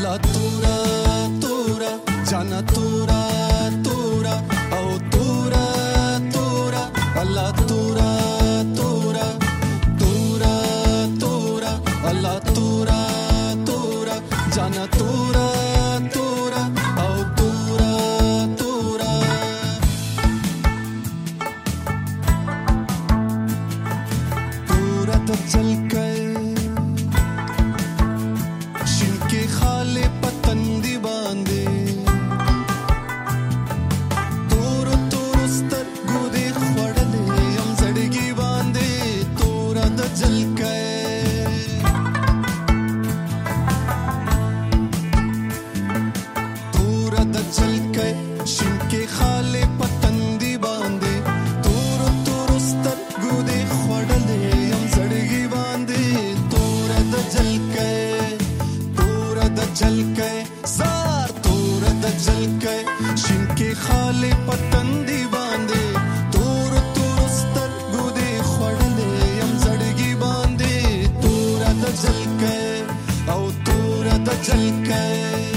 الله تورا تورا جانا تورا تورا او تورا تورا الله تورا تورا تورا تورا الله تورا تورا جانا تورا تورا او تورا تورا تورا ته چل کئ شینکي خاله پتندي باندې تور تور سترګو دې خړلې هم زړګي باندې تورا د چل کئ تورا د چل کئ شینکي خاله پتندي باندې تور تور سترګو دې خړلې هم زړګي باندې تورا د چل کئ تورا د چل کئ زار تورا د چل کئ شینکي خاله پتندي باندې تور تور سترګو دې خړلې هم زړګي باندې تورا د چل کئ او تورا د چل کئ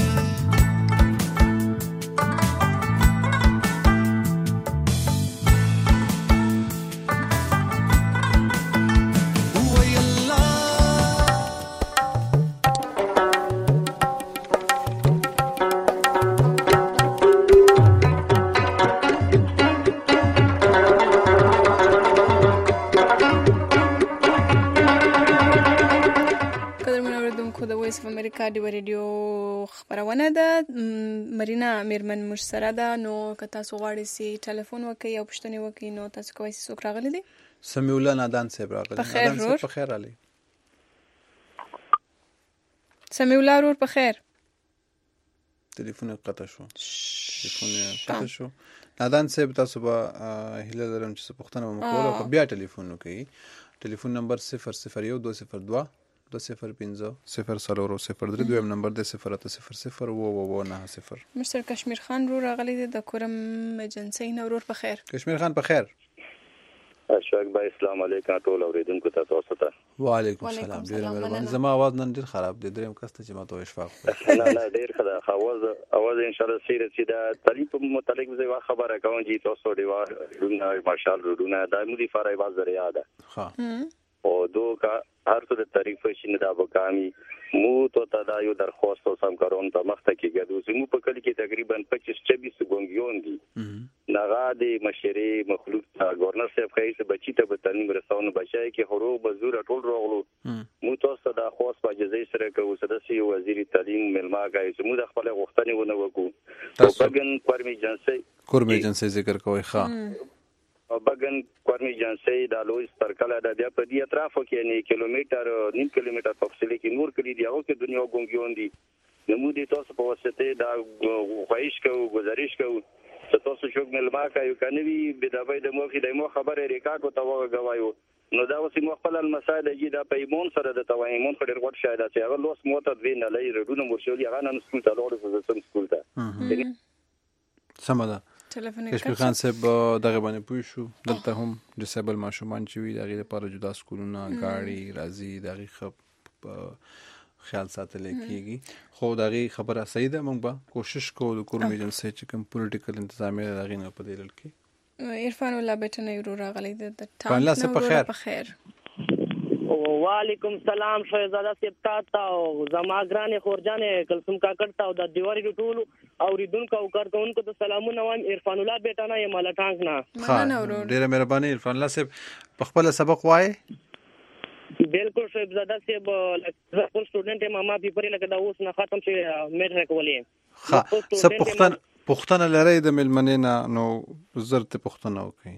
امریکا دی ریډیو خبرونه ده مرینا میرمن مشسره ده نو که تاسو غواړئ سي ټلیفون وکړئ او پوښتنه وکړئ نو تاسو کوی سي څوک راغلي دي سمیع الله نادان صاحب راغلي نادان صاحب په خیر علي سمیع الله رور په خیر ټلیفون قطع شو ټلیفون قطع شو نادان صاحب تاسو به هله لرم چې پوښتنه وکړو او بیا ټلیفون وکړئ ټلیفون نمبر صفر صفر یو دو صفر دو دو صفر پنځه صفر سلور صفر درې دویم نمبر د صفر اته صفر صفر و و و نه صفر مستر کشمیر خان رو راغلی د کورم ایجنسی نورور په خیر کشمیر خان په خیر اشواق با اسلام علیکم ټول اوریدونکو ته تاسو ته وعلیکم السلام ډیر مهرباني زما आवाज نن ډیر خراب دی دریم کس ته چې ما ته اشفاق نه نه ډیر خدا आवाज आवाज ان شاء الله سیره چې دا تعلیم په متعلق زه خبره کوم چې تاسو دی ورونه مارشال رونه د مودي فارای باز ذریعہ ده ها او دو کا هر څه د تعریف شي دا وکامي مو ته تا یو درخواست سم کوم ته مخته کې ګدو زمو په کلی کې تقریبا پچیس چوبیس ګونګیون دي نغا د مشري مخلوق گورنر صاحب خیس بچی ته به تعلیم رسونه بچای کې هرو بزور ټول راغلو مو تاسو دا خاص په جزای سره کوو سدسي وزیر تعلیم ملما غای زمو د خپل غوښتنې ونه وکړو او بګن پرمی جنسي کورمي جنسي ذکر کوي ښا او بګن کورمي جنسي د لوی سرکل د بیا په دې اطرافو کې نه کیلومتر نیم کیلومتر فاصله کې نور کلی دی او کې دنیا ګونګیون دي نو دې تاسو په واسطه دا خواهش کوو گزارش کوو چې تاسو شوګ ملما کوي کنه وی بداوی د موخي د مو خبره ریکا کو تا وغوایو نو دا اوس مو خپل المساعده جی دا پیمون سره د توایمون خډر غوډ شاید چې هغه لوس موته وین نه لري رډونه مرشولي هغه نن سکول ته لوړ فزسم سکول ته سمدا کشمیر خان صاحب دغه باندې پوه شو دلته هم ډیسیبل ماشومان چې وي دغه لپاره جدا سکولونه گاڑی راځي دغه خپ خیال ساتل کېږي خو دغه خبره صحیح ده موږ به کوشش کوو د کورمي جنسي چې کوم پولیټیکل تنظیمي دغه نه په دلیل کې عرفان الله بیٹنه یو راغلی د ټام الله په خیر وعلیکم السلام شهزاده صاحب تاسو او زما ګرانه خورجانه کلثوم کاکړ ته او د دیواري ټولو اوریدونکو او کارکونکو ته سلامونه وایم عرفان الله بیٹنه یم مالا ټانګ نه مننه ورور ډیره مهرباني عرفان الله صاحب په خپل سبق وایي بالکل شهزاده صاحب خپل سټوډنټ ما پیپر لکه دا اوس نه ختم شي میټریک ولې ها سب پختن پختنه لري د ملمنینا نو زرت پختنه وکي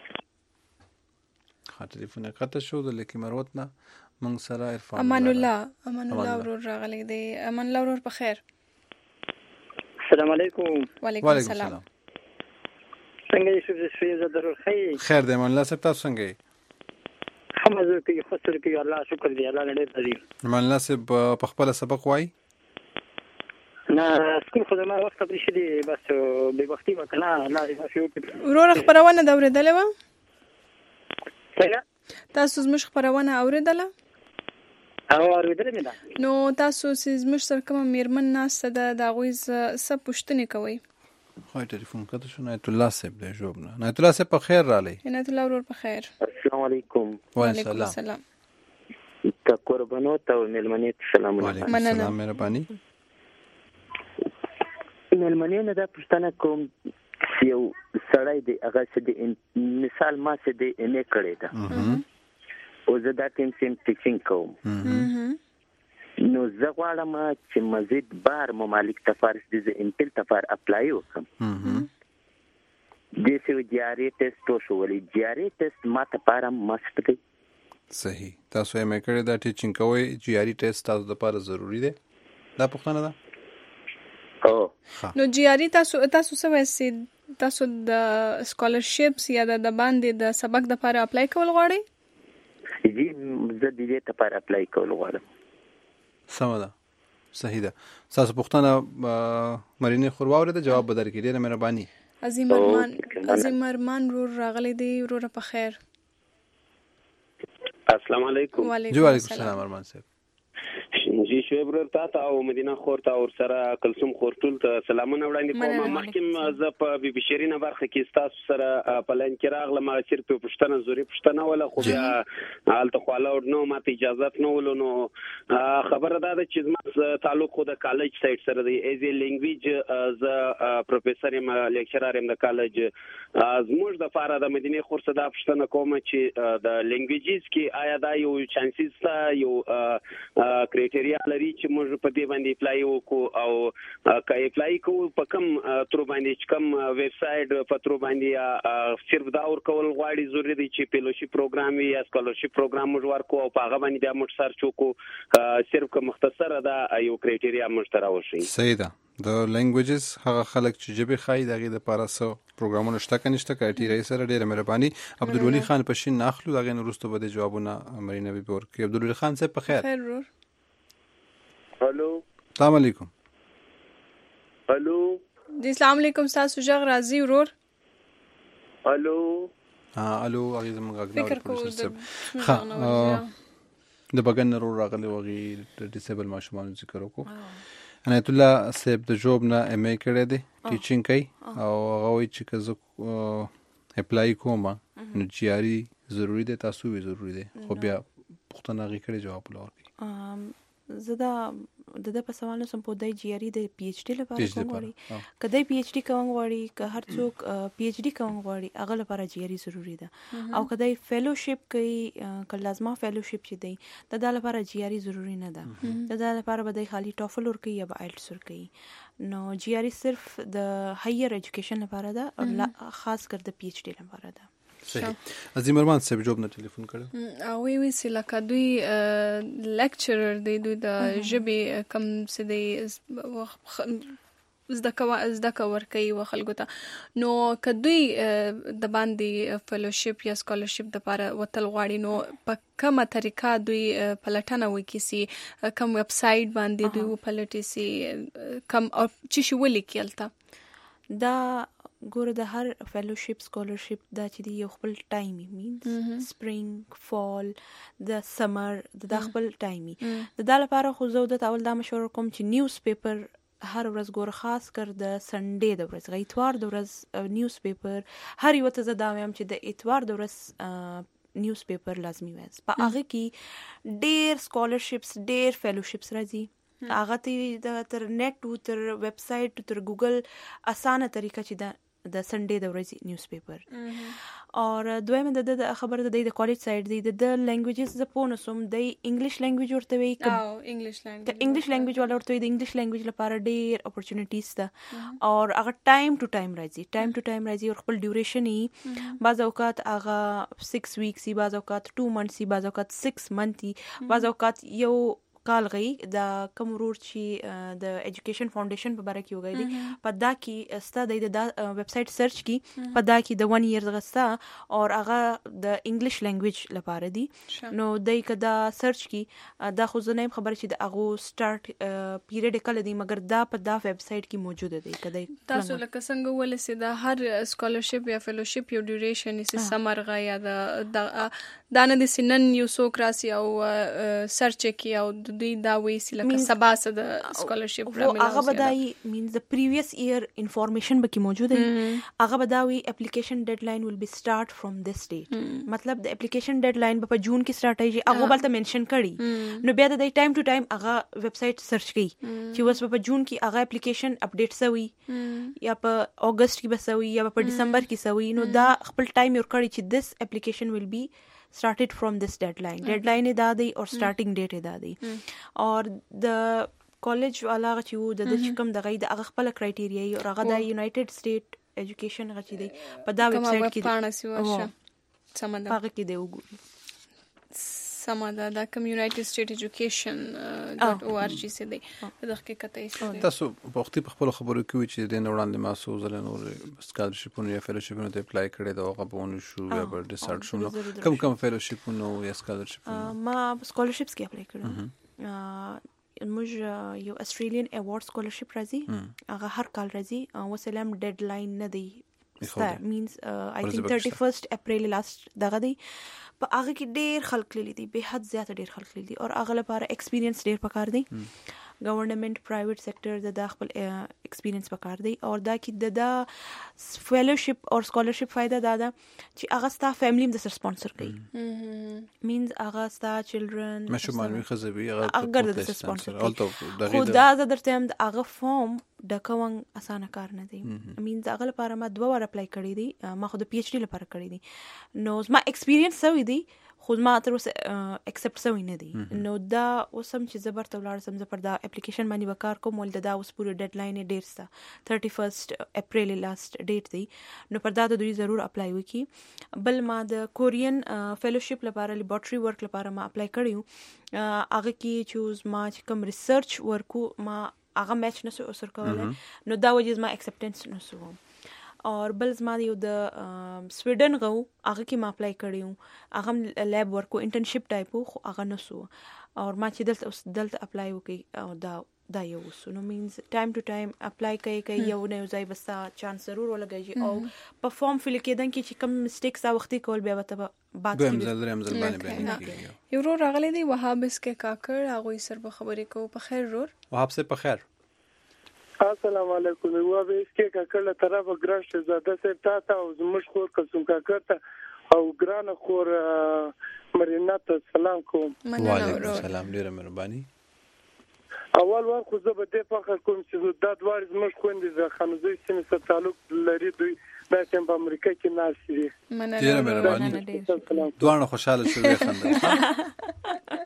ټلیفون قطع شو د لکی مروت نه مونږ سره عرفان امان الله امان الله ورور راغلی دی امان الله ورور په خیر السلام علیکم وعلیکم السلام څنګه یې شو زه ضرور خیر خیر دی امان الله صاحب تاسو څنګه یې حمزه کې خسر کې الله شکر دی الله دې دې امان الله صاحب په خپل سبق وای نه سکول خو ما وخت پرې شدي بس به وختي وکړه الله دې شو ورور خبرونه دا ورېدلې و څنګه تاسو زموږ خبرونه اوریدله او اوریدل مې ده. نو تاسو چې زموږ سره کومه میرمن ناسته ده د هغوی څه پوښتنې کوئ؟ خو ټلیفون کته شو نایت الله صاحب دی جوړ نه. نایت الله صاحب په خیر رالی؟ نایت الله ورور په خیر. السلام علیکم. وعلیکم السلام. ته قربانو ته مېلمنې ته سلامونه. وعلیکم السلام مهرباني. مېلمنې نه دا پوښتنه کوم چې یو سړی دی هغه چې د مثال ما چې د ایم اے کړی ده او زه دا ټیم سیم ټیچینګ کوم، نو زه غواړم چې مزید بار ممالک ته فارس د امپل ته فار اپلای وکړم. د سی جی آر ای ټیسټ وشولې. جی آر ای ټیسټ ما ته پاره مست دی. صحیح. تاسو یې مې کړی دا ټیچینګ کوئ، جی آر ای ټیسټ تاسو لپاره ضروری دی. دا پوښتنه ده. او نو جی آر ای تاسو تاسو څه وایي تاسو د سکالرشپس یا د باندې د سبق د لپاره اپلای کول غواړئ؟ جی زه د دې لپاره اپلای کول غواړم. سمه ده، صحیح ده. تاسو پوښتنه مرینې خور واورېده، جواب به درکړي. ډېره مهرباني. عظیم ارمان عظیم ارمان ورور راغلی دی. وروره په خیر. السلام علیکم. وعلیکم السلام ارمان صاحب. جی شعیب ورور تا ته او مدینه خور ته او سره کلثوم خور ټول ته سلامونه وړاندې کوم. مخکې زه په بي بي شیرینه برخه کې ستاسو سره په لاین کې راغلم، صرف په پښتنه زوري پښتنه ولا خو بیا حالت خو لاور نو ماته اجازه نه ولو. نو خبره ده چې زما تعلق خو د کالج سایت سره دی. ایز ا لینګویج ز پروفیسور یم، لیکچرر یم د کالج. زموږ د فاره د مدینه خور څخه دا پښتنه کوم چې د لینګویجز کې آیا دا یو چانسز تا یو کرایټیریا لري چې موږ په دې باندې اپلای وکړو، او که اپلای کوو په کوم تر باندې کوم ویب سایټ په تر باندې صرف دا ورکول غواړي ضروري دی چې فیلوشپ پروګرام یا سکالرشپ پروګرام موږ ورکو او په هغه باندې بیا موږ سرچ وکړو، صرف که مختصره دا یو کرایټیریا موږ ته راوشي. صحیح ده. د لینګویجز هغه خلک چې ژبې ښایي د هغې دپاره څه پروګرامونه شته که نشته کرایټیریا سره. ډېره مهرباني. عبدالولي خان په شین اخلو، د هغې نه وروسته به د جوابونه مرینه بیبي ورکوي. عبدالولي خان صاحب په خیر. خیر ورور. هلو السلام علیکم. هلو جی السلام علیکم. ستاسو غږ راځي ورور. هلو ها الو هغې زموږ غږ نه فکر کوو ښه د بګن نه رور راغلی و، هغې د ډیسیبل ماشومانو ذکر وکړو. عنایت الله صاحب د جوب نه ایم ای کړی دی، ټیچینګ کوي، او هغه وایي چې که زه اپلای کوم نو جی آر ای ضروري دی. تاسو وی ضروري دی، خو بیا پوښتنه هغې کړې جواب له ورکوي. زه دا د ده په سوال نه سم پوهېدی جی آر ای د پی ایچ ډي لپاره کوم غواړي. که دی پی ایچ ډي کوم غواړي، که هر څوک پی ایچ ډي کوم غواړي، هغه لپاره جی آر ای ضروري ده. او که دی فیلوشپ کوي، که لازمه فیلوشپ چې دی د دا لپاره جی آر ای ضروري نه ده. د دا لپاره به دی خالي ټافل ورکوي یا به آیلټس ورکوي. نو جی آر ای صرف د هایر ایجوکیشن لپاره ده، خاص کر د پی ایچ ډي لپاره ده. صحیح. عظیم ارمان صاحب جوب نه ټلیفون کړی. وی وی چې لکه دوی لیکچرر دی، دوی د ژبې کم څه دی زده کوه زده کوه ورکوي و خلکو ته. نو که دوی د باندې فیلوشپ یا سکالرشپ دپاره وتل غواړي، نو په کومه طریقه دوی پلټنه وکړي سي، کوم ویب سایټ باندې دوی وپلټي سي، کوم او څه شي ولیکي هلته؟ دا ګوره د هر فیلوشپ سکالرشپ دا چې دی یو خپل ټایم مینز سپرینګ فال د سمر د خپل ټایم. د دا لپاره خو زه د اول دا مشوره کوم چې نیوز پیپر هر ورځ ګوره، خاص کر د سنډې د ورځ، اتوار د ورځ نیوز پیپر هر یو ته زه دا وایم چې د اتوار د ورځ نیوز پیپر لازمي وي. په هغه کې ډېر سکالرشپس ډېر فیلوشپس راځي. هغه ته د تر نیټ تر ویب سایټ تر ګوګل اسانه طریقه چې د د سنډې د ورځې نیوز پیپر. اور دویمه د خبره د د کالج سایډ دی د لینګویجز زه پوه نه سوم، د انګلیش لینګویج ورته وایي، د انګلیش لینګویج والا ورته وایي د انګلیش لینګویج لپاره ډېر اپورچونیټیز ده. اور هغه ټایم ټو ټایم راځي، ټایم ټو ټایم راځي او خپل ډیوریشن یې بعض اوقات هغه سکس ویکس وي، بعض اوقات ټو منثس وي، بعض اوقات سکس منث وي، بعض اوقات یو کال غي د کوم ورور چې د ایجوکیشن فاونډیشن په باره کې وګړي دي په دا کې استا د ویب سټ سرچ کی په دا کې د ون ایئر غستا او هغه د انګلیش لینګویج لپاره دي نو دای کدا سرچ کی دا خو زه نه خبر چې د اغه سٹارټ پیریډ کله دی مګر دا په دا ویب سټ کې موجوده دی کدا تاسو لکه څنګه ول سي دا هر سکالرشپ یا فیلوشپ یو ډیوریشن یې سمرغه یا د دا نه د سنن یو سو کراسي او سرچ کی او د دې دا وې سي لکه سبا سره د سکالرشپ پروګرام هغه بدای مینز د پریویس ایئر انفارمیشن به کې موجوده دی هغه بداوي اپلیکیشن ډیډلاین ویل بی سٹارټ فرام دس ډیټ مطلب د اپلیکیشن ډیډلاین په جون کې سٹارټ ایږي هغه بل ته منشن کړي نو بیا د ټایم ټو ټایم هغه ویب سټ سرچ کړي چې اوس په جون کې هغه اپلیکیشن اپډیټ سوي یا په اگست کې بسوي یا په ډیسمبر کې سوي نو دا خپل ټایم ور کړی چې دس اپلیکیشن ویل بی started from this deadline deadline ادا دی اور starting date ادا دی اور د کالج والا چې د د کوم دغه د هغه خپل کرایټیریا او هغه د یونایټډ سټیټ ایجوکیشن غچې دی په دا ویب سټ کې پاڼه سی ورشه سمند هغه کې دی وګورئ سمند دا کوم یونایټډ سټیټ ایجوکیشن ډاټ او ار جی سي دی دغه کې کته تاسو په وخت په خپل خبرو کې چې د نوړاندې ماسو زله نور سکالرشپونه یا فیلوشپونه ته اپلای کړي دا هغه بونه شو یا بر ډیسارټ شو کوم کوم فیلوشپونه یا سکالرشپونه ما سکالرشپس کې اپلای کړم موږ یو استرالین ایوارډ سکالرشپ راځي هغه هر کال راځي وسلام ډیډلاین نه دی مینز آی تھنک thirty first اپریل لاست دغه دی په هغه کې ډېر خلک لیدي به حد زیات ډېر خلک لیدي او هغه لپاره ایکسپیرینس ډېر پکار دی گورنمنت پرایویټ سیکټر د داخل ایکسپیرینس پکار دی او دا کې د دا فیلوشپ او سکالرشپ فائدہ دا ده چې هغه ستا فیملی د سر سپانسر کوي مینز هغه ستا چلډرن مشومان وي خزوي هغه هغه د سر سپانسر کوي خو دا زه درته هم هغه فارم د کوم اسانه کار نه دی مینز هغه لپاره ما دوه وار اپلای کړی دی ما خو د پی ایچ ډی لپاره کړی دی نو ما ایکسپیرینس سوی دی خو ما تر اوسه اکسپټ سوی نه دی نو دا اوسم چې زبر ته ولاړ سم زه پر دا اپلیکیشن باندې وکړ کوم ول دا اوس پوره ډیډلاین یې ډیر ستا thirty first اپریل لاست ډیټ دی نو پر دا د دوی ضرور اپلای وکي بل ما د کورین فیلوشپ لپاره لیبارټری ورک لپاره ما اپلای کړیو هغه کې چوز ما چې کوم ریسرچ ورکو ما هغه میچ نسو اوسر کولای نو دا وجه ما اکسپټنس نسو اور بل زما یو د سویډن غو هغه کې ما اپلای کړیو هغه لیب ورکو انټرنشپ ټایپو خو هغه نسو اور ما چې دلته اوس دلته اپلای وکي او دا دا یو وسو نو مینز ټایم ټو ټایم اپلای کوي کوي یو نه ځای بستا چانس ضرور ولګي او په فارم فل کېدن کې چې کم میسټیکس او وختي کول بیا وته بعد دویم ځل دریم ځل باندې باندې یو ورور راغلی دی وهاب اس کې کاکړ هغه سر په خبرې کو په خیر ورور وهاب سه په خیر السلام علیکم و به اس کې کاکړ له طرفه ګران شهزاده صاحب ته او زموږ خور قسم کاکړ ته او ګران خور مرینا ته سلام کوم وعلیکم السلام ډیره مهرباني اول وار خو زه به د فخر کوم چې دا دوار زموږ خويندې د خانوزي سیمې سره تعلق لري دوی د تم په امریکا کې ناشې دي ډیره مهرباني دوه خوشاله شوي خندل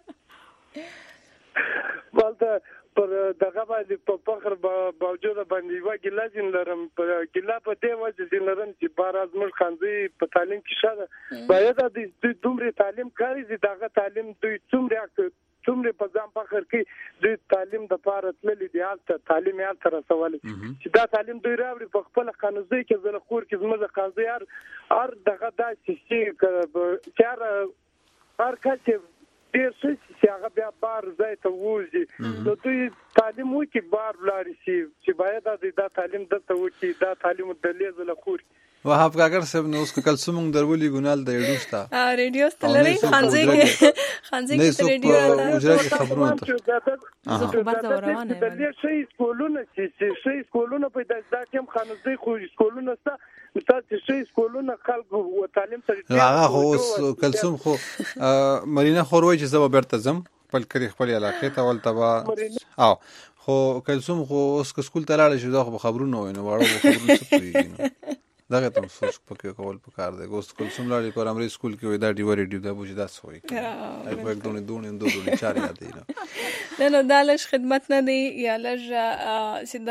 ولته پر دغه باندې په فخر باوجود باندې واګلا جن لرم په ګلا په دې وجه جن لرم چې بار ازمر خانزي په تعلیم کې شاده باید د دومره تعلیم کاری دي دغه تعلیم دوی څومره څومره په ځان فخر کې د تعلیم د پاره تللی دی حالت تعلیم یې تر رسول چې دا تعلیم دوی راوړي په خپل قانوني کې زله خور کې زموږ قاضي هر هر دغه داسې چې چار هر کله ډیر څه چې هغه بیا بار ځای ته وځي نو دوی تعلیم وکي بار لاري چې باید دا تعلیم دته وکي دا تعلیم د لیزله خور وهاب کاکړ صاحب نو اوس کل سمون درولي ګونال د ریډیو ته ریډیو ته لري خانزي کې خانزي کې ریډیو ته اجازه خبرونه ته زه خبر دا روانه د دې شي سکولونه چې شي سکولونه په داسې کوم خانزي خو سکولونه ستا متاسف شي سکولونه خلکو و تعلیم ته هغه خو کلسوم خو مرینا خوروي چې زه برته زم خپل کری خپل علاقې ته ولته او خو کلسوم خو اوس سکول ته لاړ شي دا خو خبرونه ویني واړو خبرونه څه کوي دغه تم سوچ پکې کول پکار دی ګوست کول سملاړي پر امري سکول کې وې دا ډیو ریډیو دا بوج دا سوې ای په یک دونه دونه دوه دونه چار یاد دی نه نه دالش خدمت نه دی یا لږ سیده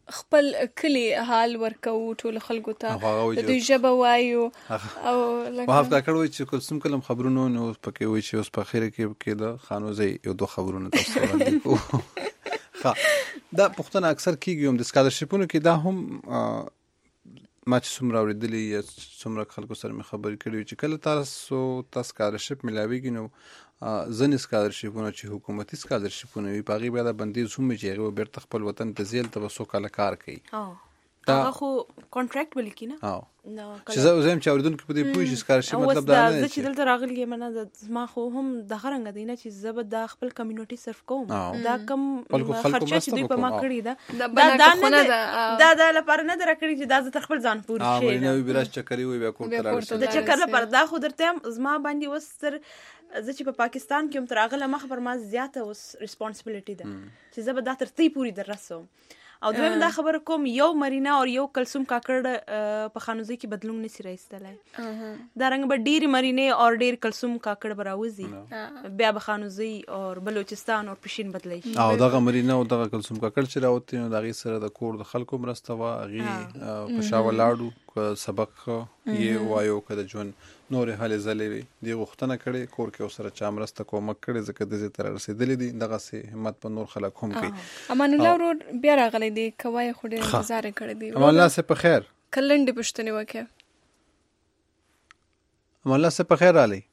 خپل کلی حال ورکو ټول خلکو ته د دوی ژبه وایو او لکه وهاب کاکړ وایي چې کلثوم کلم خبرونه نو پکې وایي چې اوس په خیره کې کې د خانوزي یو دوه خبرونه تاسو وړاندې کوو. ښه دا پوښتنه اکثر کیږي هم د سکالرشپونو کې دا هم ما چې څومره اورېدلي یا څومره خلکو سره مې خبرې کړې چې کله تاسو ته سکالرشپ ملاویږي نو ځینې سکالرشپونه چې حکومتي سکالرشپونه وي په هغې بیا دا بندیز هم وي چې هغې به بیرته خپل وطن ته ځي هلته به څو کاله کار کوي. هغه خو کانټراکټ ولیکي نه چې زه وایم چې اورېدونکي په دې پوه شي سکالرشپ مطلب دا نه زه چې دلته راغلی یم نه زما خو هم دغه رنګه دی نه چې زه به دا خپل کمیونټي سرف کوم دا کم خرچه چې دوی په ما کړې ده دا دا لپاره نه ده راکړې چې دا زه تر خپل ځان پورې شي نه وي براش چکرې وي بیا کور ته لاړ شي د چکر لپاره دا خو درته زما باندې اوس تر زه چې په پاکستان کې هم تر هغه مخ پر ما زیاته اوس ریسپانسبিলিټي ده چې زه به دا تر تی پوری در رسوم. او دویم دا خبر کوم یو مرینا او یو کلثوم کاکړ په خانوزي کې بدلون نشي راځتلای دا رنګ به ډیر مرینه او ډیر کلثوم کاکړ براوزي بیا به خانوزي او بلوچستان او پښین بدلای شي او دغه مرینه او دغه کلثوم کاکړ چې راوتی نو دغه سره د کور د خلکو مرسته وا غي په شاولاړو سبق یې وایو کده جون نور حل زلوي دی غوښتنه کړي کور کې اوسره چا مرسته کومک کړي ځکه د دې تر رسیدلې دي دغه سي همت په نور خلک هم کوي. امان الله ورو بیا راغلی دی کوي خو ډېر انتظار کړی دی. امان الله سه په خیر کلندې پښتنې وکړه. امان الله سه په خیر علي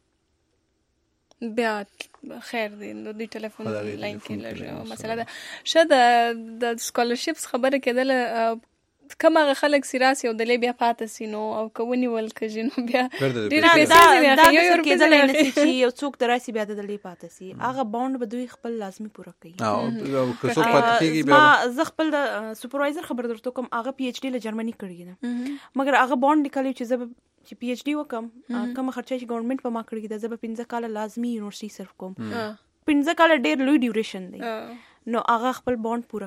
بیا خیر دی نو د ټلیفون لاین کې لږه مسله ده شه د سکالرشپس خبره کېدله کوم هغه خلک سیراس یو دلې بیا پاتې سي نو او کوونی ول کژي نو بیا ډېر پیسې بیا دا یو کېدل نه سي چې یو څوک دراسي بیا د دلې پاتې سي هغه باوند به دوی خپل لازمي پوره کوي. او که څوک پاتې کېږي بیا ما زه خپل د سپروایزر خبر درته کوم هغه پی ایچ ډی له جرمني کړی نه مګر هغه باوند لیکلی چې زه چې پی ایچ ډی وکم کوم خرچه چې ګورنمنت په ما کړی دا زه به پنځه کاله لازمي یونیورسيټي سرف کوم پنځه کاله ډېر لوی ډیوریشن دی نو هغه خپل بانډ پوره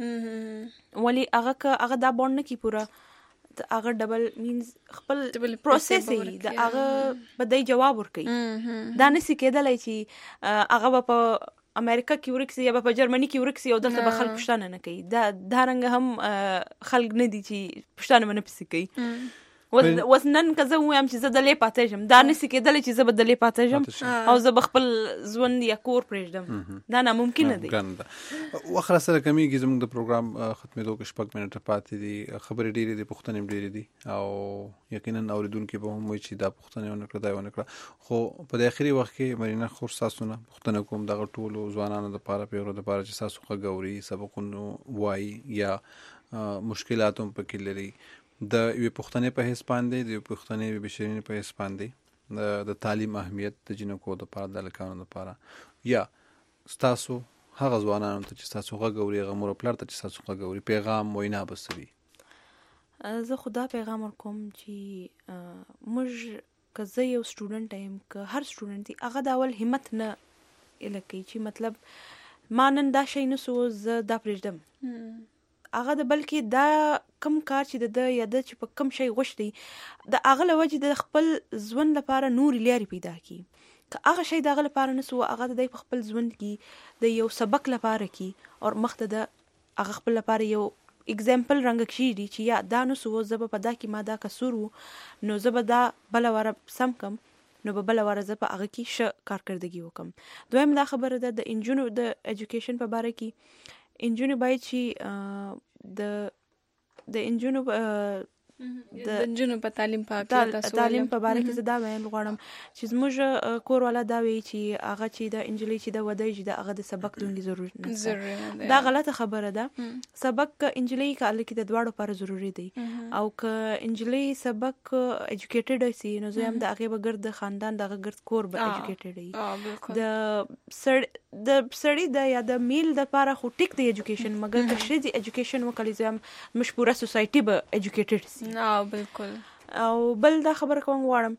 کوي ولی هغه که هغه دا بانډ نه کی پوره هغه ډبل مینز خپل پروسس دی دا هغه بدای جواب ورکوي دا نسی کېدلای چې هغه په امریکا کې ورکسي یا په جرمني کې ورکسي او دلته به خلک پښتانه نه کوي دا دا رنګ هم خلک نه دي چې پښتانه نه پسې کوي وس نن که زه وایم چې زه دلې پاتې شم دا نسی کېدلی چې زه به دلې پاتې شم او زه به خپل ژوند یا کور پرېږدم دا ناممکنه دی. وخت راسره کمیږي زموږ د پروګرام ختمېدو کې شپږ منټه پاتې دي خبرې ډېرې دي پوښتنې هم ډېرې دي او یقینا اورېدونکي به هم وایي چې دا پوښتنې ونه کړه دا یې ونه کړه خو په د اخري وخت کې مرینا خور ستاسو نه پوښتنه کوم دغه ټولو ځوانانو دپاره پیغلو دپاره چې ستاسو غږ اوري سبقونه وایي یا مشکلات هم پکې لري د یوې پوښتنې په حیث باندې د یوې پوښتنې یوې بشرینې په حیث باندې د تعلیم اهمیت د جنکو دپاره د هلکانو دپاره یا ستاسو هغه ځوانانو ته چې ستاسو غږ اوري هغه مور او پلار ته چې ستاسو غږ اوري پیغام وینا به څه وي؟ زه خو دا پیغام ورکوم چې موږ که زه یو سټوډنټ یم که هر سټوډنټ دی هغه د اول همت نه ایله کوي چې مطلب ما نن دا شی نسو زه دا پرېږدم هغه د بلکې دا کم کار چې د یا د چې په کم شی غوښتي د هغه له وجې د خپل ژوند لپاره نورې لارې پیدا کړي که هغه شی د هغه لپاره نه سو هغه د دی په خپل ژوند کې د یو سبق لپاره کې او مخته د هغه خپل لپاره یو اگزامپل رنګ کشي چې یا دا نه سو زه به په دا کې ما دا قصور و نو زه به دا بله واره سم کم نو به بله واره زه په هغه کې ښه کارکردګي وکم. دویم دا خبره ده د انجونو د ایجوکیشن په باره کې انجونو باید چې د د انجونو د انجونو په تعلیم په تعلیم په باره کې زه دا ویل غواړم چې زموږ کور والا دا وایي چې هغه چې د انجلۍ چې د ودی چې د هغه د سبق دونګي ضروري نه دا غلطه خبره ده. سبق انجلۍ که هلکې د دواړو لپاره ضروري دی او که انجلۍ سبق ایجوکیټډ سي نو زه هم د هغې به ګرد خاندان د هغه ګرد کور به ایجوکیټډ وي. د د سړي د یا د میل دپاره خو ټیک دی ایجوکیشن مګر که ښځې ایجوکیشن وکړي زه هم موږ پوره سوسایټي به ایجوکیټډ سي. بالکل. او بل دا خبره کوم غواړم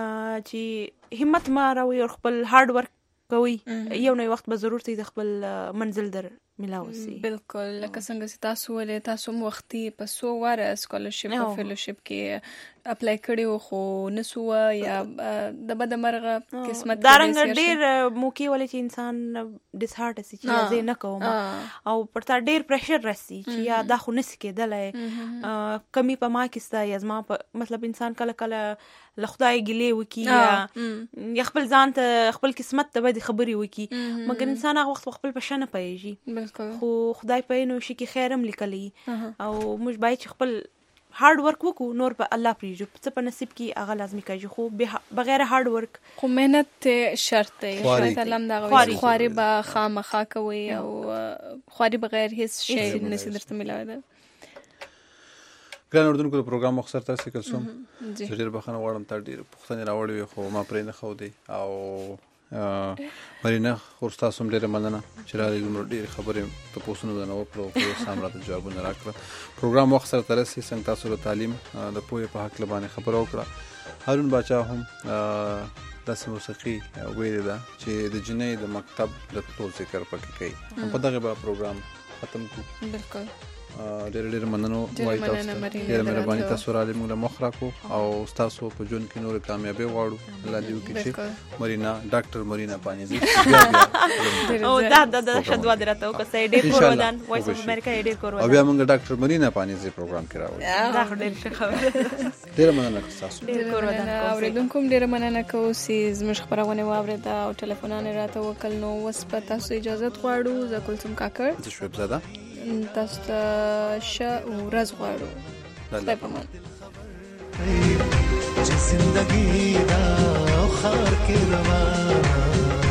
چې همت ما راوي او خپل هارد ورک کوي یو نه وخت به ضرور سي د خپل منزل در ملاو سي. بالکل لکه څنګه چې تاسو ولې تاسو وختي په سو واره سکالرشپ او فیلوشپ کې اپلای کړیو خو نسو یا د بد مرغه قسمت دارنګ ډیر موکي ولې چې انسان ډیس هارټ سي چې زه نه کوم او پرتا ډیر پریشر راسي چې یا دا خو نس کېدلای کمی په ما کې ستا یا زما په مطلب انسان کله کله له خدای ګلې وکي یا خپل ځان ته خپل قسمت ته به خبري وکي مګر انسان هغه وخت خپل په شنه پیږي خو خدای په نو شي کې خیرم لیکلی او موږ باید خپل هارد ورک وکړو نور په الله پریږو څه په نصیب کې هغه لازمي کوي خو بغیر هارد ورک خو مهنت شرط دی شاید الله دا غوړي خواري به خامخا کوي او خواري بغیر هیڅ شی نشي درته ملایي ګران اردوونکو د پروګرام مختصر تاسو کلسوم ډېر بخښنه غواړم تا ډېر پوښتنې راوړې خو ما پرې نه خو دی او مرینا خورستا سم ډېر مننه چې را دې ډېر خبرې ته پوښتنه ونه وکړو خو سم راته جوابونه راکړه پروګرام مختصر ترسي څنګه تاسو له تعلیم د پوهې په حق لبانه خبرو وکړه هارون باچا هم داسې موسیقي ویل دا چې د جنې د مکتب د ټول ذکر پکې کوي په دغه به پروګرام ختم کو بالکل ډېر ډېر مننه وایي تاسو ډېر مهرباني تاسو را دې موږ له مخ راکو او تاسو په ژوند کې نور کامیابی غواړو الله دې وکړي چې مرینا ډاکټر مرینا پانیزي او دا دا د شدوا درته او کسې ډېر کور ودان وایس اف امریکا ډېر کور ودان بیا موږ ډاکټر مرینا پانیزي پروګرام کې راوړو دا ډېر ښه خبره ډېر مننه تاسو ډېر کور ودان اوریدونکو ډېر مننه کوم چې زموږ خبرونه واورېده او ټلیفونونه راته وکړ نو وس په تاسو اجازه غواړو زه کلثوم کاکړ زه شعیب زاده تاسو ته ښه ورځ غواړو خدای پامان چې زندګي دا خار کې روانه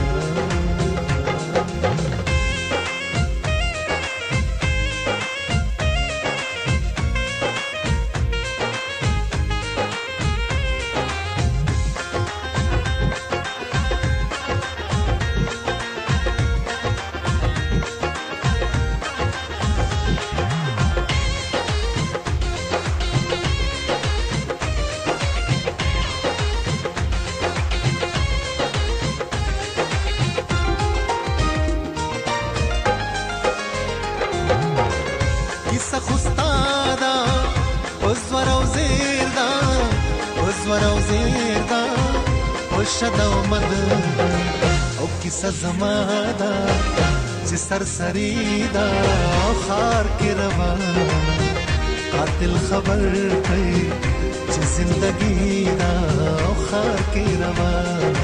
شدو مد او کیسه زمادا چې سرسری دا خار کې روان قاتل خبر کوي چې زندگی دا خار کې روان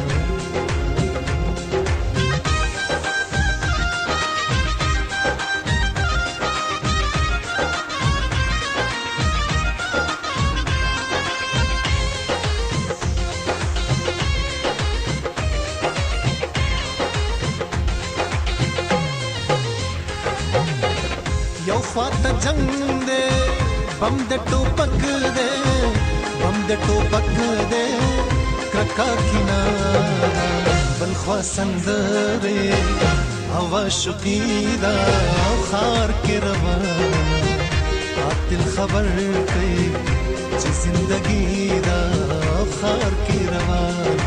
خواته جنگ دے بم د ټوپک دے بم د ټوپک دے کرکا کینا بل خوا سندره هوا شقیدا خار کې روان قاتل خبر کوي چې زندگی دا خار کې روان